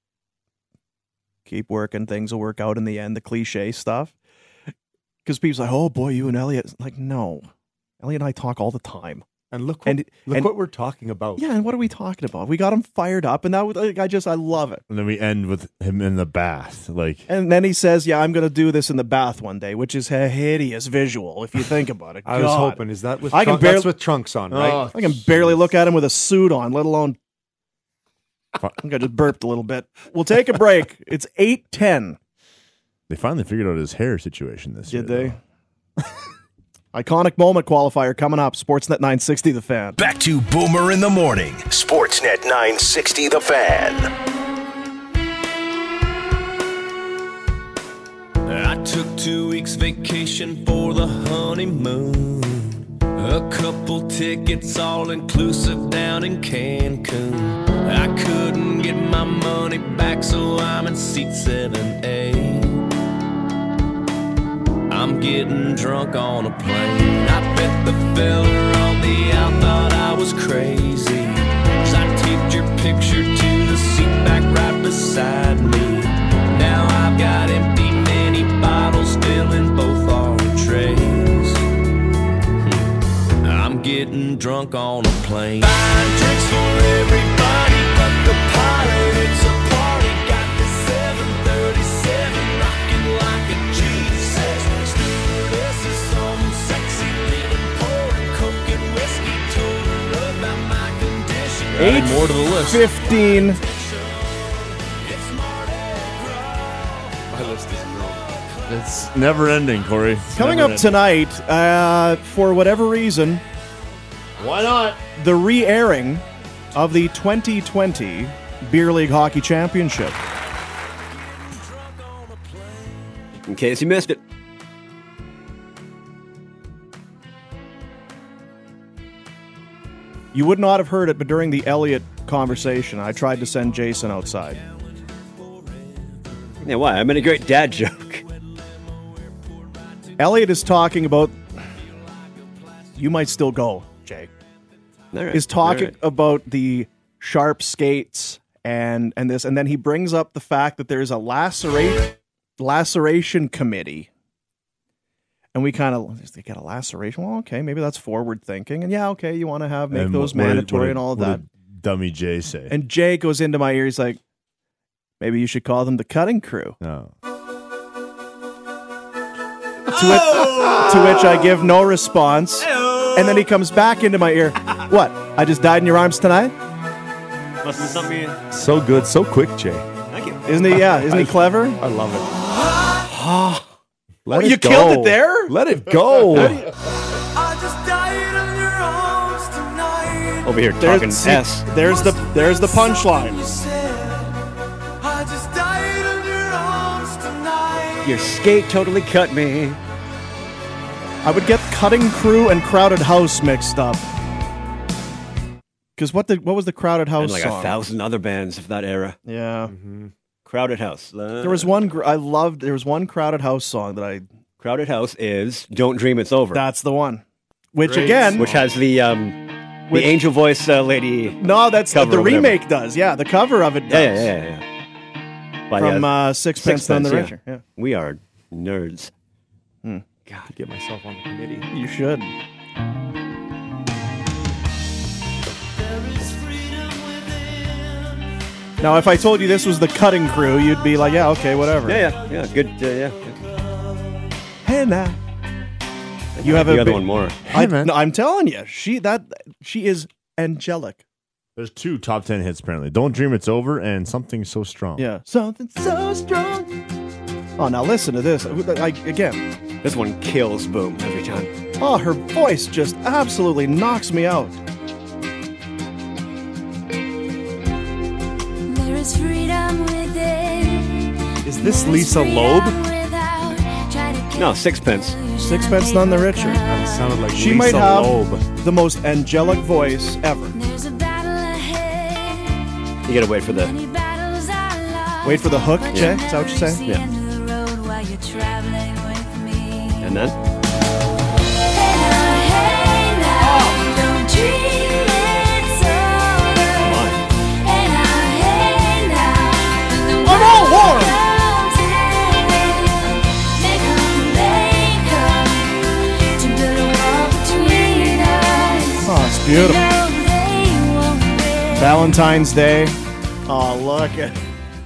keep working, things will work out in the end, the cliche stuff. Because people's like, oh boy, you and Elliot. Like, no. Elliot and I talk all the time. And look, what, And- look and- what we're talking about. Yeah, and what are we talking about? We got him fired up, and that was, like, I just, I love it. And then we end with him in the bath. Like, And then he says, yeah, I'm going to do this in the bath one day, which is a hideous visual if you think about it. I was God. hoping, is that with, I can trunk- barely- that's with trunks on, right? Oh, I can barely look at him with a suit on, let alone. I think I just burped a little bit. We'll take a break. It's eight ten. they finally figured out his hair situation this Did year. they? Iconic moment qualifier coming up. Sportsnet nine sixty, The Fan. Back to Boomer in the Morning. Sportsnet nine sixty, The Fan. I took two weeks vacation for the honeymoon. A couple tickets all inclusive down in Cancun. I couldn't get my money back, so I'm in seat seven A. I'm getting drunk on a plane. I bet the fella on the out thought I was crazy, 'cause I taped your picture to the seat back right beside me. Now I've got empty mini bottles still in both our trays. Hmm. I'm getting drunk on a plane. Buying drinks for everybody but the pilot. It's a party. Got the seven thirty-seven rocking like a G six. Stewardess is some sexy living, pouring coke and whiskey. Told her about my condition. Eight more to the list. fifteen. My list is growing. It's never ending, Corey. It's Coming never up ending. tonight, uh, for whatever reason, Why not? the re-airing of the twenty twenty Beer League Hockey Championship. In case you missed it. You would not have heard it, but during the Elliott conversation, I tried to send Jason outside. Yeah, why? I made a great dad joke. Elliott is talking about. You might still go, Jay. All right, Is talking all right. about the sharp skates and and this, and then he brings up the fact that there's a lacerate laceration committee. And we kind of, they get a laceration. Well, okay, maybe that's forward thinking. And yeah, okay, you want to have make And those what did- mandatory what did- and all of what that. did Dummy Jay say. And Jay goes into my ear. He's like, maybe you should call them the cutting crew. No. To, it, to which I give no response. And then he comes back into my ear. What? I just died in your arms tonight? Must have something. you- So good, so quick, Jay. Thank you. Isn't he? Yeah, isn't he clever? I love it. Let Oh, it you go. killed it there? Let it go. Over here There's- talking see, S. There's the there's the punchline. Your skate totally cut me. I would get Cutting Crew and Crowded House mixed up. Because what the what was the Crowded House And like song? a thousand other bands of that era. Yeah. Mm-hmm. Crowded House. There was one gr- I loved. There was one Crowded House song that I. Crowded House is "Don't Dream It's Over." That's the one. Which Great again, song. Which has the um, Which- the angel voice uh, lady. No, that's cover the or whatever. remake does. Yeah, the cover of it does. Yeah, yeah, yeah, yeah. yeah. By, From uh, uh, Sixpence None the yeah. Richer. Yeah. We are nerds. Hmm. God, get myself on the committee. You should. Now, if I told you this was the Cutting Crew, you'd be like, yeah, okay, whatever. Yeah, yeah, yeah. Good. Uh, yeah. yeah. Hey now. You I have like a the other big- one more. I, no, I'm telling you, she that she is angelic. There's two top ten hits apparently. Don't Dream It's Over and Something So Strong. Yeah, something so strong. Oh, now listen to this. Like again, This one kills Boom every time. oh, her voice just absolutely knocks me out. There is freedom within. Is this Lisa Loeb? No, Sixpence. Sixpence None the Richer. That sounded like She Lisa might have Loeb. the most angelic voice ever. You gotta wait for the. Wait for the hook, Jay? Is that what you're saying? Yeah. And then. I'm all warm. Oh, it's beautiful. Valentine's Day. Oh, look at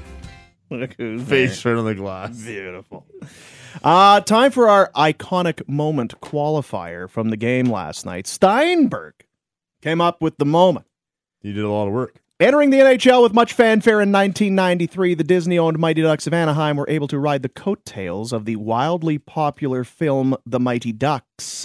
look who's Face there. right on the glass. Beautiful. Uh, time for our iconic moment qualifier from the game last night. Steinberg came up with the moment. You did a lot of work. Entering the N H L with much fanfare in nineteen ninety-three, the Disney-owned Mighty Ducks of Anaheim were able to ride the coattails of the wildly popular film The Mighty Ducks.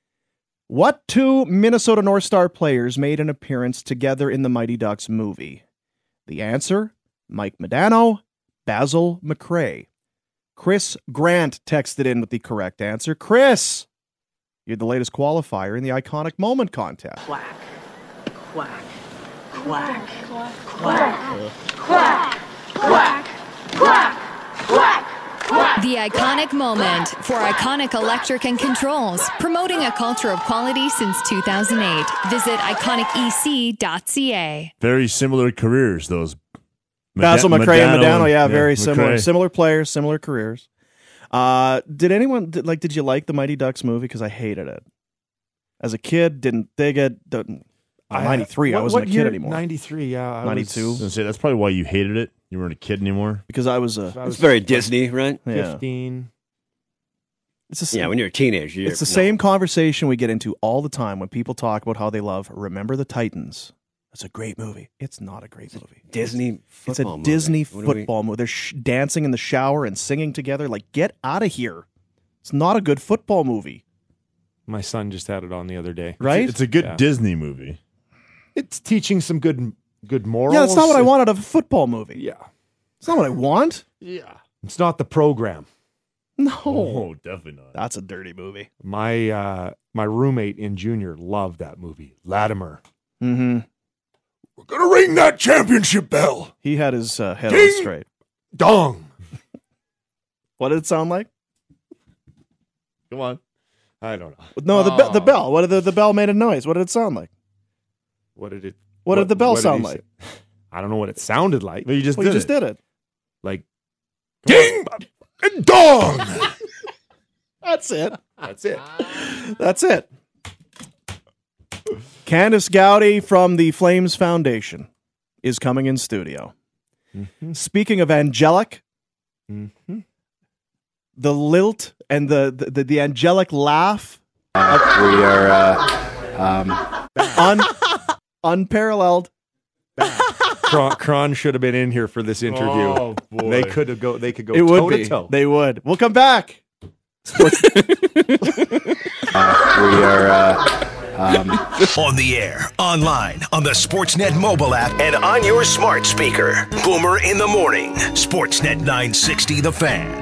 What two Minnesota North Star players made an appearance together in the Mighty Ducks movie? The answer, Mike Modano, Basil McRae. Chris Grant texted in with the correct answer. Chris, you're the latest qualifier in the iconic moment contest. Quack, quack, quack, quack, quack, quack, quack, quack. The iconic moment for Iconic Electric and Controls, promoting a culture of quality since two thousand eight. Visit iconic e c dot c a. Very similar careers, those. Basil Meda- McRae and Modano, yeah, yeah, very similar. McRae. Similar players, similar careers. Uh, did anyone, did, like, did you like the Mighty Ducks movie? Because I hated it. As a kid, didn't dig it. Didn't, well, ninety-three, I what- wasn't what a kid year? anymore. ninety-three, yeah. I was- ninety-two. I was gonna say, that's probably why you hated it. You weren't a kid anymore. Because I was a... I was It's very Disney, right? Yeah. fifteen. It's a, Yeah, when you're a teenager. You're, It's the no. same conversation we get into all the time when people talk about how they love Remember the Titans. It's a great movie. It's not a great movie. Disney It's a football movie. Disney What do we- football movie. They're sh- dancing in the shower and singing together. Like, get out of here. It's not a good football movie, My son just had it on the other day. right? It's a good Yeah. Disney movie. It's teaching some good good morals. Yeah, that's not what I want out of a football movie. Yeah. It's not what I want. Yeah. It's not the program. No. Oh, definitely not. That's a dirty movie. My uh, my roommate in junior loved that movie, Latimer. Mm-hmm. We're gonna ring that championship bell. He had his uh, head on Ding! straight. Dong. What did it sound like? Come on. I don't know. No, the, be- the Oh. bell. What did the, the bell made a noise? What did it sound like? What did it? What, did the bell what did sound he like? say? I don't know what it sounded like. But you just Well, did you just it. did it. Like ding and dong. That's it. That's it. That's it. Candice Gowdy from the Flames Foundation is coming in studio. Mm-hmm. Speaking of angelic, Mm-hmm. the lilt and the the, the, the angelic laugh, We are uh, um, un, unparalleled. Cron, Cron should have been in here for this interview. Oh, boy. They could have go. They could go It would toe be. to toe. They would. We'll come back Uh, we are uh, um... on the air, online, on the Sportsnet mobile app, and on your smart speaker. Boomer in the morning. Sportsnet nine sixty The Fan.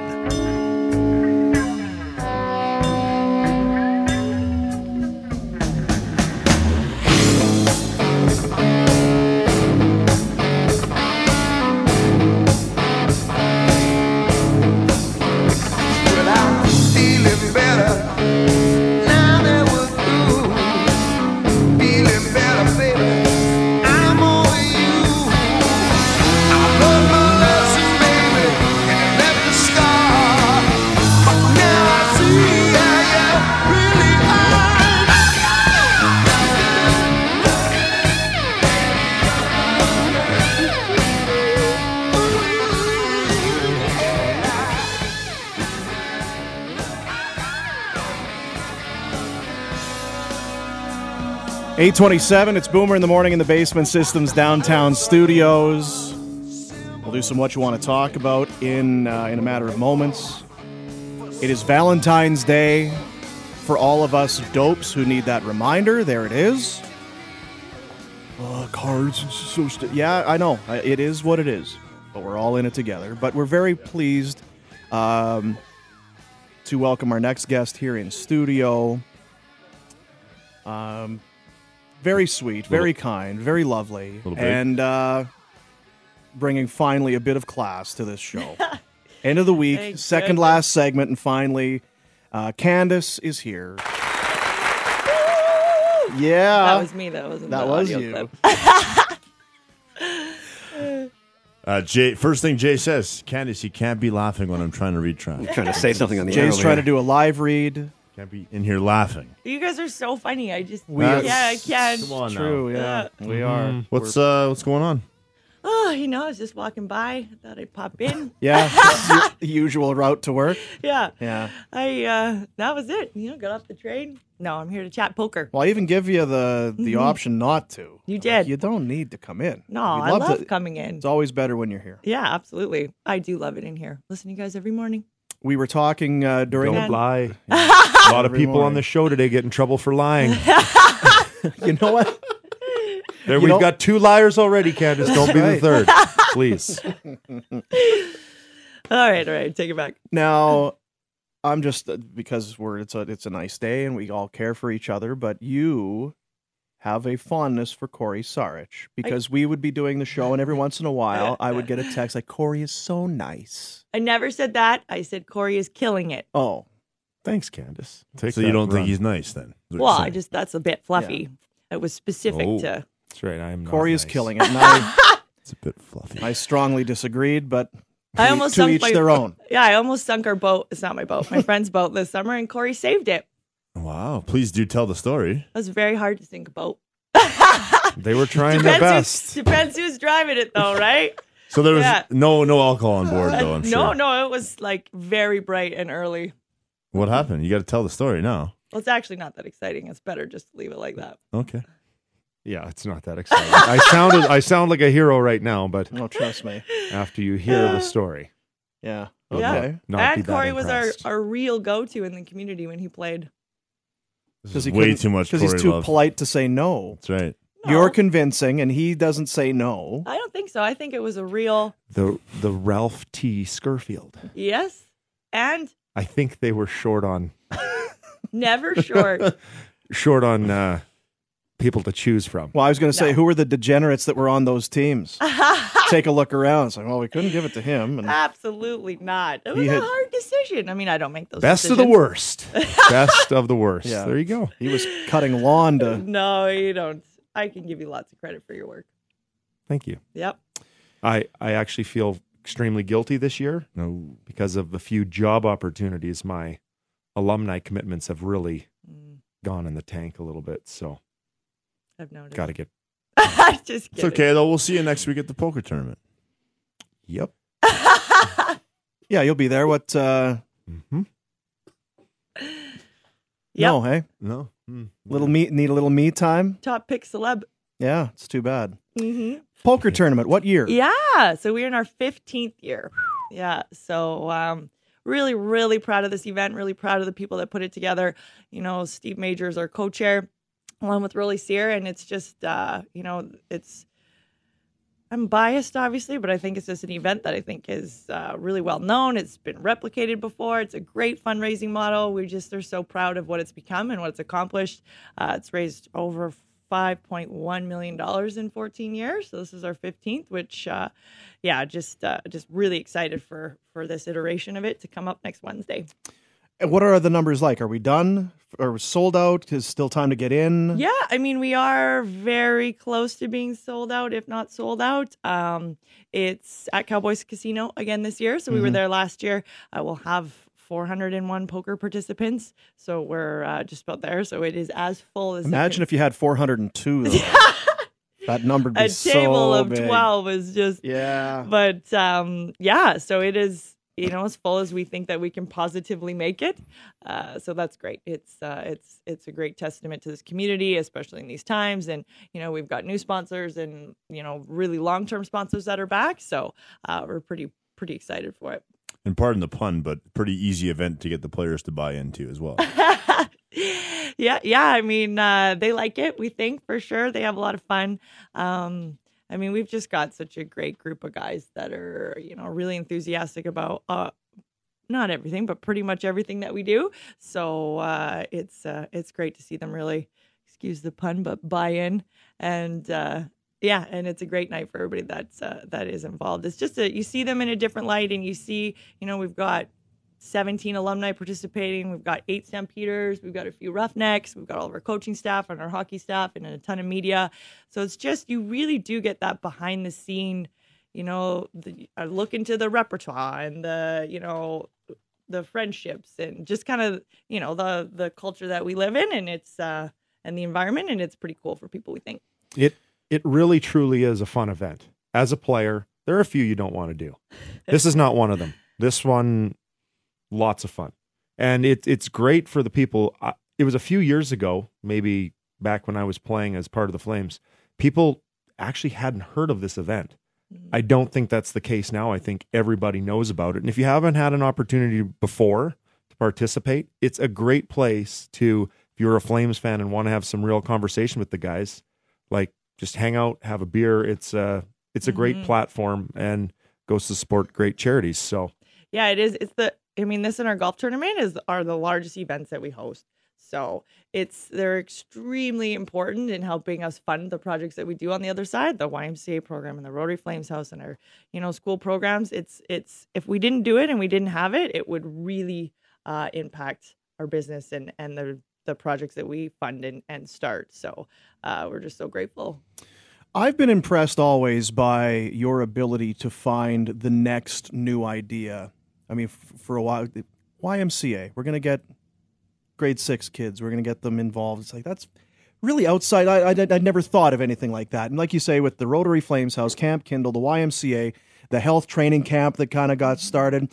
eight twenty-seven, it's Boomer in the Morning in the Basement Systems downtown studios. We'll do some what you want to talk about in uh, in a matter of moments. It is Valentine's Day for all of us dopes who need that reminder. There it is. Uh, cards, it's so st- yeah, I know. It is what it is. But we're all in it together. But we're very pleased um, to welcome our next guest here in studio. Um... Very sweet, very little, kind, very lovely, and uh, bringing finally a bit of class to this show. End of the week, Thank second goodness. last segment, and finally, uh, Candace is here. Yeah. That was me, that wasn't That the was audio you. clip. uh, Jay, first thing Jay says, Candace, you can't be laughing when I'm trying to read track. I'm trying to say something on the Jay's air. trying to do a live read. Can't be in here laughing. You guys are so funny. I just, We yeah, are- I can't. Come on now. True, yeah, we are. What's uh, what's going on? Oh, you know, I was just walking by. I thought I'd pop in. Yeah, the usual route to work. Yeah. Yeah. I, uh, that was it. You know, got off the train. No, I'm here to chat poker. Well, I even give you the the Mhm. option not to. You did. You don't need to come in. No, We'd I love to- coming in. It's always better when you're here. Yeah, absolutely. I do love it in here. Listen to you guys every morning. We were talking uh, during Don't the lie. A lot of Every people on morning. the show today get in trouble for lying. You know what? There, You we've know- got two liars already, Candace. Don't be the Right. third, please. All right, all right. Take it back. Now, I'm just uh, because we're it's a it's a nice day and we all care for each other, but you have a fondness for Corey Sarich because we would be doing the show and every once in a while I would get a text like Corey is so nice. I never said that. I said Corey is killing it. Oh, thanks, Candace. Take so you that don't run. think he's nice then? is what Well, you're I saying. just, that's a bit fluffy. It was specific Oh. to. That's right. I am. Corey not is nice. killing it. And I, It's a bit fluffy. I strongly disagreed, but I to- almost to sunk each my, their own. Yeah, I almost sunk our boat. It's not my boat, my friend's boat this summer, and Corey saved it. Wow. Please do tell the story. It was very hard to sink a boat. They were trying their Depends best. who's, depends who's driving it, though, right? So there was Yeah. no no alcohol on board though. I'm no, sure. no, it was like very bright and early. What happened? You got to tell the story now. Well, it's actually not that exciting. It's better just to leave it like that. Okay. Yeah, it's not that exciting. I sounded. I sound like a hero right now, but Oh, trust me. after you hear the story, Yeah. I'll Yeah. Okay. not be And that Corey was our, impressed. our real go-to in the community when he played. This he is way couldn't- too much Because he's Corey too love. polite to say no. That's right. You're convincing, and he doesn't say no. I don't think so. I think it was a real the the Ralph T. Scurfield. yes and I think they were short on never short. short on uh, people to choose from. Well, I was going to say, who were the degenerates that were on those teams? Take a look around. It's like, well, we couldn't give it to him. And Absolutely not. It was He a had- hard decision. I mean, I don't make those Best of the decisions. worst. Best of the worst. Yeah. There you go. he was cutting lawn to. No, you don't. I can give you lots of credit for your work. Thank you. Yep. I I actually feel extremely guilty this year. No. Because of the few job opportunities, my alumni commitments have really gone in the tank a little bit. So I've noticed. got to get. Just It's kidding. okay though. We'll see you next week at the poker tournament. Yep. Yeah, you'll be there. What? Uh, Mm-hmm. No, hey, No. Mm. little me need a little me time. Top pick celeb. Yeah, it's too bad. Mm-hmm. Poker tournament. What year? Yeah. So we're in our fifteenth year. Yeah. So um, really, really proud of this event, really proud of the people that put it together. You know, Steve Majors, our co-chair, along with Rolly Sear, and it's just, uh, you know, it's, I'm biased, obviously, but I think it's just an event that I think is uh, really well known. It's been replicated before. It's a great fundraising model. We just are so proud of what it's become and what it's accomplished. Uh, it's raised over five point one million dollars in fourteen years. So this is our fifteenth, which, uh, yeah, just uh, just really excited for, for this iteration of it to come up next Wednesday. And what are the numbers like? Are we done? Are we sold out? Is still time to get in? Yeah, I mean, we are very close to being sold out, if not sold out. Um, it's at Cowboys Casino again this year. So we Mm-hmm. were there last year. Uh, we'll have four hundred one poker participants. So we're uh, just about there. So it is as full as... Imagine if you had four hundred two. Though. That number would be a so table of big. twelve is just... Yeah. But um, yeah, so it is... you know, as full as we think that we can positively make it. Uh, so that's great. It's uh, it's it's a great testament to this community, especially in these times. And, you know, we've got new sponsors and, you know, really long-term sponsors that are back. So uh, we're pretty, pretty excited for it. And pardon the pun, but pretty easy event to get the players to buy into as well. yeah, yeah. I mean, uh, they like it, we think, for sure. They have a lot of fun. Um I mean, we've just got such a great group of guys that are, you know, really enthusiastic about uh, not everything, but pretty much everything that we do. So uh, it's uh, it's great to see them really, excuse the pun, but buy in. And uh, yeah, and it's a great night for everybody that's uh, that is involved. It's just a, you see them in a different light, and you see, you know, we've got seventeen alumni participating. We've got eight Stampeders. We've got a few Roughnecks. We've got all of our coaching staff and our hockey staff and a ton of media. So it's just, you really do get that behind the scene, you know, the, uh, look into the repertoire and the, you know, the friendships and just kind of, you know, the, the culture that we live in, and it's, uh, and the environment. And it's pretty cool for people, we think. It, it really, truly is a fun event. As a player, there are a few you don't want to do. This is not one of them. This one, lots of fun. And it, it's great for the people. I, it was a few years ago, maybe back when I was playing as part of the Flames, people actually hadn't heard of this event. Mm-hmm. I don't think that's the case now. I think everybody knows about it. And if you haven't had an opportunity before to participate, it's a great place to, if you're a Flames fan and want to have some real conversation with the guys, like just hang out, have a beer. It's a, it's a mm-hmm. great platform and goes to support great charities. So yeah, it is. It's the, I mean, this and our golf tournament is are the largest events that we host. So it's they're extremely important in helping us fund the projects that we do on the other side, the Y M C A program and the Rotary Flames House and our, you know, school programs. It's it's if we didn't do it and we didn't have it, it would really uh, impact our business and, and the the projects that we fund and, and start. So uh, we're just so grateful. I've been impressed always by your ability to find the next new idea. I mean, f- for a while, the Y M C A, we're going to get grade six kids. We're going to get them involved. It's like, that's really outside. I, I, I'd never thought of anything like that. And like you say, with the Rotary Flames House, Camp Kindle, the Y M C A, the health training camp that kind of got started.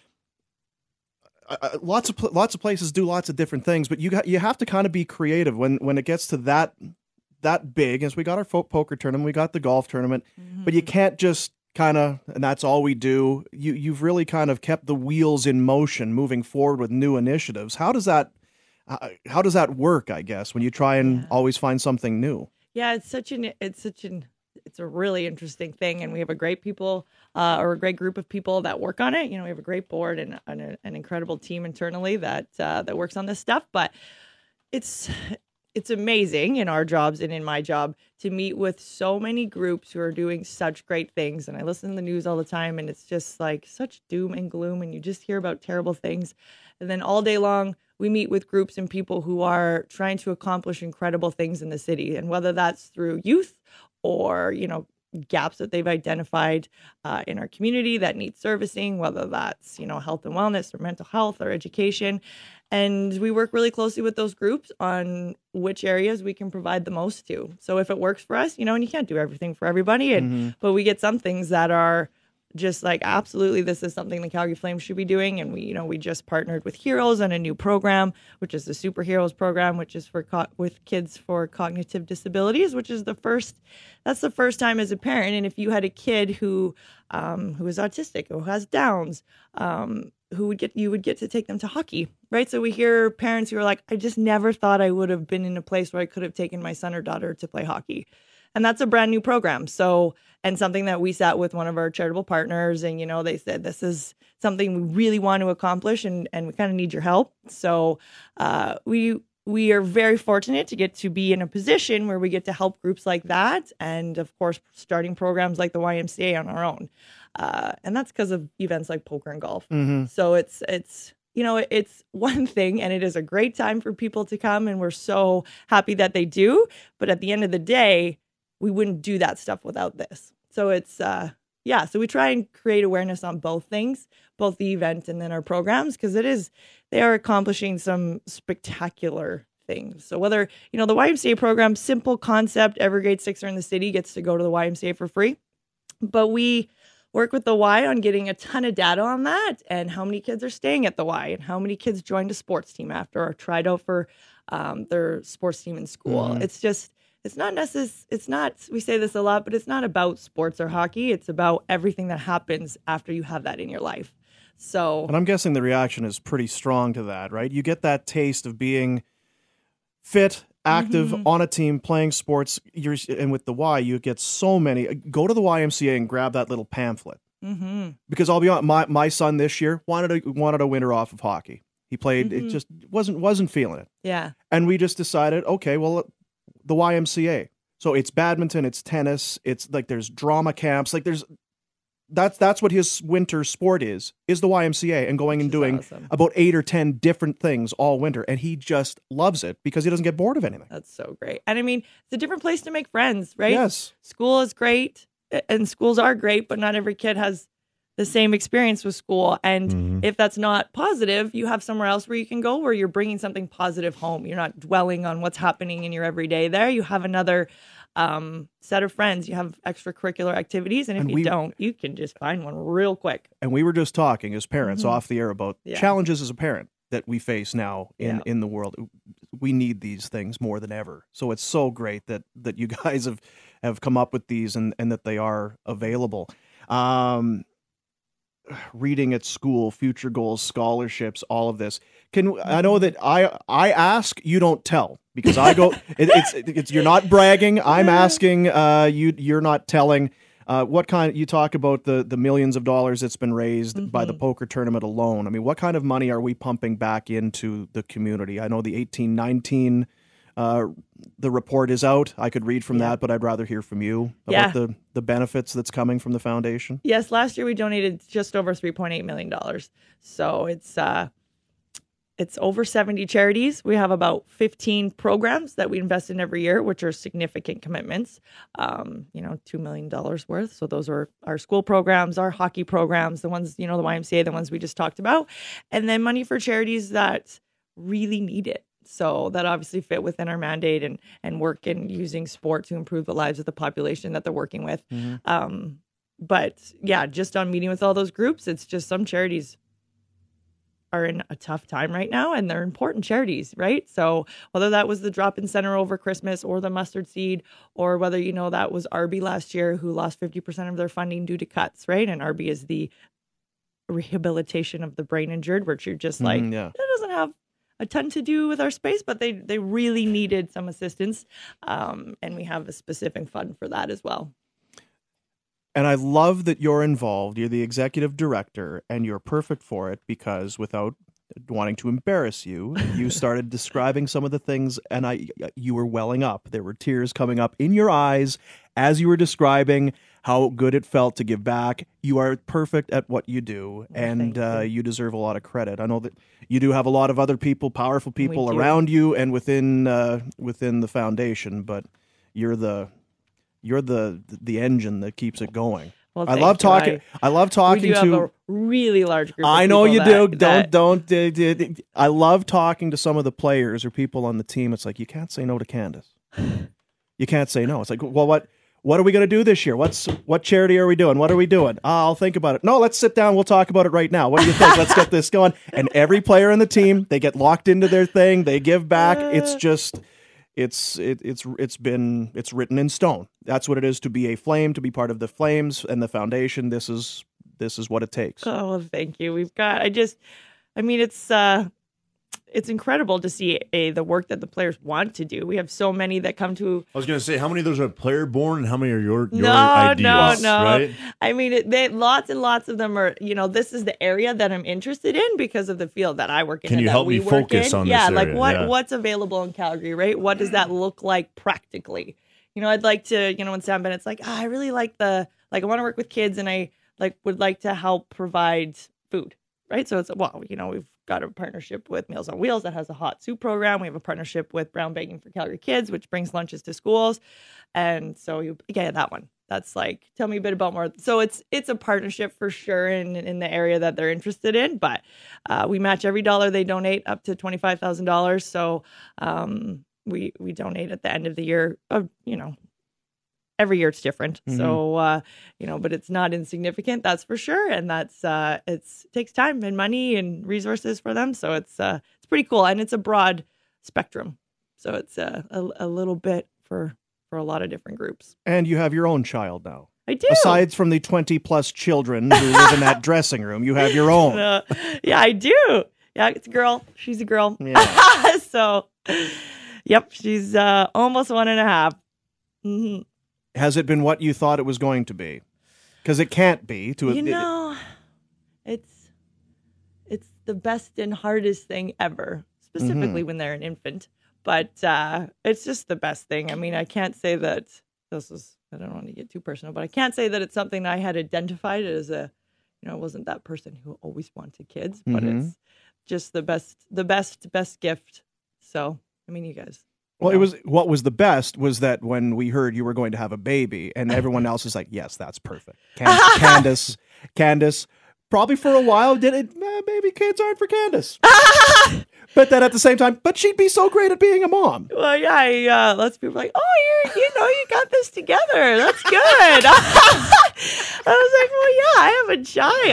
Uh, lots of lots of places do lots of different things, but you got you have to kind of be creative when when it gets to that that big. As we got our folk poker tournament, we got the golf tournament, mm-hmm. but you can't just kind of, and that's all we do. You you've really kind of kept the wheels in motion, moving forward with new initiatives. How does that uh, how does that work? I guess when you try and yeah. always find something new. Yeah, it's such an it's such an it's a really interesting thing, and we have a great people uh, or a great group of people that work on it. You know, we have a great board and, and a, an incredible team internally that uh, that works on this stuff. But it's it's amazing in our jobs and in my job to meet with so many groups who are doing such great things. And I listen to the news all the time, and it's just like such doom and gloom, and you just hear about terrible things. And then all day long, we meet with groups and people who are trying to accomplish incredible things in the city. And whether that's through youth or, you know, gaps that they've identified uh, in our community that need servicing, whether that's, you know, health and wellness or mental health or education. And we work really closely with those groups on which areas we can provide the most to. So if it works for us, you know, and you can't do everything for everybody, and mm-hmm. but we get some things that are just like, absolutely, this is something the Calgary Flames should be doing. And we, you know, we just partnered with Heroes on a new program, which is the Superheroes program, which is for co- with kids for cognitive disabilities, which is the first, that's the first time as a parent. And if you had a kid who, um, who is autistic or who has Downs, um, who would get you would get to take them to hockey, right? So we hear parents who are like, I just never thought I would have been in a place where I could have taken my son or daughter to play hockey. And that's a brand new program. So, and something that we sat with one of our charitable partners, and, you know, they said, this is something we really want to accomplish, and, and we kind of need your help. So uh, we we are very fortunate to get to be in a position where we get to help groups like that. And of course, starting programs like the Y M C A on our own. Uh, and that's because of events like poker and golf. Mm-hmm. So it's, it's, you know, it's one thing, and it is a great time for people to come, and we're so happy that they do. But at the end of the day, we wouldn't do that stuff without this. So it's, uh, yeah, so we try and create awareness on both things, both the event and then our programs, because it is, they are accomplishing some spectacular things. So whether, you know, the Y M C A program, simple concept, every grade sixer in the city gets to go to the Y M C A for free. But we work with the Y on getting a ton of data on that, and how many kids are staying at the Y, and how many kids joined a sports team after, or tried out for um, their sports team in school. Mhm. It's just, it's not necess- it's not, we say this a lot, but it's not about sports or hockey. It's about everything that happens after you have that in your life. So, And I'm guessing the reaction is pretty strong to that, right? You get that taste of being fit, active, Mhm. on a team, playing sports. You're, and with the Y, you get so many. Go to the Y M C A and grab that little pamphlet. mm-hmm. Because I'll be honest, my, my son this year wanted a, wanted a winter off of hockey. He played, Mhm. it just wasn't wasn't feeling it. Yeah. And we just decided, okay, well, the Y M C A. So it's badminton, it's tennis, it's like there's drama camps, like there's that's that's what his winter sport is, is the Y M C A, and going and doing awesome. about eight or ten different things all winter. And he just loves it because he doesn't get bored of anything. That's so great. And I mean, it's a different place to make friends, right? Yes. School is great, and schools are great, but not every kid has the same experience with school. And Mm-hmm. if that's not positive, you have somewhere else where you can go, where you're bringing something positive home. You're not dwelling on what's happening in your everyday there. You have another um, set of friends. You have extracurricular activities. And if And you we- don't, you can just find one real quick. And we were just talking as parents Mhm. off the air about Yeah. challenges as a parent that we face now in, Yeah. in the world. We need these things more than ever. So it's so great that that you guys have, have come up with these, and, and that they are available. Um, reading at school, future goals, scholarships, all of this. Can I know that I I ask, you don't tell, because I go. it, it's it's you're not bragging. I'm asking. Uh, you you're not telling. Uh, what kind? You talk about the the millions of dollars that's been raised by the poker tournament alone. I mean, what kind of money are we pumping back into the community? I know the eighteen nineteen. Uh, the report is out. I could read from that, but I'd rather hear from you about Yeah. the, the benefits that's coming from the foundation. Yes, last year we donated just over three point eight million dollars. So it's uh, it's over seventy charities. We have about fifteen programs that we invest in every year, which are significant commitments. Um, you know, two million dollars worth. So those are our school programs, our hockey programs, the ones, you know, the Y M C A, the ones we just talked about. And then money for charities that really need it. So that obviously fit within our mandate, and, and work in using sport to improve the lives of the population that they're working with. Mm-hmm. Um, but yeah, just on meeting with all those groups, it's just some charities are in a tough time right now, and they're important charities, right? So whether that was the Drop-In Center over Christmas, or the Mustard Seed, or whether, you know, that was R B last year, who lost fifty percent of their funding due to cuts, right? And R B is the rehabilitation of the brain injured, which you're just like, Mhm, yeah. that doesn't have a ton to do with our space, but they they really needed some assistance, um, and we have a specific fund for that as well. And I love that you're involved. You're the executive director, and you're perfect for it, because without wanting to embarrass you, you started describing some of the things, and I you were welling up. There were tears coming up in your eyes as you were describing how good it felt to give back. You are perfect at what you do, and uh, you deserve a lot of credit. I know that you do have a lot of other people, powerful people do. around you and within uh, within the foundation, but you're the you're the the engine that keeps it going. Well, I thank love you. talking. I, I- love talking we do to. have a really large group. I of know people you that- do. that- Don't don't. d- d- d- I love talking to some of the players or people on the team. It's like, you can't say no to Candace. You can't say no. It's like, well, what what are we going to do this year? What's what charity are we doing? What are we doing? Ah, I'll think about it. No, let's sit down. We'll talk about it right now. What do you think? Let's get this going. And every player in the team, they get locked into their thing. They give back. It's just. It's it, it's it's been it's written in stone. That's what it is to be a Flame, to be part of the Flames and the foundation. This is this is what it takes. Oh, well, thank you. We've got, I just, I mean, it's, uh, it's incredible to see a, the work that the players want to do. We have so many that come to. I was going to say, how many of those are player born and how many are your, your no, ideas? No, no, right? I mean, it, they, lots and lots of them are, you know, this is the area that I'm interested in because of the field that I work in. Can and you that help we me work focus in. on yeah, this like area? what Yeah. what's available in Calgary, right? What does that look like practically? You know, I'd like to, you know, when Sam Bennett's like, oh, I really like the, like, I want to work with kids and I like would like to help provide food, right? So it's, well, you know, we've got a partnership with Meals on Wheels that has a hot soup program. We have a partnership with Brown Baking for Calgary Kids, which brings lunches to schools. And so you yeah, that one. That's like, tell me a bit about more. So it's it's a partnership for sure in, in the area that they're interested in. But uh, we match every dollar they donate up to twenty-five thousand dollars. So um, we we donate at the end of the year, uh, you know, every year it's different. Mhm. So, uh, you know, but it's not insignificant, that's for sure. And that's, uh, it's, it takes time and money and resources for them. So it's, uh, it's pretty cool. And it's a broad spectrum. So it's uh, a, a little bit for, for a lot of different groups. And you have your own child now. I do. Aside from the twenty plus children who live in that dressing room, you have your own. Uh, yeah, I do. Yeah, it's a girl. She's a girl. Yeah. So, yep, she's uh, almost one and a half. Mm-hmm. Has it been what you thought it was going to be? Because it can't be. To You it, know, it's it's the best and hardest thing ever, specifically Mhm. when they're an infant. But uh, it's just the best thing. I mean, I can't say that this is, I don't want to get too personal, but I can't say that it's something that I had identified as a, you know, I wasn't that person who always wanted kids, but Mhm. it's just the best, the best, best gift. So, I mean, you guys. Well, it was what was the best was that when we heard you were going to have a baby, and everyone else is like, "Yes, that's perfect." Can- Candace, Candace, probably for a while did it. Eh, maybe kids aren't for Candace, but then at the same time, but she'd be so great at being a mom. Well, yeah, I, uh, lots of people are like, oh, you're, you know, you got this together. That's good. I was like, well, yeah, I have a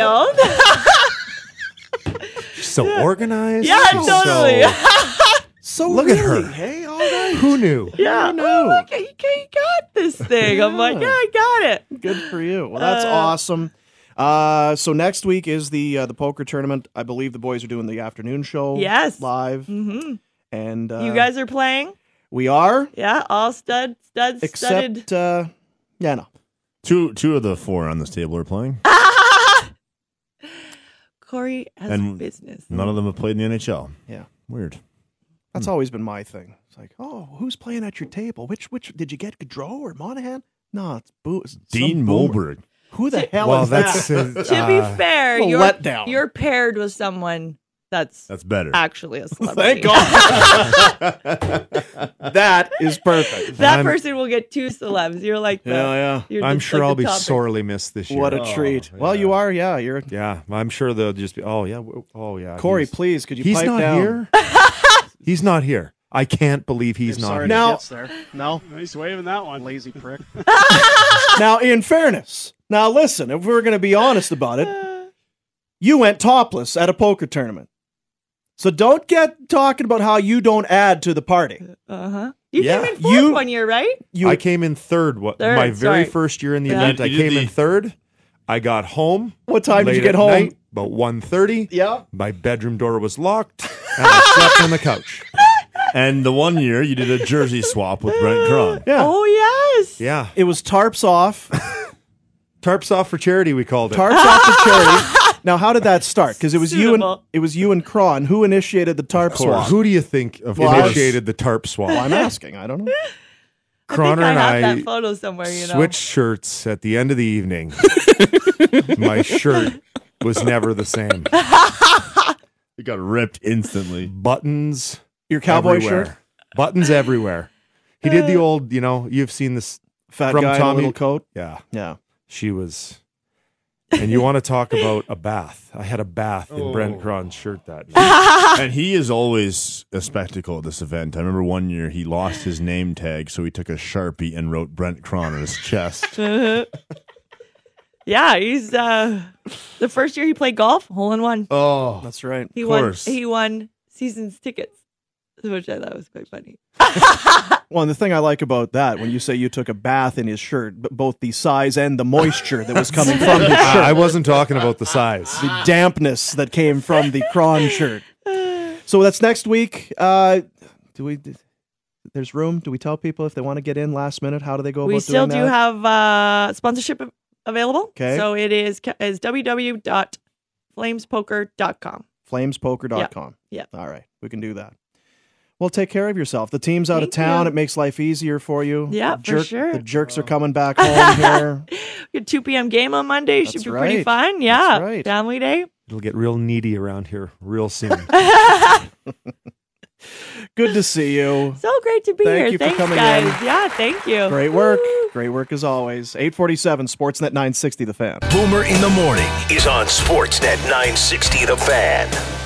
child. So organized. Yeah, She's totally. So Look really, at her. Hey, all right. Who knew? Yeah. Oh, look, you, you got this thing. I'm like, yeah, I got it. Good for you. Well, that's Uh, awesome. Uh, so next week is the uh, the poker tournament. I believe the boys are doing the afternoon show. Yes. live. Mm-hmm. And uh, You guys are playing? we are, Yeah, all stud, studs, studded. except uh, yeah, no. Two two of the four on this table are playing. Corey has And business. None of them have played in the N H L. Yeah. Weird. That's always been my thing. It's like, oh, who's playing at your table? Which which did you get Gaudreau or Monahan? No, it's Boo. it's some Dean boomer. Mulberg. Who the hell Well, is that's that? uh, To be uh, fair, a you're, letdown. you're paired with someone that's That's better. actually a celebrity. Thank God. That is perfect. That I'm- person will get two celebs. You're like, the, Yeah, yeah. you're I'm just sure like I'll the be topic. sorely missed this year. What a Oh, treat. Well, yeah. you are. Yeah, you're. Yeah, I'm sure they'll just be. Oh yeah. w- Oh yeah. Corey, he's- please, could you He's pipe not down? here. He's not here. I can't believe he's not sorry here. to Now- Gets there. No. He's waving that one. Lazy prick. Now, in fairness, now listen, if we're going to be honest about it, you went topless at a poker tournament. So don't get talking about how you don't add to the party. Uh huh. You Yeah. came in fourth You- one year, right? You I came in third. What Third, my very sorry. first year in the Yeah. event, You I did came the- in third. I got home. What time did late you get at home? Night, about one thirty. Yeah. My bedroom door was locked, and I slept on the couch. And the one year you did a jersey swap with Brent Cron. Yeah. Oh yes. Yeah, It was tarps off. tarps off for charity. We called it. Tarps off for charity. Now, how did that start? Because it was you and Suitable. it was you and Cron who initiated the tarp swap. Who do you think of Well, I was- initiated the tarp swap? Well, I'm asking. I don't know. I Croner think I and have I that photo somewhere. You know. switched shirts at the end of the evening. My shirt was never the same. It got ripped instantly. Buttons. Your cowboy everywhere. shirt? Buttons everywhere. He did the old, you know, you've seen this Fat from guy in a Tommy. little coat. Yeah. Yeah. She was. And you want to talk about a bath. I had a bath in Brent Cron's shirt that night. And he is always a spectacle at this event. I remember one year he lost his name tag, so he took a Sharpie and wrote Brent Cron on his chest. Yeah, he's uh the first year he played golf, hole in one. Oh, That's right. He of won. course. He won season's tickets, which I thought was quite funny. Well, and the thing I like about that, when you say you took a bath in his shirt, but both the size and the moisture that was coming from his shirt. I wasn't talking about the size. The dampness that came from the Cron shirt. So that's next week. Uh, do we? There's room. Do we tell people if they want to get in last minute? How do they go We about still doing do that? have uh, sponsorship av- available. Okay. So it is is w w w dot flames poker dot com. flames poker dot com. Yeah. All right. We can do that. Well, take care of yourself. The team's out Thank of town. you. It makes life easier for you. Yeah, the for jerk, sure. The jerks are coming back home here. Your two p.m. game on Monday That's should be pretty right. fun. Yeah. That's right. Family day. It'll get real needy around here real soon. Good to see you. So great to be Thank here. you for Thanks, coming guys. in. Yeah, thank you. Great work. Great work as always. eight forty-seven, Sportsnet nine sixty, The Fan. Boomer in the Morning is on Sportsnet nine sixty The Fan.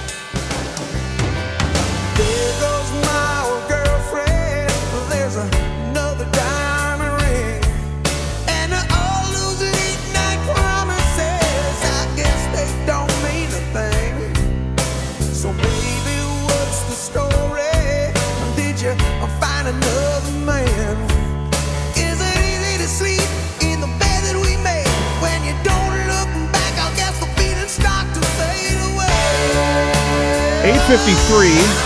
There goes my old girlfriend. There's another diamond ring. And all those late night promises, I guess they don't mean a thing. So baby, what's the story? Did you find another man? Is it easy to sleep in the bed that we made? When you don't look back, I guess the feelings start to fade away. eight fifty-three.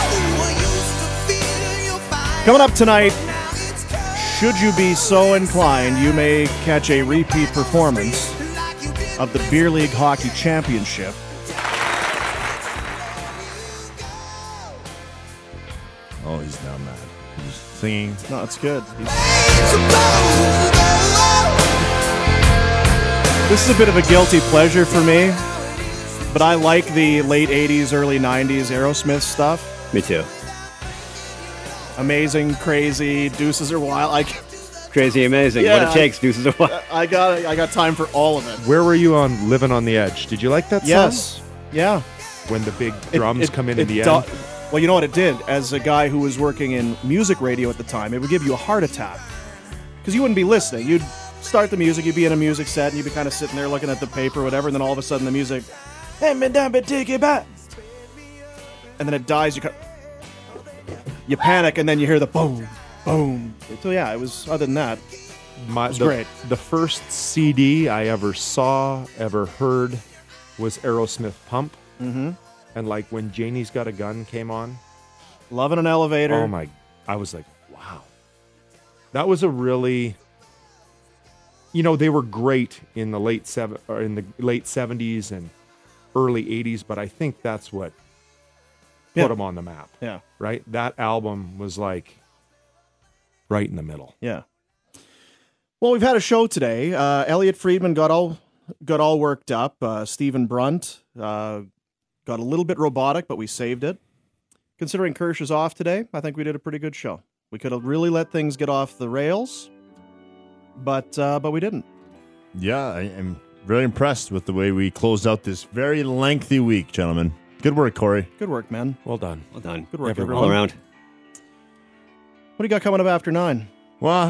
Coming up tonight, should you be so inclined, you may catch a repeat performance of the Beer League Hockey Championship. Oh, he's now mad. He's singing. No, it's good. He's... This is a bit of a guilty pleasure for me, but I like the late eighties, early nineties Aerosmith stuff. Me too. Amazing, crazy, deuces are wild. Like Crazy, amazing. Yeah, what it takes, deuces are wild. I got I got time for all of it. Where were you on Living on the Edge? Did you like that song? Yes. Yeah. When the big It- drums it- come in it in the do- end? Well, you know what it did? As a guy who was working in music radio at the time, it would give you a heart attack. Because you wouldn't be listening. You'd start the music, you'd be in a music set, and you'd be kind of sitting there looking at the paper or whatever, and then all of a sudden the music, and then it dies, you, you panic, and then you hear the boom, boom. So yeah, it was, other than that, My, it was the, great. The first C D I ever saw, ever heard, was Aerosmith Pump. Mm-hmm. And like when Janie's Got a Gun came on. Love in an Elevator. Oh my, I was like, wow. That was a really, you know, they were great in the late seven or in the late seventies and early eighties, but I think that's what put Yeah. them on the map. Yeah. Right? That album was like right in the middle. Yeah. Well, we've had a show today. Uh, Elliot Friedman got all got all worked up. Uh, Stephen Brunt uh, got a little bit robotic, but we saved it. Considering Kirsch is off today, I think we did a pretty good show. We could have really let things get off the rails, but uh, but we didn't. Yeah, I am very impressed with the way we closed out this very lengthy week, gentlemen. Good work, Corey. Good work, man. Well done. Well done. Good work, Everyone. everyone. All around. What do you got coming up after nine? Well,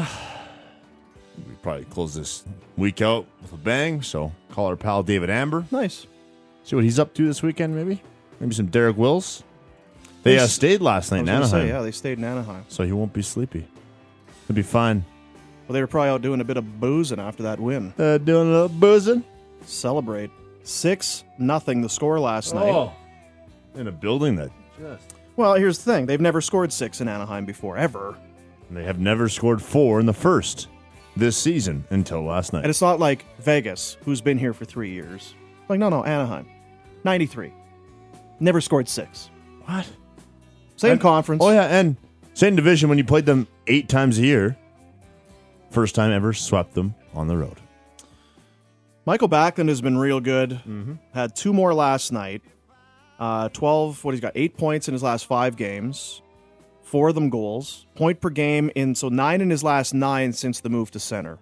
we probably close this week out with a bang, so call our pal David Amber. Nice. See what he's up to this weekend, maybe? Maybe some Derek Wills. They uh, stayed last night I was in gonna Anaheim. say, yeah, they stayed in Anaheim. So he won't be sleepy. He'll be fine. Well, they were probably out doing a bit of boozing after that win. Uh, doing a little boozing. Celebrate. Six nothing the score last night. Oh. In a building that just... Well, here's the thing. They've never scored six in Anaheim before, ever. And they have never scored four in the first this season until last night. And it's not like Vegas, who's been here for three years. Like, no, no, Anaheim. ninety-three. Never scored six. What? Same And- conference. Oh, yeah, and same division when you played them eight times a year. First time ever swept them on the road. Michael Backlund has been real good. Mm-hmm. Had two more last night. Uh, twelve, what he's got, eight points in his last five games. Four of them goals. Point per game in, so nine in his last nine since the move to center.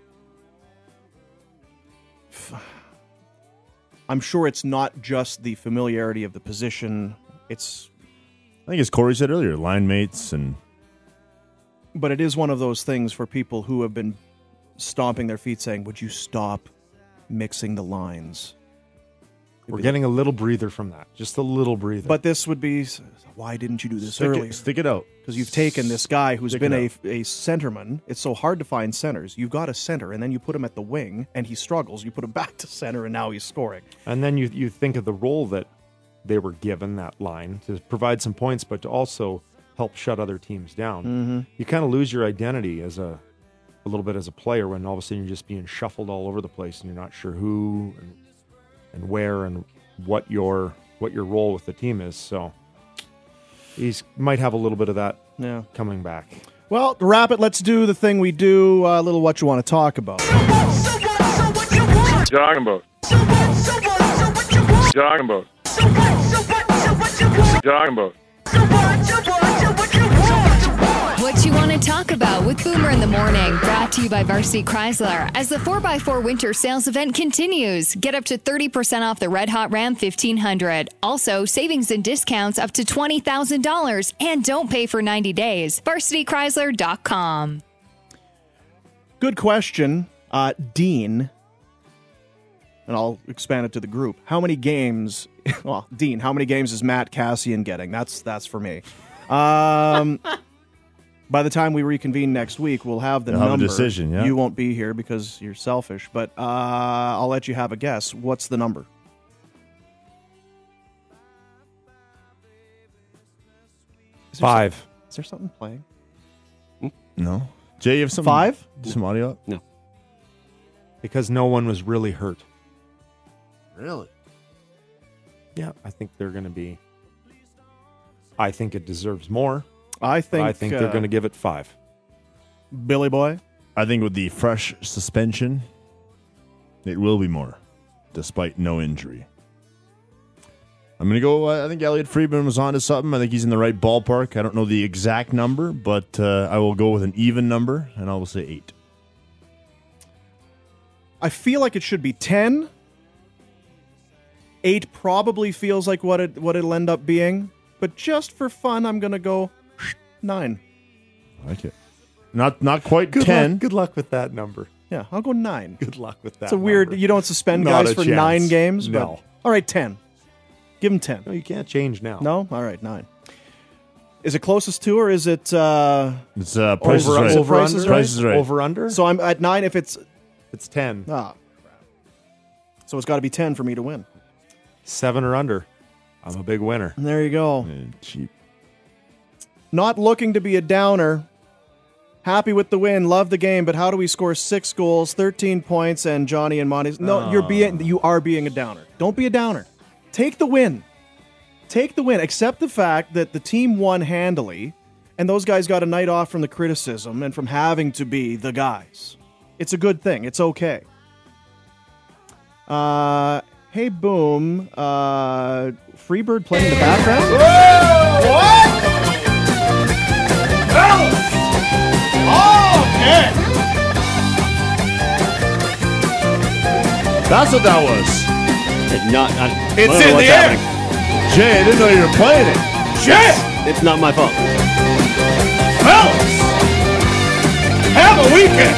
I'm sure it's not just the familiarity of the position. It's, I think as Corey said earlier, line mates and... but it is one of those things for people who have been stomping their feet saying, would you stop mixing the lines? We're getting a little breather from that. Just a little breather. But this would be, why didn't you do this Stick it- earlier? stick it out. Because you've taken this guy who's Stick been it a, a centerman. It's so hard to find centers. You've got a center, and then you put him at the wing, and he struggles. You put him back to center, and now he's scoring. And then you you think of the role that they were given, that line, to provide some points, but to also help shut other teams down. Mhm. You kind of lose your identity as a a little bit as a player when all of a sudden you're just being shuffled all over the place and you're not sure who and, and where and what your what your role with the team is. So he's might have a little bit of that yeah. coming back. Well, to wrap it, let's do the thing we do, a little what you want to talk about. Talking about. Talking about. Talking about. What you want to talk about with Boomer in the Morning, brought to you by Varsity Chrysler. As the four by four winter sales event continues, get up to thirty percent off the Red Hot Ram fifteen hundred. Also, savings and discounts up to twenty thousand dollars, and don't pay for ninety days. varsity chrysler dot com. Good question, uh, Dean. And I'll expand it to the group. How many games, well, Dean, how many games is Matt Cassian getting? That's that's for me. Um, by the time we reconvene next week, we'll have the You'll have a number. decision, yeah. You won't be here because you're selfish, but uh, I'll let you have a guess. What's the number? Is there Five. some- is there something playing? No. Jay, you have some Five? Some audio up? No. Because no one was really hurt. Really? Yeah, I think they're going to be. I think it deserves more. I but think I think uh, they're going to give it five. Billy Boy? I think with the fresh suspension, it will be more, despite no injury. I'm going to go, uh, I think Elliot Friedman was onto something. I think he's in the right ballpark. I don't know the exact number, but uh, I will go with an even number, and I will say eight. I feel like it should be ten. Eight probably feels like what it what it'll end up being, but just for fun, I'm gonna go nine. I like it. Not not quite Good ten. luck, good luck with that number. Yeah, I'll go nine. Good luck with that. It's a weird. number. You don't suspend Not guys a for chance. nine games. But, No. all right, ten. Give him ten. No, you can't change now. No. All right, nine. Is it closest to, or is it? Uh, It's uh, Price over, is Right. over, Price is Price is Right. Over under. So I'm at nine. If it's It's ten. ah, so it's got to be ten for me to win. Seven or under. I'm a big winner. And there you go. cheap. Not looking to be a downer. Happy with the win. Love the game. But how do we score six goals, thirteen points, and Johnny and Monty's? No, you're being you are being a downer. Don't be a downer. Take the win. Take the win. Accept the fact that the team won handily, and those guys got a night off from the criticism and from having to be the guys. It's a good thing. It's okay. Uh, hey, Boom. Uh, Freebird playing in the background? Whoa! What? Okay. That's what that was. It's not. I, It's I don't know in what's the air. happening. Jay, I didn't know you were playing it. Shit! It's not my fault. Fellas! Have a weekend!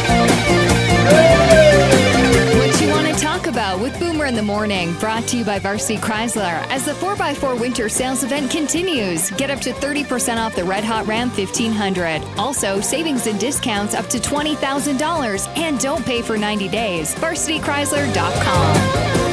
What you want to talk about with Boomer in the Morning, brought to you by Varsity Chrysler. As the four by four winter sales event continues, get up to thirty percent off the Red Hot Ram fifteen hundred. Also, savings and discounts up to twenty thousand dollars, and don't pay for ninety days. varsity chrysler dot com.